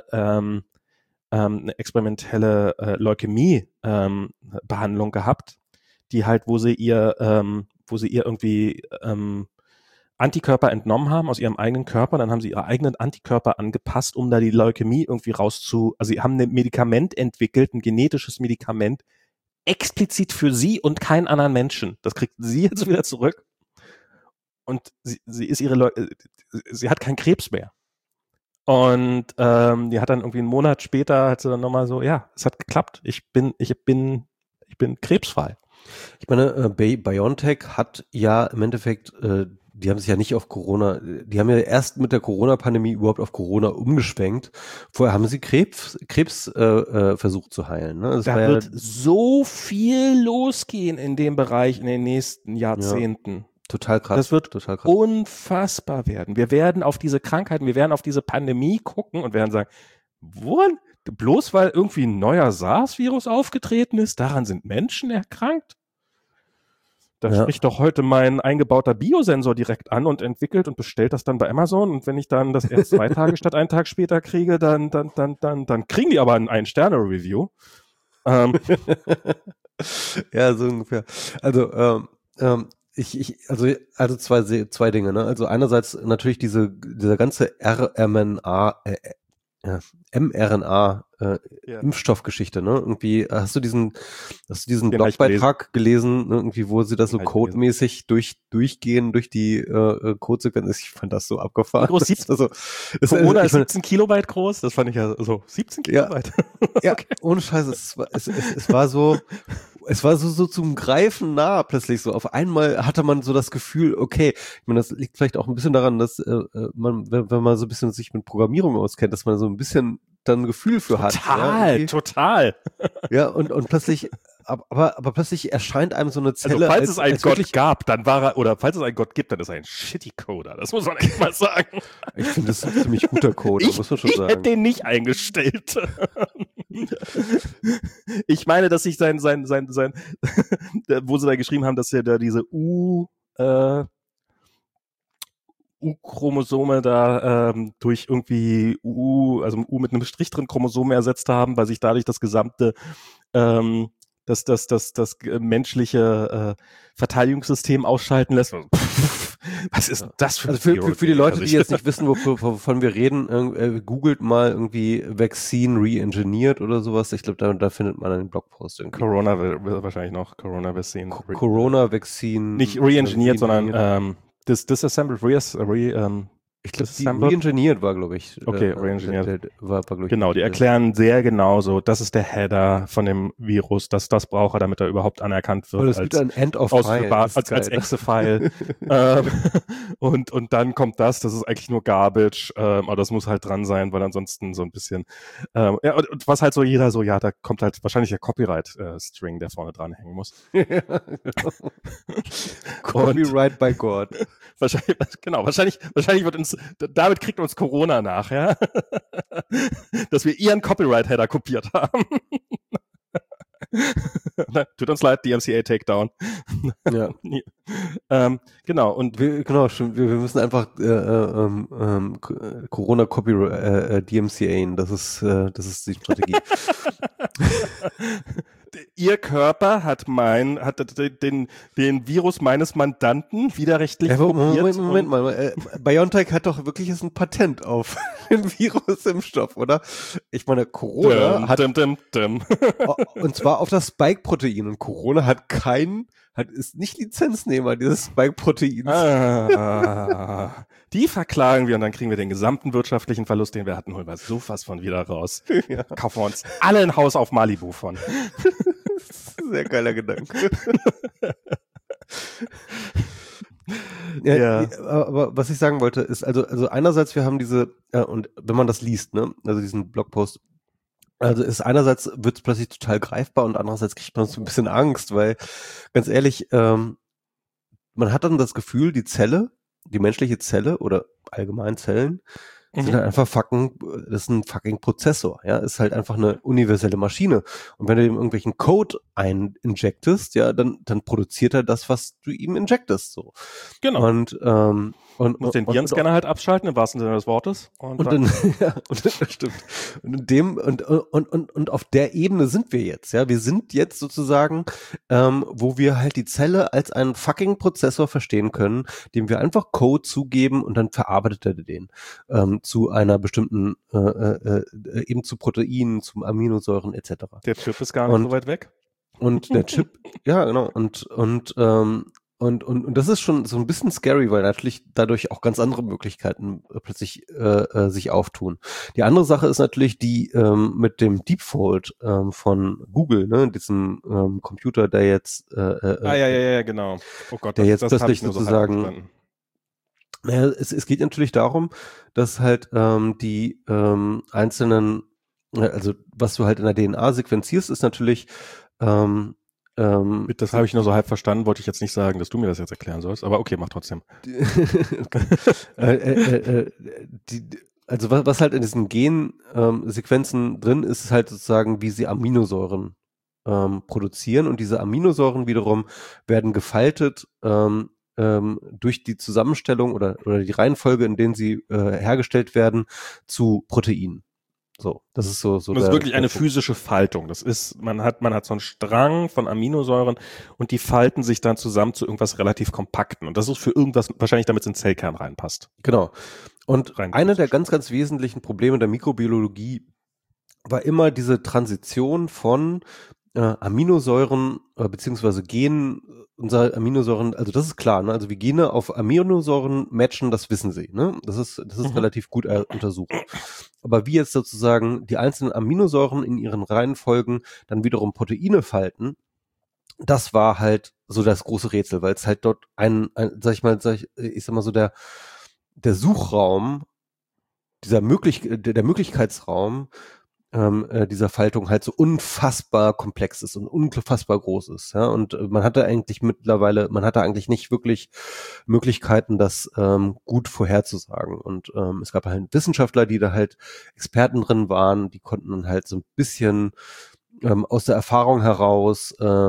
Leukämie Behandlung gehabt, die halt, wo sie ihr irgendwie Antikörper entnommen haben aus ihrem eigenen Körper, dann haben sie ihre eigenen Antikörper angepasst, um da die Leukämie irgendwie also sie haben ein Medikament entwickelt, ein genetisches Medikament, explizit für sie und keinen anderen Menschen. Das kriegt sie jetzt wieder zurück. Und sie hat keinen Krebs mehr. Und die hat dann irgendwie einen Monat später, hat sie dann nochmal so, ja, es hat geklappt. Ich bin krebsfrei. Ich meine, BioNTech hat ja im Endeffekt, die haben sich ja nicht auf Corona, die haben ja erst mit der Corona-Pandemie überhaupt auf Corona umgeschwenkt. Vorher haben sie Krebs versucht zu heilen. Ne? Da wird so viel losgehen in dem Bereich in den nächsten Jahrzehnten. Ja, total krass. Das wird unfassbar werden. Wir werden auf diese Krankheiten, wir werden auf diese Pandemie gucken und werden sagen, bloß weil irgendwie ein neuer SARS-Virus aufgetreten ist, daran sind Menschen erkrankt? Da spricht doch heute mein eingebauter Biosensor direkt an und entwickelt und bestellt das dann bei Amazon. Und wenn ich dann das erst 2 Tage statt 1 Tag später kriege, dann kriegen die aber ein 1-Sterne-Review. Ja, so ungefähr. Also, also zwei Dinge, ne? Also einerseits natürlich dieser ganze mRNA-Impfstoffgeschichte, ne? Irgendwie hast du diesen Blogbeitrag gelesen, ne? Irgendwie, wo sie das so codemäßig durchgehen durch die Codesequenz. Ich fand das so abgefahren. Corona ist 17 Kilobyte groß, das fand ich ja so 17 Kilobyte. Ja, okay. Ohne Scheiße, es war so zum Greifen nah plötzlich so. Auf einmal hatte man so das Gefühl, okay, ich meine, das liegt vielleicht auch ein bisschen daran, dass man, wenn man so ein bisschen sich mit Programmierung auskennt, dass man so ein bisschen dann ein Gefühl für hat. Total. Ja, und plötzlich, aber plötzlich erscheint einem so eine Zelle. Also falls es einen Gott gab, dann war er, oder falls es einen Gott gibt, dann ist er ein Shitty-Coder. Das muss man echt mal sagen. Ich finde, das ist ein ziemlich guter Code, muss man schon sagen. Ich hätte den nicht eingestellt. Ich meine, dass sich sein, wo sie da geschrieben haben, dass er da diese U-Chromosome da durch irgendwie also U mit einem Strich drin Chromosome ersetzt haben, weil sich dadurch das gesamte das menschliche Verteidigungssystem ausschalten lässt. Was ist das für für die Leute, die jetzt nicht wissen, wovon wir reden, googelt mal irgendwie Vaccine re-engineered oder sowas. Ich glaube, da findet man einen Blogpost irgendwie. Corona wahrscheinlich noch. Corona Vaccine. Corona Vaccine. Nicht re-engineered, sondern disassembled, ich glaube, re-engineert war, glaube ich. Okay, re-engineert. War, glaube ich. Genau, die erklären sehr genau so, das ist der Header von dem Virus, das braucht er, damit er überhaupt anerkannt wird. Es gibt ein End of File. Als Exe-File. Und dann kommt das ist eigentlich nur Garbage, aber das muss halt dran sein, weil ansonsten so ein bisschen, und was halt so jeder so, ja, da kommt halt wahrscheinlich der Copyright-String, der vorne dran hängen muss. Copyright by God. Wahrscheinlich wird damit kriegt uns Corona nach, ja, dass wir ihren Copyright-Header kopiert haben. Tut uns leid, DMCA Takedown. Ja. Genau, und wir müssen einfach Corona Copyright DMCA, das ist die Strategie. Ihr Körper hat den Virus meines Mandanten widerrechtlich kopiert. Moment mal. BioNTech hat doch wirklich jetzt ein Patent auf den Virusimpfstoff, oder? Ich meine, Corona hat und zwar auf das Spike-Protein, und Corona ist nicht Lizenznehmer dieses Spike-Proteins. Die verklagen wir und dann kriegen wir den gesamten wirtschaftlichen Verlust, den wir hatten, holen wir so fast von wieder raus. Ja. Kaufen wir uns alle ein Haus auf Malibu von. Sehr geiler Gedanke. Ja. Aber was ich sagen wollte, ist also einerseits, wir haben diese, und wenn man das liest, ne, also diesen Blogpost, also ist einerseits wird es plötzlich total greifbar und andererseits kriegt man so ein bisschen Angst, weil ganz ehrlich, man hat dann das Gefühl, die menschliche Zelle oder allgemein Zellen sind halt einfach das ist ein fucking Prozessor, ja, ist halt einfach eine universelle Maschine. Und wenn du ihm irgendwelchen Code injectest, ja, dann produziert er das, was du ihm injectest, so. Genau. Und muss den Virenscanner halt abschalten, im wahrsten Sinne des Wortes. Und dann, ja, und das stimmt. Und in dem, und auf der Ebene sind wir jetzt, ja. Wir sind jetzt sozusagen, wo wir halt die Zelle als einen fucking Prozessor verstehen können, dem wir einfach Code zugeben und dann verarbeitet er den, zu einer bestimmten, eben zu Proteinen, zu Aminosäuren, etc. Der Chip ist gar nicht so weit weg. Und der Chip, ja, genau, und das ist schon so ein bisschen scary, weil natürlich dadurch auch ganz andere Möglichkeiten plötzlich sich auftun. Die andere Sache ist natürlich die mit dem Deepfold von Google, ne, diesem Computer, der jetzt ja, genau. Oh Gott, der jetzt das plötzlich nur sozusagen naja, es geht natürlich darum, dass halt die einzelnen, also was du halt in der DNA sequenzierst, ist natürlich das habe ich nur so halb verstanden, wollte ich jetzt nicht sagen, dass du mir das jetzt erklären sollst, aber okay, mach trotzdem. Also was halt in diesen Gensequenzen drin ist, ist halt sozusagen, wie sie Aminosäuren produzieren und diese Aminosäuren wiederum werden gefaltet durch die Zusammenstellung oder die Reihenfolge, in denen sie hergestellt werden, zu Proteinen. So, das ist so. Das ist wirklich eine physische Faltung. Das ist, man hat so einen Strang von Aminosäuren und die falten sich dann zusammen zu irgendwas relativ Kompakten. Und das ist für irgendwas, wahrscheinlich damit es in den Zellkern reinpasst. Genau. Und einer der ganz, ganz wesentlichen Probleme der Mikrobiologie war immer diese Transition von Aminosäuren beziehungsweise Genen, unsere Aminosäuren, also das ist klar, ne? Also wie Gene auf Aminosäuren matchen, das wissen sie, ne? Das ist relativ gut untersucht. Aber wie jetzt sozusagen die einzelnen Aminosäuren in ihren Reihenfolgen dann wiederum Proteine falten, das war halt so das große Rätsel, weil es halt dort ich sag mal so der Suchraum, der Möglichkeitsraum dieser Faltung halt so unfassbar komplex ist und unfassbar groß ist, ja, und man hatte eigentlich nicht wirklich Möglichkeiten, das gut vorherzusagen, und es gab halt Wissenschaftler, die da halt Experten drin waren, die konnten dann halt so ein bisschen aus der Erfahrung heraus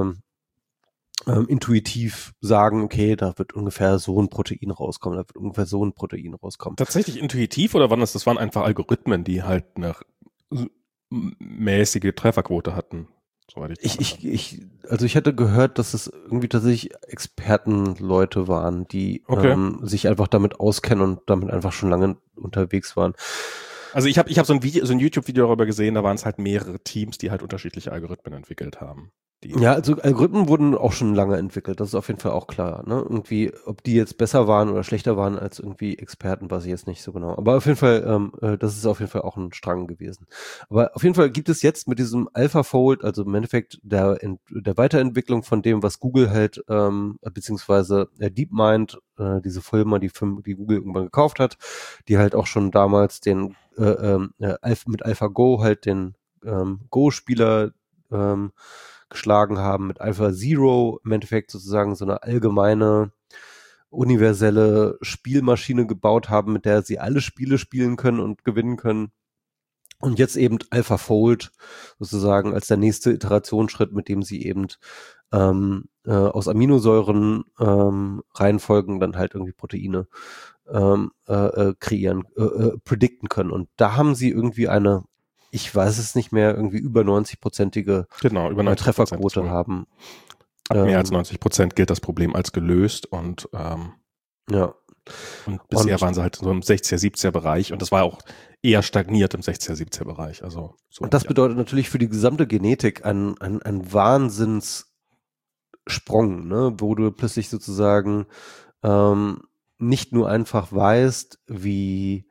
intuitiv sagen, okay, da wird ungefähr so ein Protein rauskommen, da wird ungefähr so ein Protein rauskommen. Tatsächlich intuitiv oder das waren einfach Algorithmen, die halt eine mäßige Trefferquote hatten, soweit ich hatte gehört, dass es irgendwie tatsächlich Expertenleute waren, die sich einfach damit auskennen und damit einfach schon lange unterwegs waren. Also ich hab so ein YouTube-Video darüber gesehen, da waren es halt mehrere Teams, die halt unterschiedliche Algorithmen entwickelt haben. Ja, also Algorithmen wurden auch schon lange entwickelt, das ist auf jeden Fall auch klar, ne? Irgendwie, ob die jetzt besser waren oder schlechter waren als irgendwie Experten, weiß ich jetzt nicht so genau. Aber auf jeden Fall, das ist auf jeden Fall auch ein Strang gewesen. Aber auf jeden Fall gibt es jetzt mit diesem AlphaFold, also im Endeffekt der Weiterentwicklung von dem, was Google halt, beziehungsweise DeepMind, diese Firma, die Google irgendwann gekauft hat, die halt auch schon damals den mit AlphaGo halt den Go-Spieler geschlagen haben, mit AlphaZero im Endeffekt sozusagen so eine allgemeine, universelle Spielmaschine gebaut haben, mit der sie alle Spiele spielen können und gewinnen können. Und jetzt eben AlphaFold sozusagen als der nächste Iterationsschritt, mit dem sie eben aus Aminosäuren Reihenfolgen dann halt irgendwie Proteine kreieren, predikten können. Und da haben sie irgendwie ich weiß es nicht mehr, irgendwie über 90-prozentige Trefferquote haben. Ab mehr als 90% gilt das Problem als gelöst und ja. Und bisher waren sie halt so im 60er, 70er Bereich und das war auch eher stagniert im 60er, 70er Bereich. Also und das bedeutet natürlich für die gesamte Genetik ein Wahnsinnssprung, ne, wo du plötzlich sozusagen nicht nur einfach weißt, wie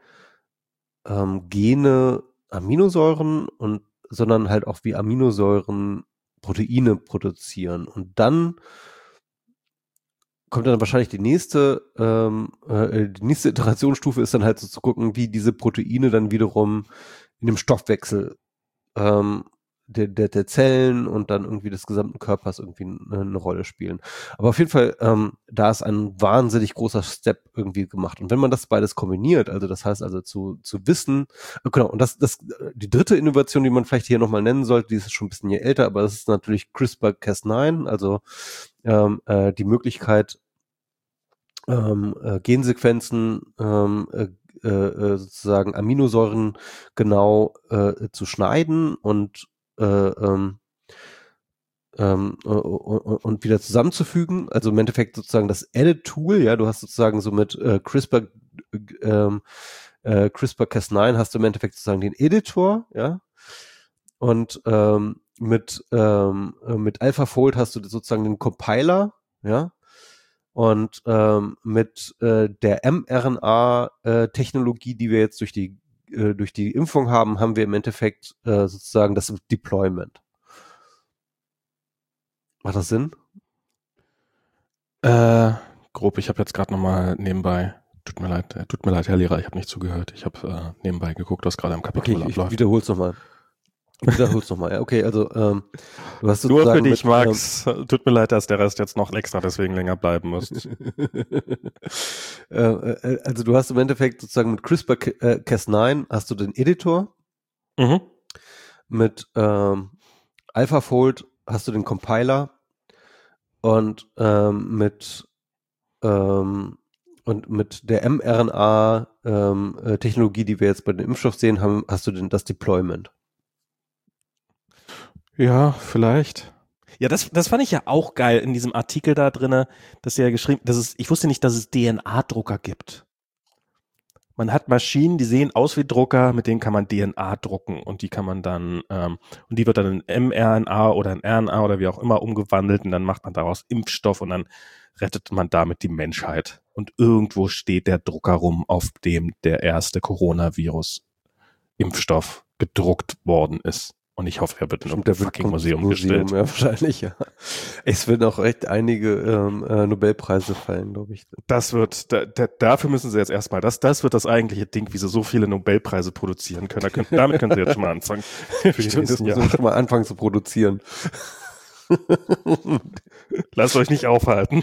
Gene Aminosäuren sondern halt auch wie Aminosäuren Proteine produzieren. Und dann kommt dann wahrscheinlich die nächste Iterationsstufe ist dann halt so zu gucken, wie diese Proteine dann wiederum in dem Stoffwechsel der Zellen und dann irgendwie des gesamten Körpers irgendwie eine Rolle spielen. Aber auf jeden Fall, da ist ein wahnsinnig großer Step irgendwie gemacht. Und wenn man das beides kombiniert, also das heißt also zu wissen, genau, und die dritte Innovation, die man vielleicht hier nochmal nennen sollte, die ist schon ein bisschen hier älter, aber das ist natürlich CRISPR-Cas9, also die Möglichkeit, Gensequenzen sozusagen Aminosäuren genau zu schneiden und und wieder zusammenzufügen. Also im Endeffekt sozusagen das Edit-Tool, ja, du hast sozusagen so mit CRISPR-Cas9 hast du im Endeffekt sozusagen den Editor, ja, und mit AlphaFold hast du sozusagen den Compiler, ja, und mit der mRNA-Technologie, die wir jetzt durch die Impfung haben, haben wir im Endeffekt sozusagen das Deployment. Macht das Sinn? Grob, ich habe jetzt gerade nochmal nebenbei, tut mir leid, Herr Lehrer, ich habe nicht zugehört. Ich habe nebenbei geguckt, was gerade am Kapitol abläuft. Ich wiederhol's nochmal. Ja, okay, also du hast sozusagen nur für dich, Max. Tut mir leid, dass der Rest jetzt noch extra deswegen länger bleiben muss. Also du hast im Endeffekt sozusagen mit CRISPR-Cas9 hast du den Editor. Mhm. Mit AlphaFold hast du den Compiler und mit der mRNA-Technologie, die wir jetzt bei dem Impfstoff sehen, hast du das Deployment. Ja, vielleicht. Ja, das fand ich ja auch geil in diesem Artikel da drinne, dass er geschrieben, ich wusste nicht, dass es DNA-Drucker gibt. Man hat Maschinen, die sehen aus wie Drucker, mit denen kann man DNA drucken und die kann man dann, und die wird dann in mRNA oder in RNA oder wie auch immer umgewandelt und dann macht man daraus Impfstoff und dann rettet man damit die Menschheit. Und irgendwo steht der Drucker rum, auf dem der erste Coronavirus-Impfstoff gedruckt worden ist. Und ich hoffe, er wird in einem fucking Museum gestellt. Ja, wahrscheinlich, ja. Es werden auch echt einige Nobelpreise fallen, glaube ich. Dafür müssen sie jetzt erstmal, das wird das eigentliche Ding, wie sie so viele Nobelpreise produzieren können. Damit können sie jetzt schon mal anfangen. Stimmt, das müssen wir schon mal anfangen zu produzieren. Lasst euch nicht aufhalten.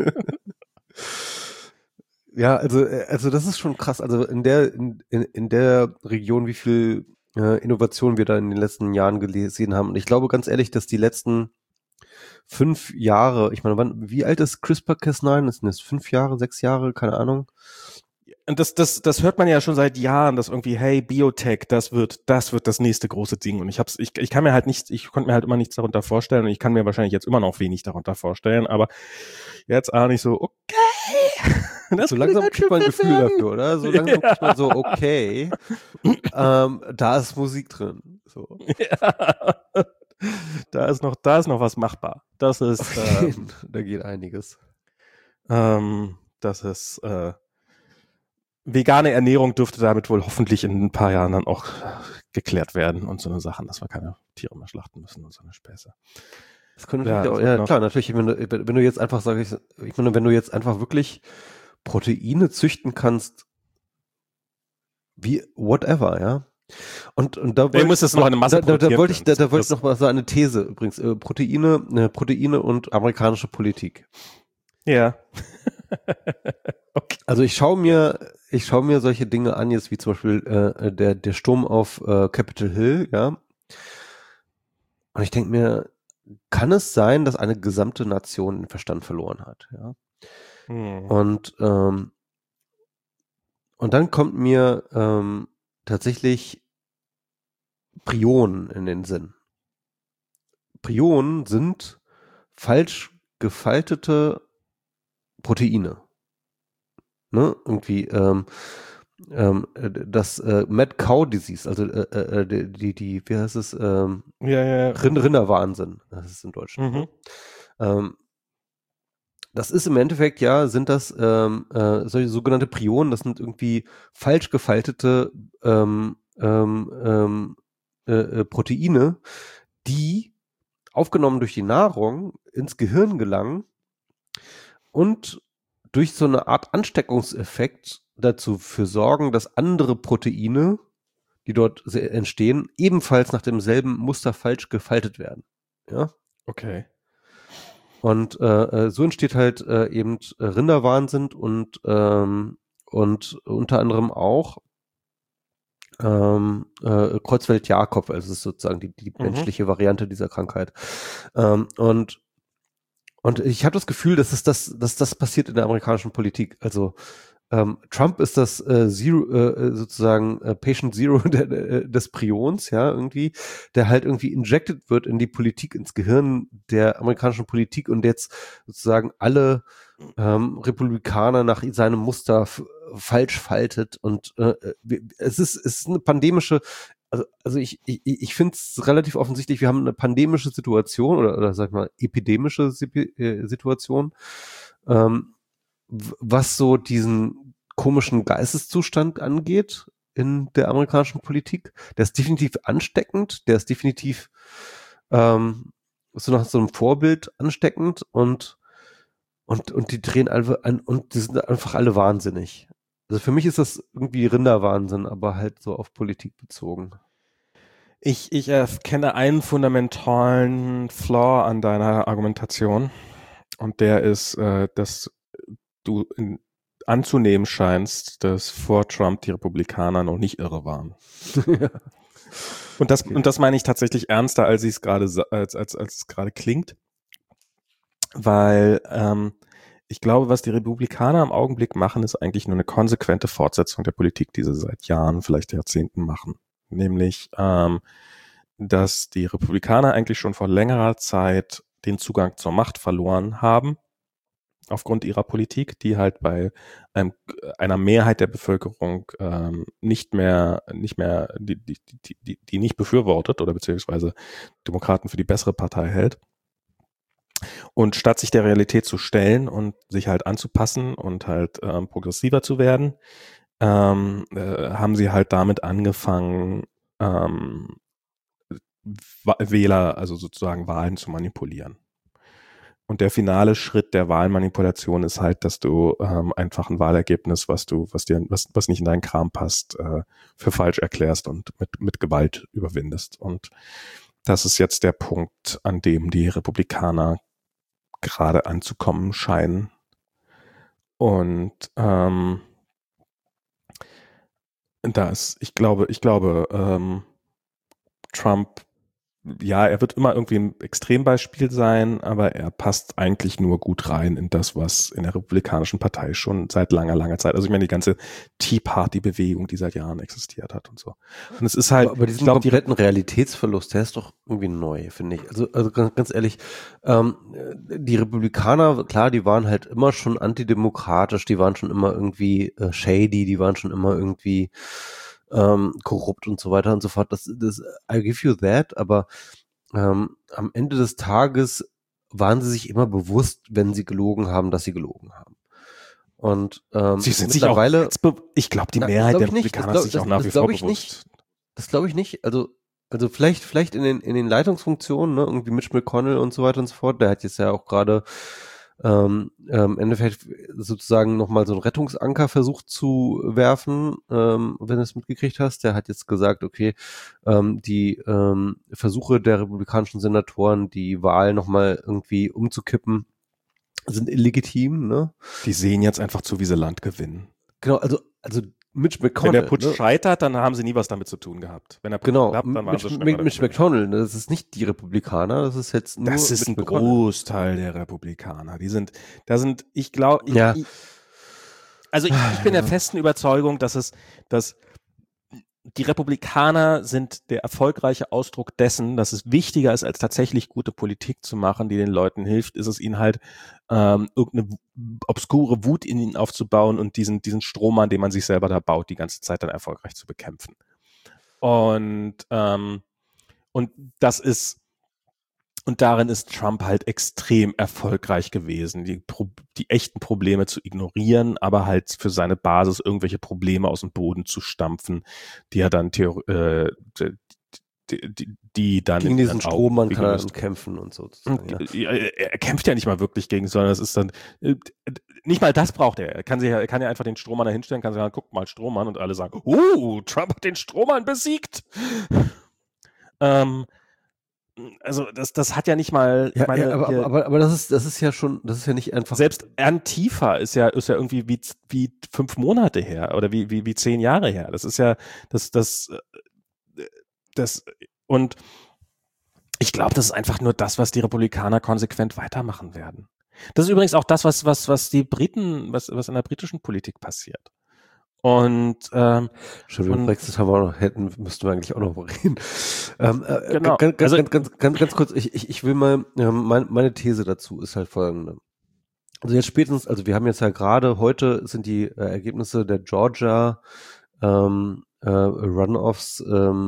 Ja, also das ist schon krass. Also in der Region, wie viel Innovation wir da in den letzten Jahren gesehen haben. Und ich glaube ganz ehrlich, dass die letzten 5 Jahre, ich meine, wie alt ist CRISPR-Cas9? Ist das 5 Jahre, 6 Jahre, keine Ahnung? Und das hört man ja schon seit Jahren, dass irgendwie, hey, Biotech, das wird das nächste große Ding. Und ich konnte mir halt immer nichts darunter vorstellen und ich kann mir wahrscheinlich jetzt immer noch wenig darunter vorstellen, aber jetzt auch nicht so, okay. So langsam kriegt man ein Gefühl dafür, oder? So langsam kriegt man so, okay, da ist Musik drin. So. Ja. Da ist noch was machbar. Das ist, da geht einiges. Das ist, vegane Ernährung dürfte damit wohl hoffentlich in ein paar Jahren dann auch geklärt werden und so eine Sachen, dass wir keine Tiere mehr schlachten müssen und so eine Späße. Das könnte klar, natürlich, wenn du jetzt einfach sagst, ich meine, wenn du jetzt einfach wirklich Proteine züchten kannst, wie whatever, ja. Und da wollte ich noch mal so eine These übrigens, Proteine und amerikanische Politik. Ja. Okay. Also ich schaue mir solche Dinge an, jetzt wie zum Beispiel der Sturm auf Capitol Hill, ja. Und ich denke mir, kann es sein, dass eine gesamte Nation den Verstand verloren hat, ja? Und dann kommt mir tatsächlich Prionen in den Sinn. Prionen sind falsch gefaltete Proteine. Ne? Irgendwie das Mad Cow Disease, also die wie heißt es? Rinderwahnsinn, das ist in Deutschland. Ne? Das ist im Endeffekt, ja, sind das solche sogenannte Prionen, das sind irgendwie falsch gefaltete Proteine, die aufgenommen durch die Nahrung ins Gehirn gelangen und durch so eine Art Ansteckungseffekt dazu für sorgen, dass andere Proteine, die dort entstehen, ebenfalls nach demselben Muster falsch gefaltet werden. Ja. Okay. Und so entsteht halt eben Rinderwahnsinn und unter anderem auch Creutzfeldt-Jakob, also es ist sozusagen die menschliche Variante dieser Krankheit. Und ich habe das Gefühl, dass das passiert in der amerikanischen Politik. Also Trump ist das sozusagen Patient Zero des Prions, ja, irgendwie, der halt irgendwie injected wird in die Politik, ins Gehirn der amerikanischen Politik und jetzt sozusagen alle Republikaner nach seinem Muster falsch faltet und es ist eine pandemische, also ich finde es relativ offensichtlich, wir haben eine pandemische Situation oder sag mal epidemische Situation, was so diesen komischen Geisteszustand angeht in der amerikanischen Politik. Der ist definitiv ansteckend, der ist definitiv so nach so einem Vorbild ansteckend und die drehen einfach an und die sind einfach alle wahnsinnig. Also für mich ist das irgendwie Rinderwahnsinn, aber halt so auf Politik bezogen. Ich kenne einen fundamentalen Flaw an deiner Argumentation und der ist, dass du anzunehmen scheinst, dass vor Trump die Republikaner noch nicht irre waren. Ja. Und das meine ich tatsächlich ernster, als es gerade als es gerade klingt, weil ich glaube, was die Republikaner im Augenblick machen, ist eigentlich nur eine konsequente Fortsetzung der Politik, die sie seit Jahren, vielleicht Jahrzehnten machen. Nämlich, dass die Republikaner eigentlich schon vor längerer Zeit den Zugang zur Macht verloren haben, aufgrund ihrer Politik, die halt bei einer Mehrheit der Bevölkerung nicht mehr, die nicht befürwortet oder beziehungsweise Demokraten für die bessere Partei hält. Und statt sich der Realität zu stellen und sich halt anzupassen und halt progressiver zu werden, haben sie halt damit angefangen, Wähler, also sozusagen Wahlen zu manipulieren. Und der finale Schritt der Wahlmanipulation ist halt, dass du einfach ein Wahlergebnis, was nicht in deinen Kram passt, für falsch erklärst und mit Gewalt überwindest. Und das ist jetzt der Punkt, an dem die Republikaner gerade anzukommen scheinen. Und ich glaube, Trump, ja, er wird immer irgendwie ein Extrembeispiel sein, aber er passt eigentlich nur gut rein in das, was in der Republikanischen Partei schon seit langer, langer Zeit, also ich meine, die ganze Tea Party-Bewegung, die seit Jahren existiert hat und so. Und es ist halt, aber diesen kompletten Realitätsverlust, der ist doch irgendwie neu, finde ich. Also ganz ehrlich, die Republikaner, klar, die waren halt immer schon antidemokratisch, die waren schon immer irgendwie shady, die waren schon immer irgendwie korrupt und so weiter und so fort. Das I give you that, aber am Ende des Tages waren sie sich immer bewusst, wenn sie gelogen haben, dass sie gelogen haben. Und sie sind sich auch ich glaube, die Mehrheit der Republikaner ist sich auch nach wie vor bewusst. Das glaube ich nicht. Also vielleicht in den Leitungsfunktionen, ne, irgendwie Mitch McConnell und so weiter und so fort. Der hat jetzt ja auch gerade im Endeffekt sozusagen nochmal so einen Rettungsanker versucht zu werfen, wenn du es mitgekriegt hast. Der hat jetzt gesagt, okay, die Versuche der republikanischen Senatoren, die Wahl nochmal irgendwie umzukippen, sind illegitim, ne? Die sehen jetzt einfach zu, wie sie Land gewinnen. Genau, also Mitch McConnell. Wenn der Putsch scheitert, dann haben sie nie was damit zu tun gehabt. Wenn der Putsch klappt, dann waren sie schneller. Mitch McConnell, das ist nicht die Republikaner, das ist jetzt nur das ist ein Großteil der Republikaner. Ich bin der festen Überzeugung, dass die Republikaner sind der erfolgreiche Ausdruck dessen, dass es wichtiger ist, als tatsächlich gute Politik zu machen, die den Leuten hilft, ist es ihnen halt irgendeine obskure Wut in ihnen aufzubauen und diesen Strohmann, den man sich selber da baut, die ganze Zeit dann erfolgreich zu bekämpfen. Und darin ist Trump halt extrem erfolgreich gewesen, die echten Probleme zu ignorieren, aber halt für seine Basis irgendwelche Probleme aus dem Boden zu stampfen, die er dann die dann gegen diesen Strohmann kann er gelöst. kämpfen und so. Er kämpft ja nicht mal wirklich gegen, sondern es ist dann nicht mal das braucht er. Er kann ja einfach den Strohmann da hinstellen, kann sagen, guck mal, Strohmann, und alle sagen, Trump hat den Strohmann besiegt. Also das hat ja nicht mal. Ja, aber das ist ja schon, das ist ja nicht einfach. Selbst Antifa ist ja irgendwie wie 5 Monate her oder wie 10 Jahre her. Das ist ja das und ich glaube, das ist einfach nur das, was die Republikaner konsequent weitermachen werden. Das ist übrigens auch das, was die Briten, was in der britischen Politik passiert. Und Stimmt, Brexit müssten wir eigentlich auch noch reden. Genau. Ganz kurz, ich will mal, meine These dazu ist halt folgende. Also jetzt spätestens, also wir haben jetzt ja gerade, heute sind die Ergebnisse der Georgia Runoffs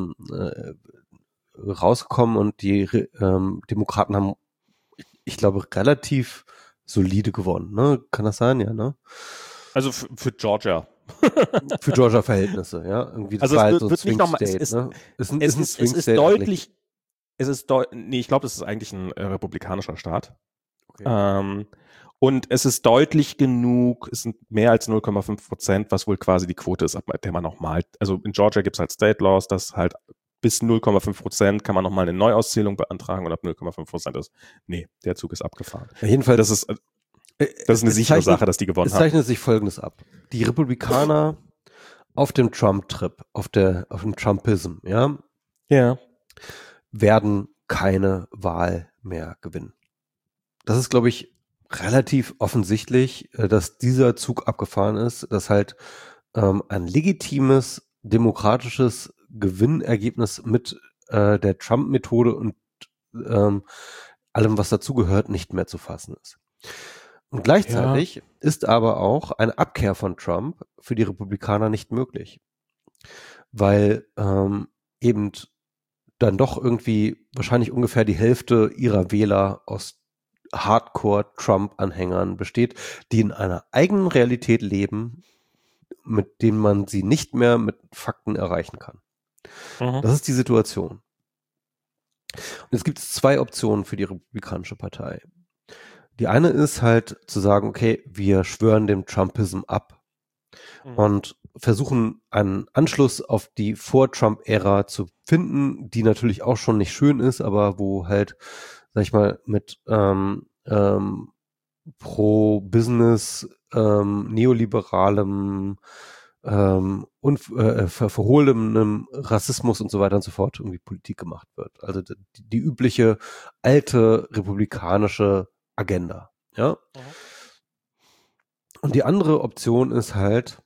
rausgekommen und die Demokraten haben, ich glaube, relativ solide gewonnen. Ne? Kann das sein? Ja, ne? Also für Georgia. Für Georgia-Verhältnisse, ja. Irgendwie das also war es halt so wird nicht nochmal, ne? es ist deutlich, ich glaube, das ist eigentlich ein republikanischer Staat. Okay. Und es ist deutlich genug, es sind mehr als 0,5%, was wohl quasi die Quote ist, ab der man nochmal, also in Georgia gibt es halt State Laws, dass halt bis 0,5% kann man nochmal eine Neuauszählung beantragen und ab 0,5% ist, nee, der Zug ist abgefahren. Ja, jedenfalls, das ist eine sichere Sache, dass die gewonnen haben. Es zeichnet sich Folgendes ab. Die Republikaner auf dem Trump-Trip, auf dem Trumpism, ja, werden keine Wahl mehr gewinnen. Das ist, glaube ich, relativ offensichtlich, dass dieser Zug abgefahren ist, dass halt ein legitimes, demokratisches Gewinnergebnis mit der Trump-Methode und allem, was dazugehört, nicht mehr zu fassen ist. Und gleichzeitig ist aber auch eine Abkehr von Trump für die Republikaner nicht möglich, weil eben dann doch irgendwie wahrscheinlich ungefähr die Hälfte ihrer Wähler aus Hardcore-Trump-Anhängern besteht, die in einer eigenen Realität leben, mit denen man sie nicht mehr mit Fakten erreichen kann. Das ist die Situation. Und jetzt gibt es 2 Optionen für die Republikanische Partei. Die eine ist halt zu sagen, okay, wir schwören dem Trumpism ab und versuchen einen Anschluss auf die Vor-Trump-Ära zu finden, die natürlich auch schon nicht schön ist, aber wo halt, sag ich mal, mit pro-Business, neoliberalem und verhohlenem Rassismus und so weiter und so fort irgendwie Politik gemacht wird. Also die übliche alte republikanische Agenda, ja. Und die andere Option ist halt,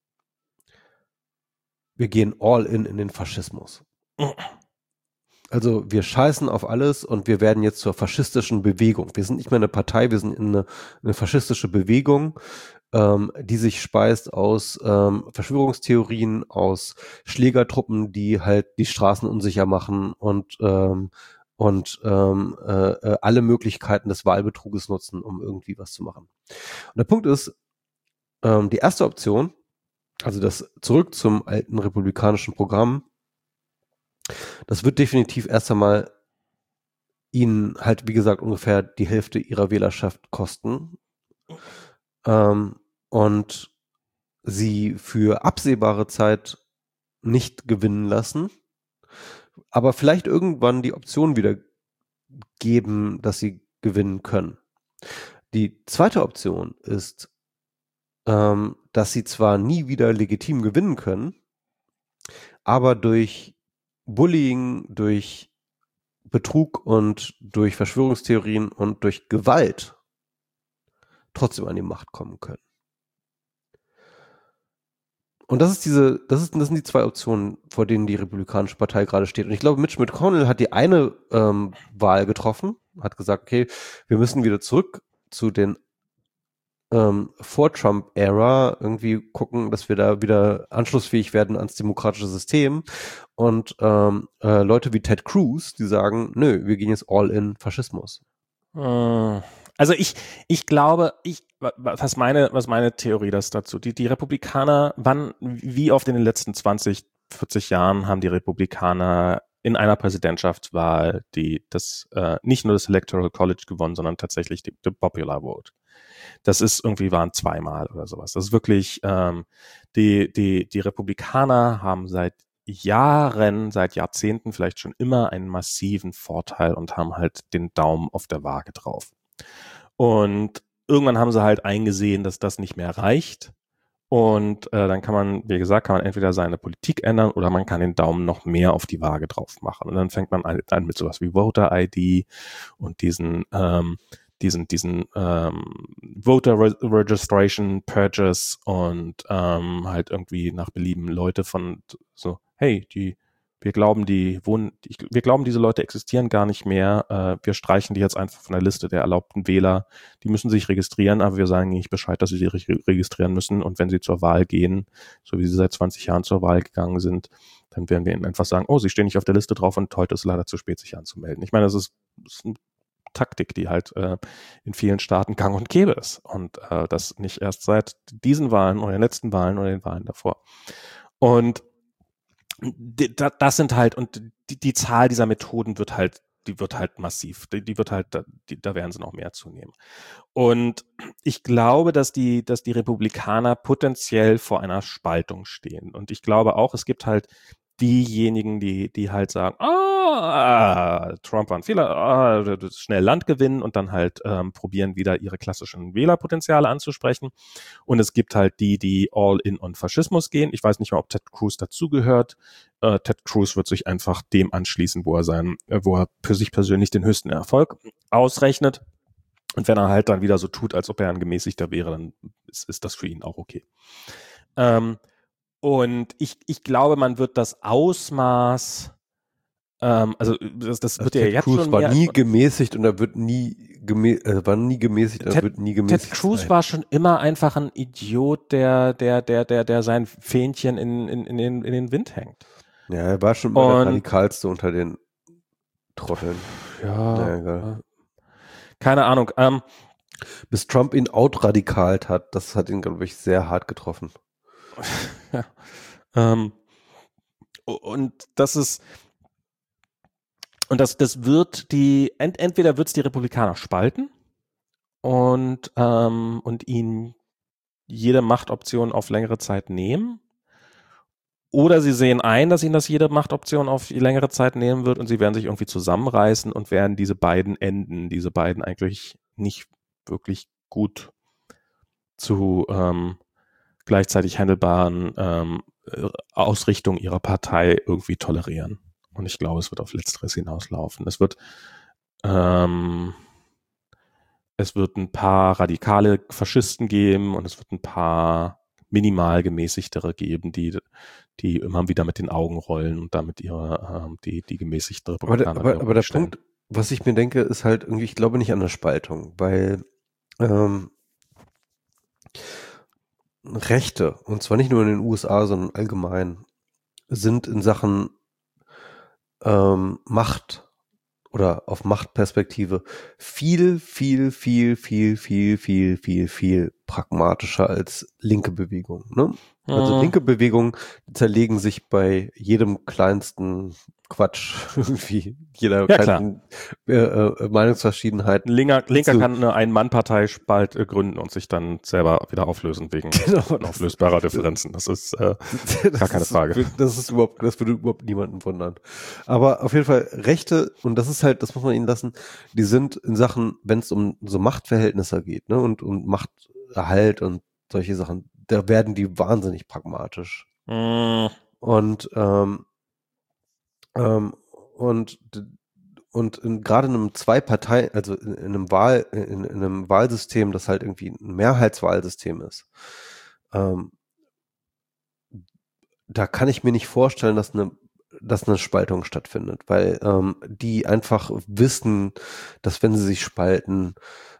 wir gehen all in den Faschismus. Also wir scheißen auf alles und wir werden jetzt zur faschistischen Bewegung. Wir sind nicht mehr eine Partei, wir sind eine faschistische Bewegung, die sich speist aus Verschwörungstheorien, aus Schlägertruppen, die halt die Straßen unsicher machen und alle Möglichkeiten des Wahlbetruges nutzen, um irgendwie was zu machen. Und der Punkt ist, die erste Option, also das zurück zum alten republikanischen Programm, das wird definitiv erst einmal ihnen halt, wie gesagt, ungefähr die Hälfte ihrer Wählerschaft kosten und sie für absehbare Zeit nicht gewinnen lassen, aber vielleicht irgendwann die Option wieder geben, dass sie gewinnen können. Die zweite Option ist, dass sie zwar nie wieder legitim gewinnen können, aber durch Bullying, durch Betrug und durch Verschwörungstheorien und durch Gewalt trotzdem an die Macht kommen können. Und das sind die 2 Optionen, vor denen die Republikanische Partei gerade steht. Und ich glaube, Mitch McConnell hat die eine Wahl getroffen, hat gesagt, okay, wir müssen wieder zurück zu den Vor-Trump-Ära irgendwie gucken, dass wir da wieder anschlussfähig werden ans demokratische System. Und Leute wie Ted Cruz, die sagen, nö, wir gehen jetzt all in Faschismus. Also ich glaube, was meine Theorie das dazu, die Republikaner, wie oft in den letzten 20, 40 Jahren haben die Republikaner in einer Präsidentschaftswahl nicht nur das Electoral College gewonnen, sondern tatsächlich die Popular Vote. Das ist waren zweimal oder sowas. Das ist wirklich, die Republikaner haben seit Jahren, seit Jahrzehnten vielleicht schon immer einen massiven Vorteil und haben halt den Daumen auf der Waage drauf. Und irgendwann haben sie halt eingesehen, dass das nicht mehr reicht. Und dann kann man entweder seine Politik ändern oder man kann den Daumen noch mehr auf die Waage drauf machen. Und dann fängt man an mit sowas wie Voter-ID und diesen Voter Registration Purges und halt irgendwie nach Belieben Leute von so, hey, wir glauben, diese Leute existieren gar nicht mehr. Wir streichen die jetzt einfach von der Liste der erlaubten Wähler. Die müssen sich registrieren, aber wir sagen nicht Bescheid, dass sie sich registrieren müssen. Und wenn sie zur Wahl gehen, so wie sie seit 20 Jahren zur Wahl gegangen sind, dann werden wir ihnen einfach sagen, oh, sie stehen nicht auf der Liste drauf und heute ist leider zu spät, sich anzumelden. Ich meine, das ist eine Taktik, die halt in vielen Staaten gang und gäbe ist. Und das nicht erst seit diesen Wahlen oder den letzten Wahlen oder den Wahlen davor. Und das sind halt, und die Zahl dieser Methoden wird halt massiv. Da werden sie noch mehr zunehmen. Und ich glaube, dass die Republikaner potenziell vor einer Spaltung stehen. Und ich glaube auch, es gibt halt diejenigen, die halt sagen, Trump war ein Fehler, schnell Land gewinnen und dann halt probieren, wieder ihre klassischen Wählerpotenziale anzusprechen. Und es gibt halt die all in on Faschismus gehen. Ich weiß nicht mal, ob Ted Cruz dazugehört. Ted Cruz wird sich einfach dem anschließen, wo er für sich persönlich den höchsten Erfolg ausrechnet. Und wenn er halt dann wieder so tut, als ob er ein Gemäßigter wäre, dann ist das für ihn auch okay. Und ich glaube, man wird das Ausmaß, das wird ja jetzt Cruz schon war mehr. nie gemäßigt und er wird war nie gemäßigt, er wird nie gemäßigt. Ted Cruz war schon immer einfach ein Idiot, der sein Fähnchen in den Wind hängt. Ja, er war schon mal der radikalste unter den Trotteln. Ja, egal. Keine Ahnung. Bis Trump ihn outradikalt hat, das hat ihn, glaube ich, sehr hart getroffen. Ja. Und das ist, und das wird entweder wird es die Republikaner spalten und ihnen jede Machtoption auf längere Zeit nehmen, oder sie sehen ein, dass ihnen das jede Machtoption auf längere Zeit nehmen wird und sie werden sich irgendwie zusammenreißen und werden diese beiden eigentlich nicht wirklich gut zu gleichzeitig handelbaren Ausrichtung ihrer Partei irgendwie tolerieren. Und ich glaube, es wird auf Letzteres hinauslaufen. Es wird ein paar radikale Faschisten geben und es wird ein paar minimal gemäßigtere geben, die immer wieder mit den Augen rollen und damit die gemäßigte Republikaner. Aber der Punkt, was ich mir denke, ist halt irgendwie, ich glaube nicht an eine Spaltung, weil Rechte, und zwar nicht nur in den USA, sondern allgemein, sind in Sachen Macht oder auf Machtperspektive viel pragmatischer als linke Bewegungen. Ne? Also linke Bewegungen zerlegen sich bei jedem kleinsten Quatsch irgendwie, jeder kleinsten Meinungsverschiedenheit. Linker kann eine Ein-Mann-Partei gründen und sich dann selber wieder auflösen wegen unauflösbarer Differenzen. Das ist gar keine Frage. Das würde überhaupt niemanden wundern. Aber auf jeden Fall Rechte, und das ist halt, das muss man ihnen lassen, die sind in Sachen, wenn es um so Machtverhältnisse geht, ne, und Machterhalt und solche Sachen, da werden die wahnsinnig pragmatisch. Und gerade in einem Zwei-Parteien, also in einem Wahlsystem, das halt irgendwie ein Mehrheitswahlsystem ist, da kann ich mir nicht vorstellen, dass eine Spaltung stattfindet, weil die einfach wissen, dass wenn sie sich spalten,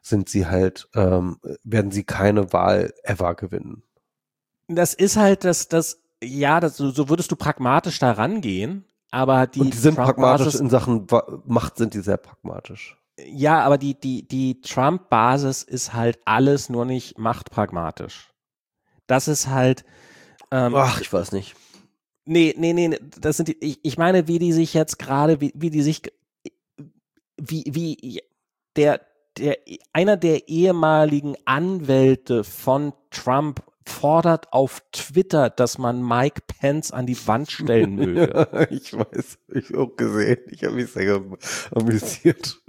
werden sie keine Wahl ever gewinnen. Das ist halt so würdest du pragmatisch da rangehen, aber und die sind pragmatisch in Sachen Macht, sind die sehr pragmatisch. Ja, aber die Trump-Basis ist halt alles nur nicht machtpragmatisch. Das ist halt ich weiß nicht. Nee, das sind ich meine, wie die sich jetzt gerade, wie die sich, wie der, einer der ehemaligen Anwälte von Trump fordert auf Twitter, dass man Mike Pence an die Wand stellen möge. Ja, ich weiß, ich auch gesehen. Ich habe mich sehr amüsiert.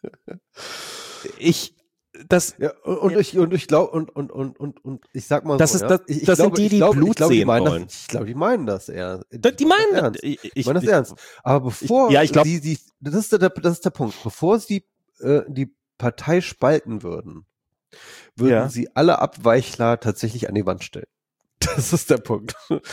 Ja, und ich glaube, und ich sag mal das so, ist, ja. das sind die Blut sehen wollen. Ich glaube, die meinen das ernst. Die meinen das ernst. Ich meine das ernst. Aber bevor ich glaube, das ist der Punkt. Bevor sie die Partei spalten würden sie alle Abweichler tatsächlich an die Wand stellen. Das ist der Punkt.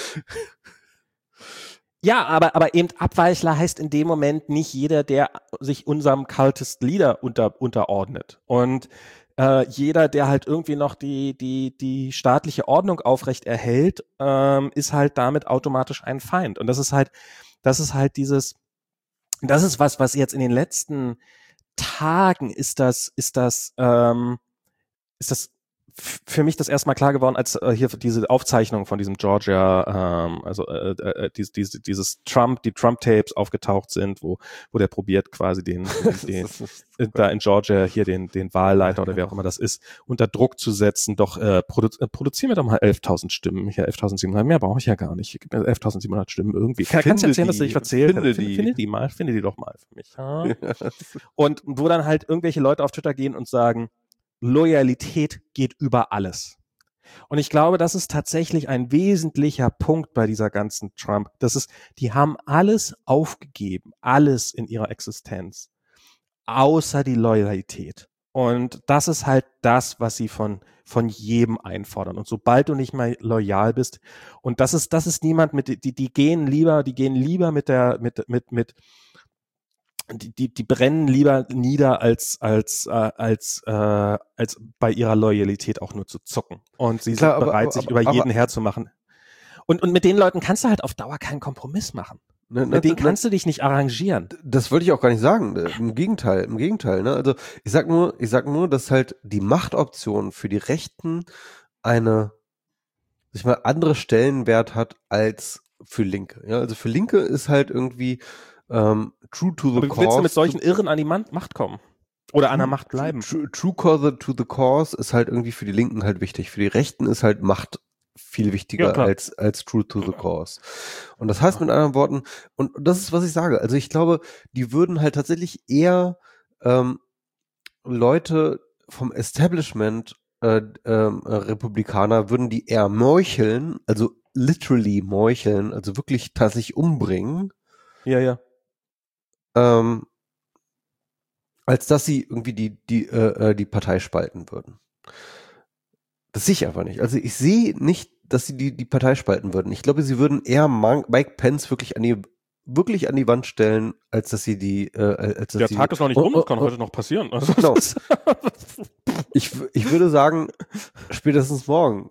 Ja, aber eben Abweichler heißt in dem Moment nicht jeder, der sich unserem Cultist Leader unterordnet. Und jeder, der halt irgendwie noch die staatliche Ordnung aufrecht erhält, ist halt damit automatisch ein Feind. Und das ist halt dieses, das ist was jetzt in den letzten Tagen ist das für mich das erstmal klar geworden, als hier diese Aufzeichnung von diesem Georgia, dieses die Trump-Tapes aufgetaucht sind, wo der probiert quasi den da in Georgia hier den Wahlleiter oder wer auch immer das ist, unter Druck zu setzen, doch produzieren wir doch mal 11.000 Stimmen, hier 11.700, mehr brauche ich ja gar nicht, gib mir 11.700 Stimmen irgendwie. Kannst du erzählen, dass du dich erzählt hast? Finde die doch mal für mich. Ja? Und wo dann halt irgendwelche Leute auf Twitter gehen und sagen, Loyalität geht über alles. Und ich glaube, das ist tatsächlich ein wesentlicher Punkt bei dieser ganzen Trump. Die haben alles aufgegeben, alles in ihrer Existenz, außer die Loyalität. Und das ist halt das, was sie von jedem einfordern. Und sobald du nicht mehr loyal bist, und das ist niemand die gehen lieber die brennen lieber nieder, als bei ihrer Loyalität auch nur zu zucken. Und sie sind bereit, sich über jeden herzumachen. Und mit den Leuten kannst du halt auf Dauer keinen Kompromiss machen. Mit denen kannst du dich nicht arrangieren. Das wollte ich auch gar nicht sagen. Im Gegenteil. Ne? Also ich sag nur, dass halt die Machtoption für die Rechten eine, sag ich mal, andere Stellenwert hat als für Linke. Ja, also für Linke ist halt irgendwie true to the cause. Wie willst du mit solchen Irren an die Macht kommen? Oder an der Macht bleiben? True to the cause ist halt irgendwie für die Linken halt wichtig. Für die Rechten ist halt Macht viel wichtiger als true to the cause. Und das heißt mit anderen Worten, und das ist, was ich sage, also ich glaube, die würden halt tatsächlich eher Leute vom Establishment, Republikaner, würden die eher meucheln, also literally meucheln, also wirklich tatsächlich umbringen. Ja. Als dass sie irgendwie die Partei spalten würden. Das sehe ich einfach nicht. Also ich sehe nicht, dass sie die Partei spalten würden. Ich glaube, sie würden eher Mike Pence wirklich an die Wand stellen, als dass sie der Tag ist noch nicht rum, das kann heute noch passieren. Also genau. Ich würde sagen, spätestens morgen.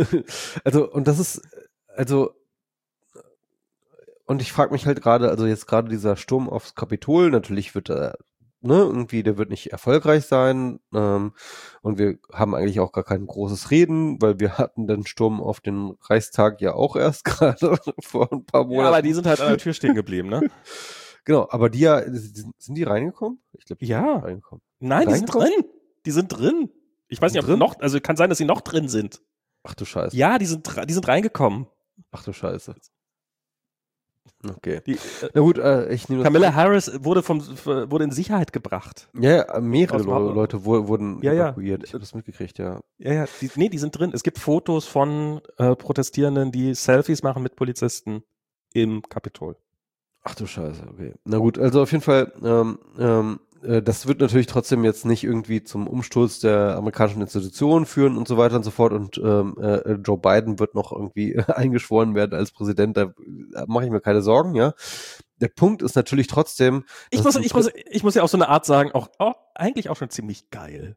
Und ich frage mich halt gerade, also jetzt gerade dieser Sturm aufs Kapitol, natürlich wird irgendwie, der wird nicht erfolgreich sein, und wir haben eigentlich auch gar kein großes Reden, weil wir hatten den Sturm auf den Reichstag ja auch erst gerade vor ein paar Monaten. Ja, aber die sind halt an der Tür stehen geblieben, ne? Genau, aber sind die reingekommen? Ich glaube, die sind reingekommen. Nein, die sind drin. Die sind drin. Ich weiß nicht, ob also kann sein, dass sie noch drin sind. Ach du Scheiße. Ja, die sind reingekommen. Ach du Scheiße. Okay. Na gut, ich nehme Kamala Harris wurde in Sicherheit gebracht. Ja, mehrere Leute wurden evakuiert. Ich habe das mitgekriegt, ja. Ja, die sind drin. Es gibt Fotos von Protestierenden, die Selfies machen mit Polizisten im Kapitol. Ach du Scheiße, okay. Na gut, also auf jeden Fall, das wird natürlich trotzdem jetzt nicht irgendwie zum Umsturz der amerikanischen Institutionen führen und so weiter und so fort, und Joe Biden wird noch irgendwie eingeschworen werden als Präsident, da mache ich mir keine Sorgen, ja. Der Punkt ist natürlich trotzdem, ich muss ja auch so eine Art sagen, eigentlich auch schon ziemlich geil.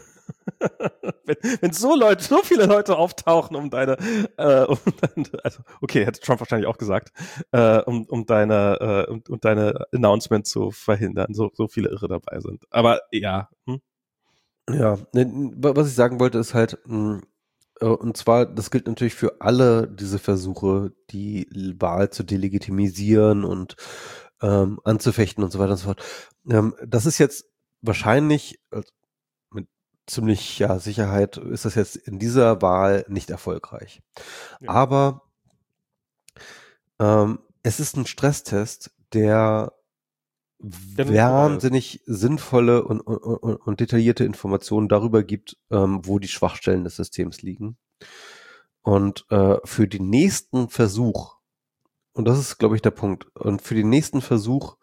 wenn so viele Leute auftauchen, also okay, hätte Trump wahrscheinlich auch gesagt, um deine Announcement zu verhindern, so viele Irre dabei sind. Aber ja. Ja, was ich sagen wollte, ist halt, Und zwar, das gilt natürlich für alle diese Versuche, die Wahl zu delegitimisieren und anzufechten und so weiter und so fort. Das ist jetzt wahrscheinlich, mit ziemlicher Sicherheit ist das jetzt in dieser Wahl nicht erfolgreich. Ja. Aber es ist ein Stresstest, der wahnsinnig sinnvolle und detaillierte Informationen darüber gibt, wo die Schwachstellen des Systems liegen. Und für den nächsten Versuch, und das ist, glaube ich, der Punkt, und für den nächsten Versuch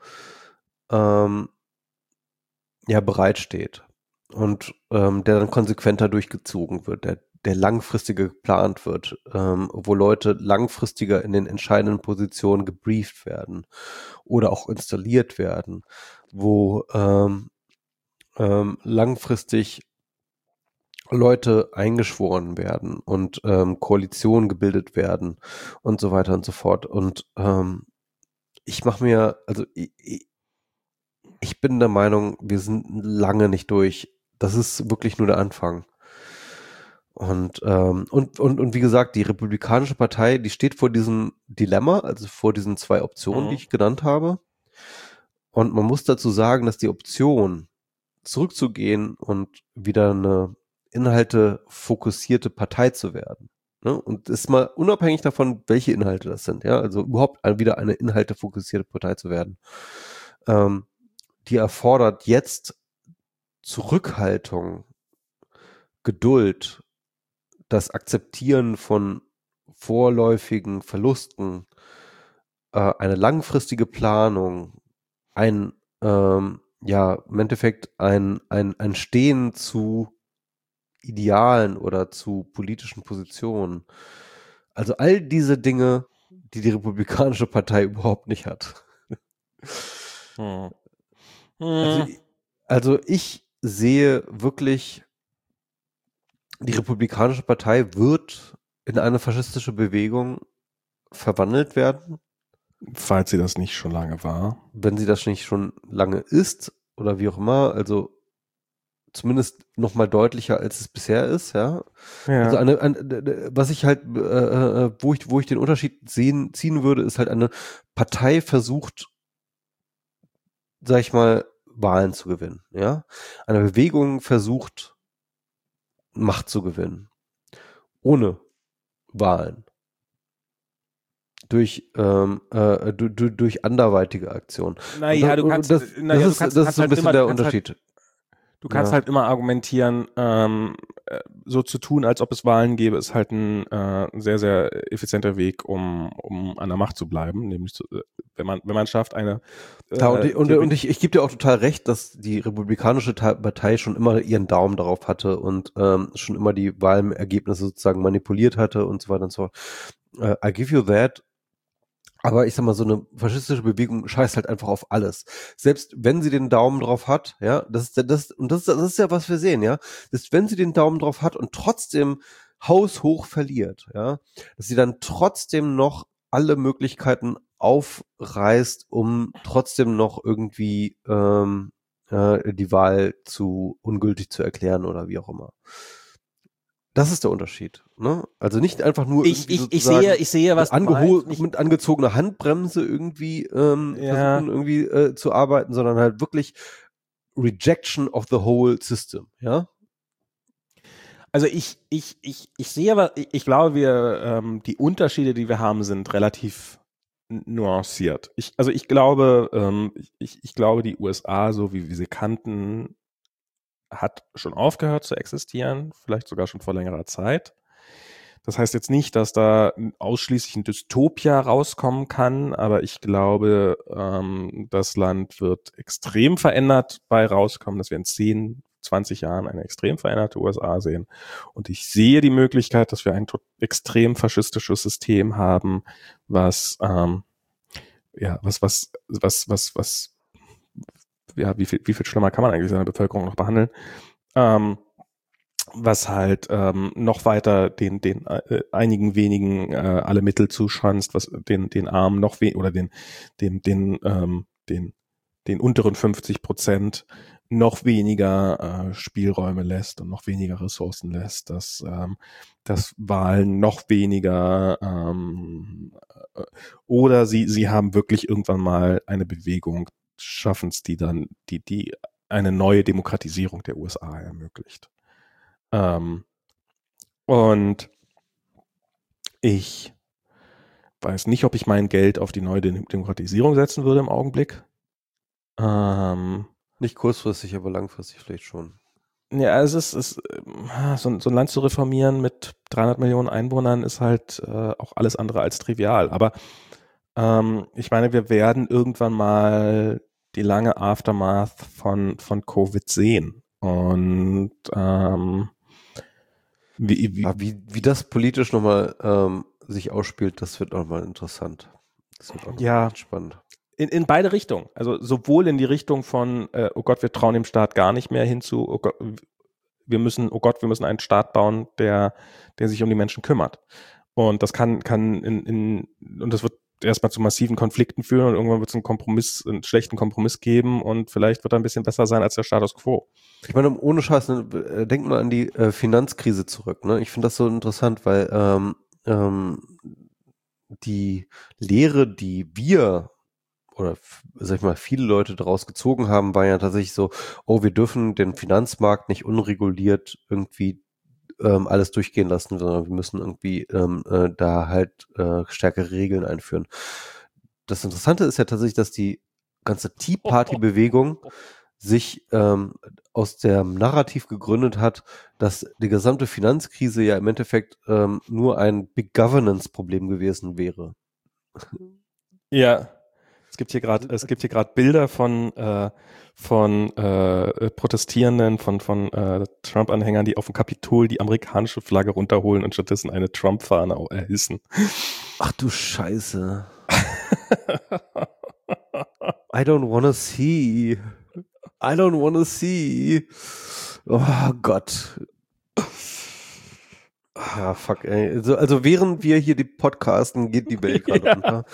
ja bereitsteht und der dann konsequenter durchgezogen wird, der langfristiger geplant wird, wo Leute langfristiger in den entscheidenden Positionen gebrieft werden oder auch installiert werden, wo langfristig Leute eingeschworen werden und Koalitionen gebildet werden und so weiter und so fort. Und ich mache mir, also ich bin der Meinung, wir sind lange nicht durch. Das ist wirklich nur der Anfang. Und wie gesagt, die Republikanische Partei, die steht vor diesem Dilemma, also vor diesen zwei Optionen, die ich genannt habe. Und man muss dazu sagen, dass die Option, zurückzugehen und wieder eine inhaltefokussierte Partei zu werden, ne? Und ist mal unabhängig davon, welche Inhalte das sind, ja, also überhaupt wieder eine inhaltefokussierte Partei zu werden, die erfordert jetzt Zurückhaltung, Geduld, das Akzeptieren von vorläufigen Verlusten, eine langfristige Planung, ja, im Endeffekt ein Stehen zu Idealen oder zu politischen Positionen. Also all diese Dinge, die die Republikanische Partei überhaupt nicht hat. Also ich sehe wirklich, die Republikanische Partei wird in eine faschistische Bewegung verwandelt werden. Falls sie das nicht schon lange war. Wenn sie das nicht schon lange ist oder wie auch immer, also zumindest noch mal deutlicher, als es bisher ist, ja. Also was ich halt, wo ich den Unterschied ziehen würde, ist halt eine Partei versucht, sag ich mal, Wahlen zu gewinnen, ja. Eine Bewegung versucht, Macht zu gewinnen. Ohne Wahlen. Durch anderweitige Aktionen. Naja, das ist so ein bisschen der Unterschied. Du kannst halt immer argumentieren, so zu tun, als ob es Wahlen gäbe, ist halt ein sehr, sehr effizienter Weg, um an der Macht zu bleiben. Nämlich, wenn man schafft, eine ich gebe dir auch total recht, dass die Republikanische Partei schon immer ihren Daumen darauf hatte und schon immer die Wahlergebnisse sozusagen manipuliert hatte und so weiter und so fort. I give you that. Aber ich sag mal, so eine faschistische Bewegung scheißt halt einfach auf alles. Selbst wenn sie den Daumen drauf hat, ja, das ist ja, was wir sehen, ja. Selbst wenn sie den Daumen drauf hat und trotzdem haushoch verliert, ja, dass sie dann trotzdem noch alle Möglichkeiten aufreißt, um trotzdem noch irgendwie die Wahl zu ungültig zu erklären oder wie auch immer. Das ist der Unterschied, ne? Also nicht einfach nur ich sehe, was mit angezogener Handbremse irgendwie versuchen irgendwie zu arbeiten, sondern halt wirklich Rejection of the whole system, ja? Also ich sehe aber, ich glaube, die Unterschiede, die wir haben, sind relativ nuanciert. Ich glaube, ich glaube, die USA, so wie wir sie kannten, hat schon aufgehört zu existieren, vielleicht sogar schon vor längerer Zeit. Das heißt jetzt nicht, dass da ausschließlich ein Dystopia rauskommen kann, aber ich glaube, das Land wird extrem verändert bei rauskommen, dass wir in 10, 20 Jahren eine extrem veränderte USA sehen. Und ich sehe die Möglichkeit, dass wir ein extrem faschistisches System haben, was wie viel schlimmer kann man eigentlich seine Bevölkerung noch behandeln? Was halt noch weiter den einigen wenigen alle Mittel zuschanzt, was den Armen noch oder den unteren 50% noch weniger Spielräume lässt und noch weniger Ressourcen lässt, dass Wahlen noch weniger oder sie haben wirklich irgendwann mal eine Bewegung, schaffen es, die dann die eine neue Demokratisierung der USA ermöglicht. Und ich weiß nicht, ob ich mein Geld auf die neue Demokratisierung setzen würde im Augenblick. Nicht kurzfristig, aber langfristig vielleicht schon. Ja, es ist so ein Land zu reformieren mit 300 Millionen Einwohnern ist halt auch alles andere als trivial. Aber ich meine, wir werden irgendwann mal die lange Aftermath von Covid sehen. Und wie das politisch nochmal sich ausspielt, das wird nochmal interessant. Das wird auch ja, spannend. In beide Richtungen. Also sowohl in die Richtung von, oh Gott, wir trauen dem Staat gar nicht mehr hinzu, oh Gott, wir müssen einen Staat bauen, der sich um die Menschen kümmert. Und das kann und das wird erstmal zu massiven Konflikten führen und irgendwann wird es einen schlechten Kompromiss geben und vielleicht wird er ein bisschen besser sein als der Status quo. Ich meine, ohne Scheiß, denk mal an die Finanzkrise zurück. Ne? Ich finde das so interessant, weil die Lehre, die wir oder sag ich mal, viele Leute daraus gezogen haben, war ja tatsächlich so, oh, wir dürfen den Finanzmarkt nicht unreguliert irgendwie alles durchgehen lassen, sondern wir müssen irgendwie da halt stärkere Regeln einführen. Das Interessante ist ja tatsächlich, dass die ganze Tea Party-Bewegung sich aus dem Narrativ gegründet hat, dass die gesamte Finanzkrise ja im Endeffekt nur ein Big Governance-Problem gewesen wäre. Ja. Es gibt hier gerade Bilder von Protestierenden, von Trump-Anhängern, die auf dem Kapitol die amerikanische Flagge runterholen und stattdessen eine Trump-Fahne erhissen. Ach du Scheiße. I don't wanna see. I don't wanna see. Oh Gott. Ja, fuck, ey. Also während wir hier die podcasten, geht die Welt gerade runter.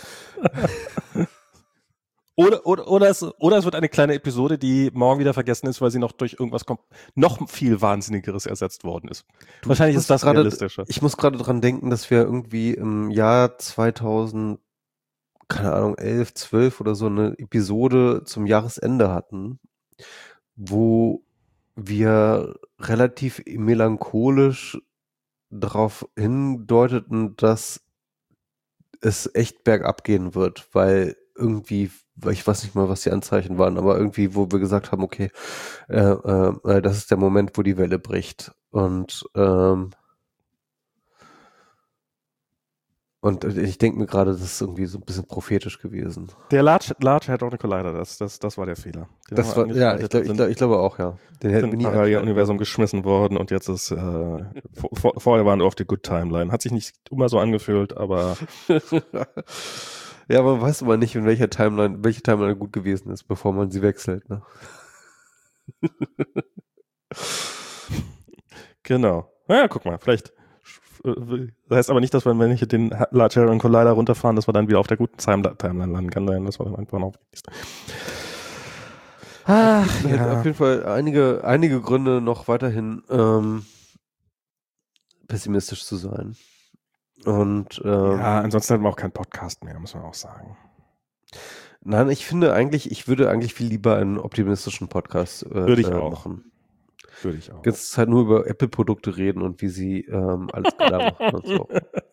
Oder es wird eine kleine Episode, die morgen wieder vergessen ist, weil sie noch durch irgendwas noch viel Wahnsinnigeres ersetzt worden ist. Wahrscheinlich ist das realistischer. Ich muss gerade dran denken, dass wir irgendwie im Jahr 2000, keine Ahnung, 11, 12 oder so eine Episode zum Jahresende hatten, wo wir relativ melancholisch darauf hindeuteten, dass es echt bergab gehen wird, weil irgendwie, ich weiß nicht mal, was die Anzeichen waren, aber irgendwie, wo wir gesagt haben, okay, das ist der Moment, wo die Welle bricht. Und ich denke mir gerade, das ist irgendwie so ein bisschen prophetisch gewesen. Der Large Hadron Collider, das war der Fehler. Das war, ja, ich glaube auch, ja. Den hätten wir nie Paralleluniversum geschmissen worden und jetzt ist, vorher waren wir auf die Good Timeline. Hat sich nicht immer so angefühlt, aber. Ja, aber weißt du mal nicht, in welche Timeline gut gewesen ist, bevor man sie wechselt, ne? Genau. Naja, guck mal, vielleicht. Das heißt aber nicht, dass wenn ich den Large Hadron Collider runterfahren, dass wir dann wieder auf der guten Timeline landen. Kann sein, dass wir dann einfach noch. Ja. Auf jeden Fall einige Gründe, noch weiterhin pessimistisch zu sein. Und ja, ansonsten hätten wir auch keinen Podcast mehr, muss man auch sagen. Nein, ich würde eigentlich viel lieber einen optimistischen Podcast würde ich auch machen. Würde ich auch. Jetzt halt nur über Apple-Produkte reden und wie sie alles klar machen und so.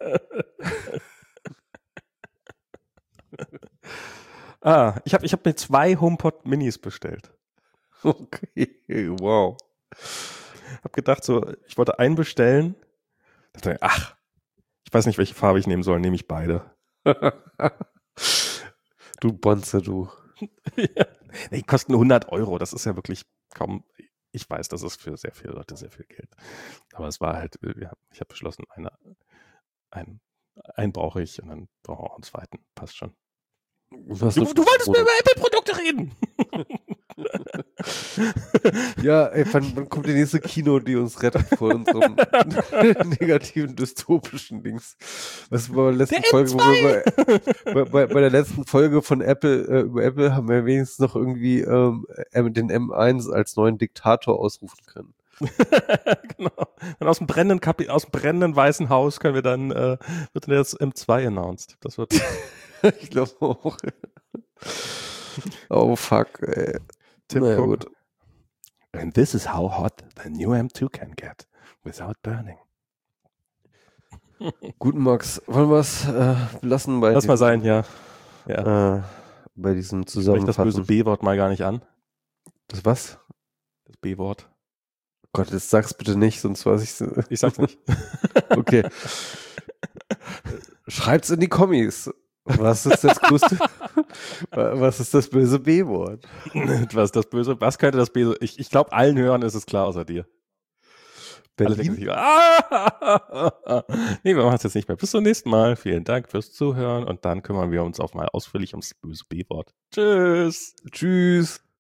Ich hab mir 2 HomePod Minis bestellt. Okay, wow. Hab gedacht so, ich wollte einen bestellen. Dachte, ich weiß nicht, welche Farbe ich nehmen soll, nehme ich beide. Du Bonze, du. Ja. Die kosten 100 €, das ist ja wirklich kaum, ich weiß, das ist für sehr viele Leute sehr viel Geld. Aber es war halt, ich habe beschlossen, einen brauche ich und dann brauche ich auch einen zweiten. Passt schon. Du wolltest mir über Apple-Produkte reden! Ja, ey, wann kommt die nächste Kino, die uns rettet vor unserem negativen, dystopischen Dings? Was war bei der letzten Folge, wo wir bei der letzten Folge von Apple, über Apple haben wir wenigstens noch irgendwie den M1 als neuen Diktator ausrufen können. Genau. Und aus dem brennenden Weißen Haus können wir dann, wird dann jetzt M2 announced. Das wird. Ich glaube auch. Oh fuck, ey. Tim naja, Cook. gut. And this is how hot the new M2 can get without burning. Gut, Max, wollen wir es lassen bei Lass mal sein, ja. bei diesem Sprich Zusammenfassen. das böse B-Wort mal gar nicht an. Das was? Das B-Wort. Gott, jetzt sag's bitte nicht, sonst weiß ich's. Ich sag's nicht. Okay. Schreibt's in die Kommis. Was ist das größte? Was ist das böse B-Wort? Was ist das böse? Was könnte das böse? Ich glaube, allen Hörern ist es klar, außer dir. Berlin? Nee, wir machen es jetzt nicht mehr. Bis zum nächsten Mal. Vielen Dank fürs Zuhören und dann kümmern wir uns auch mal ausführlich ums böse B-Wort. Tschüss. Tschüss.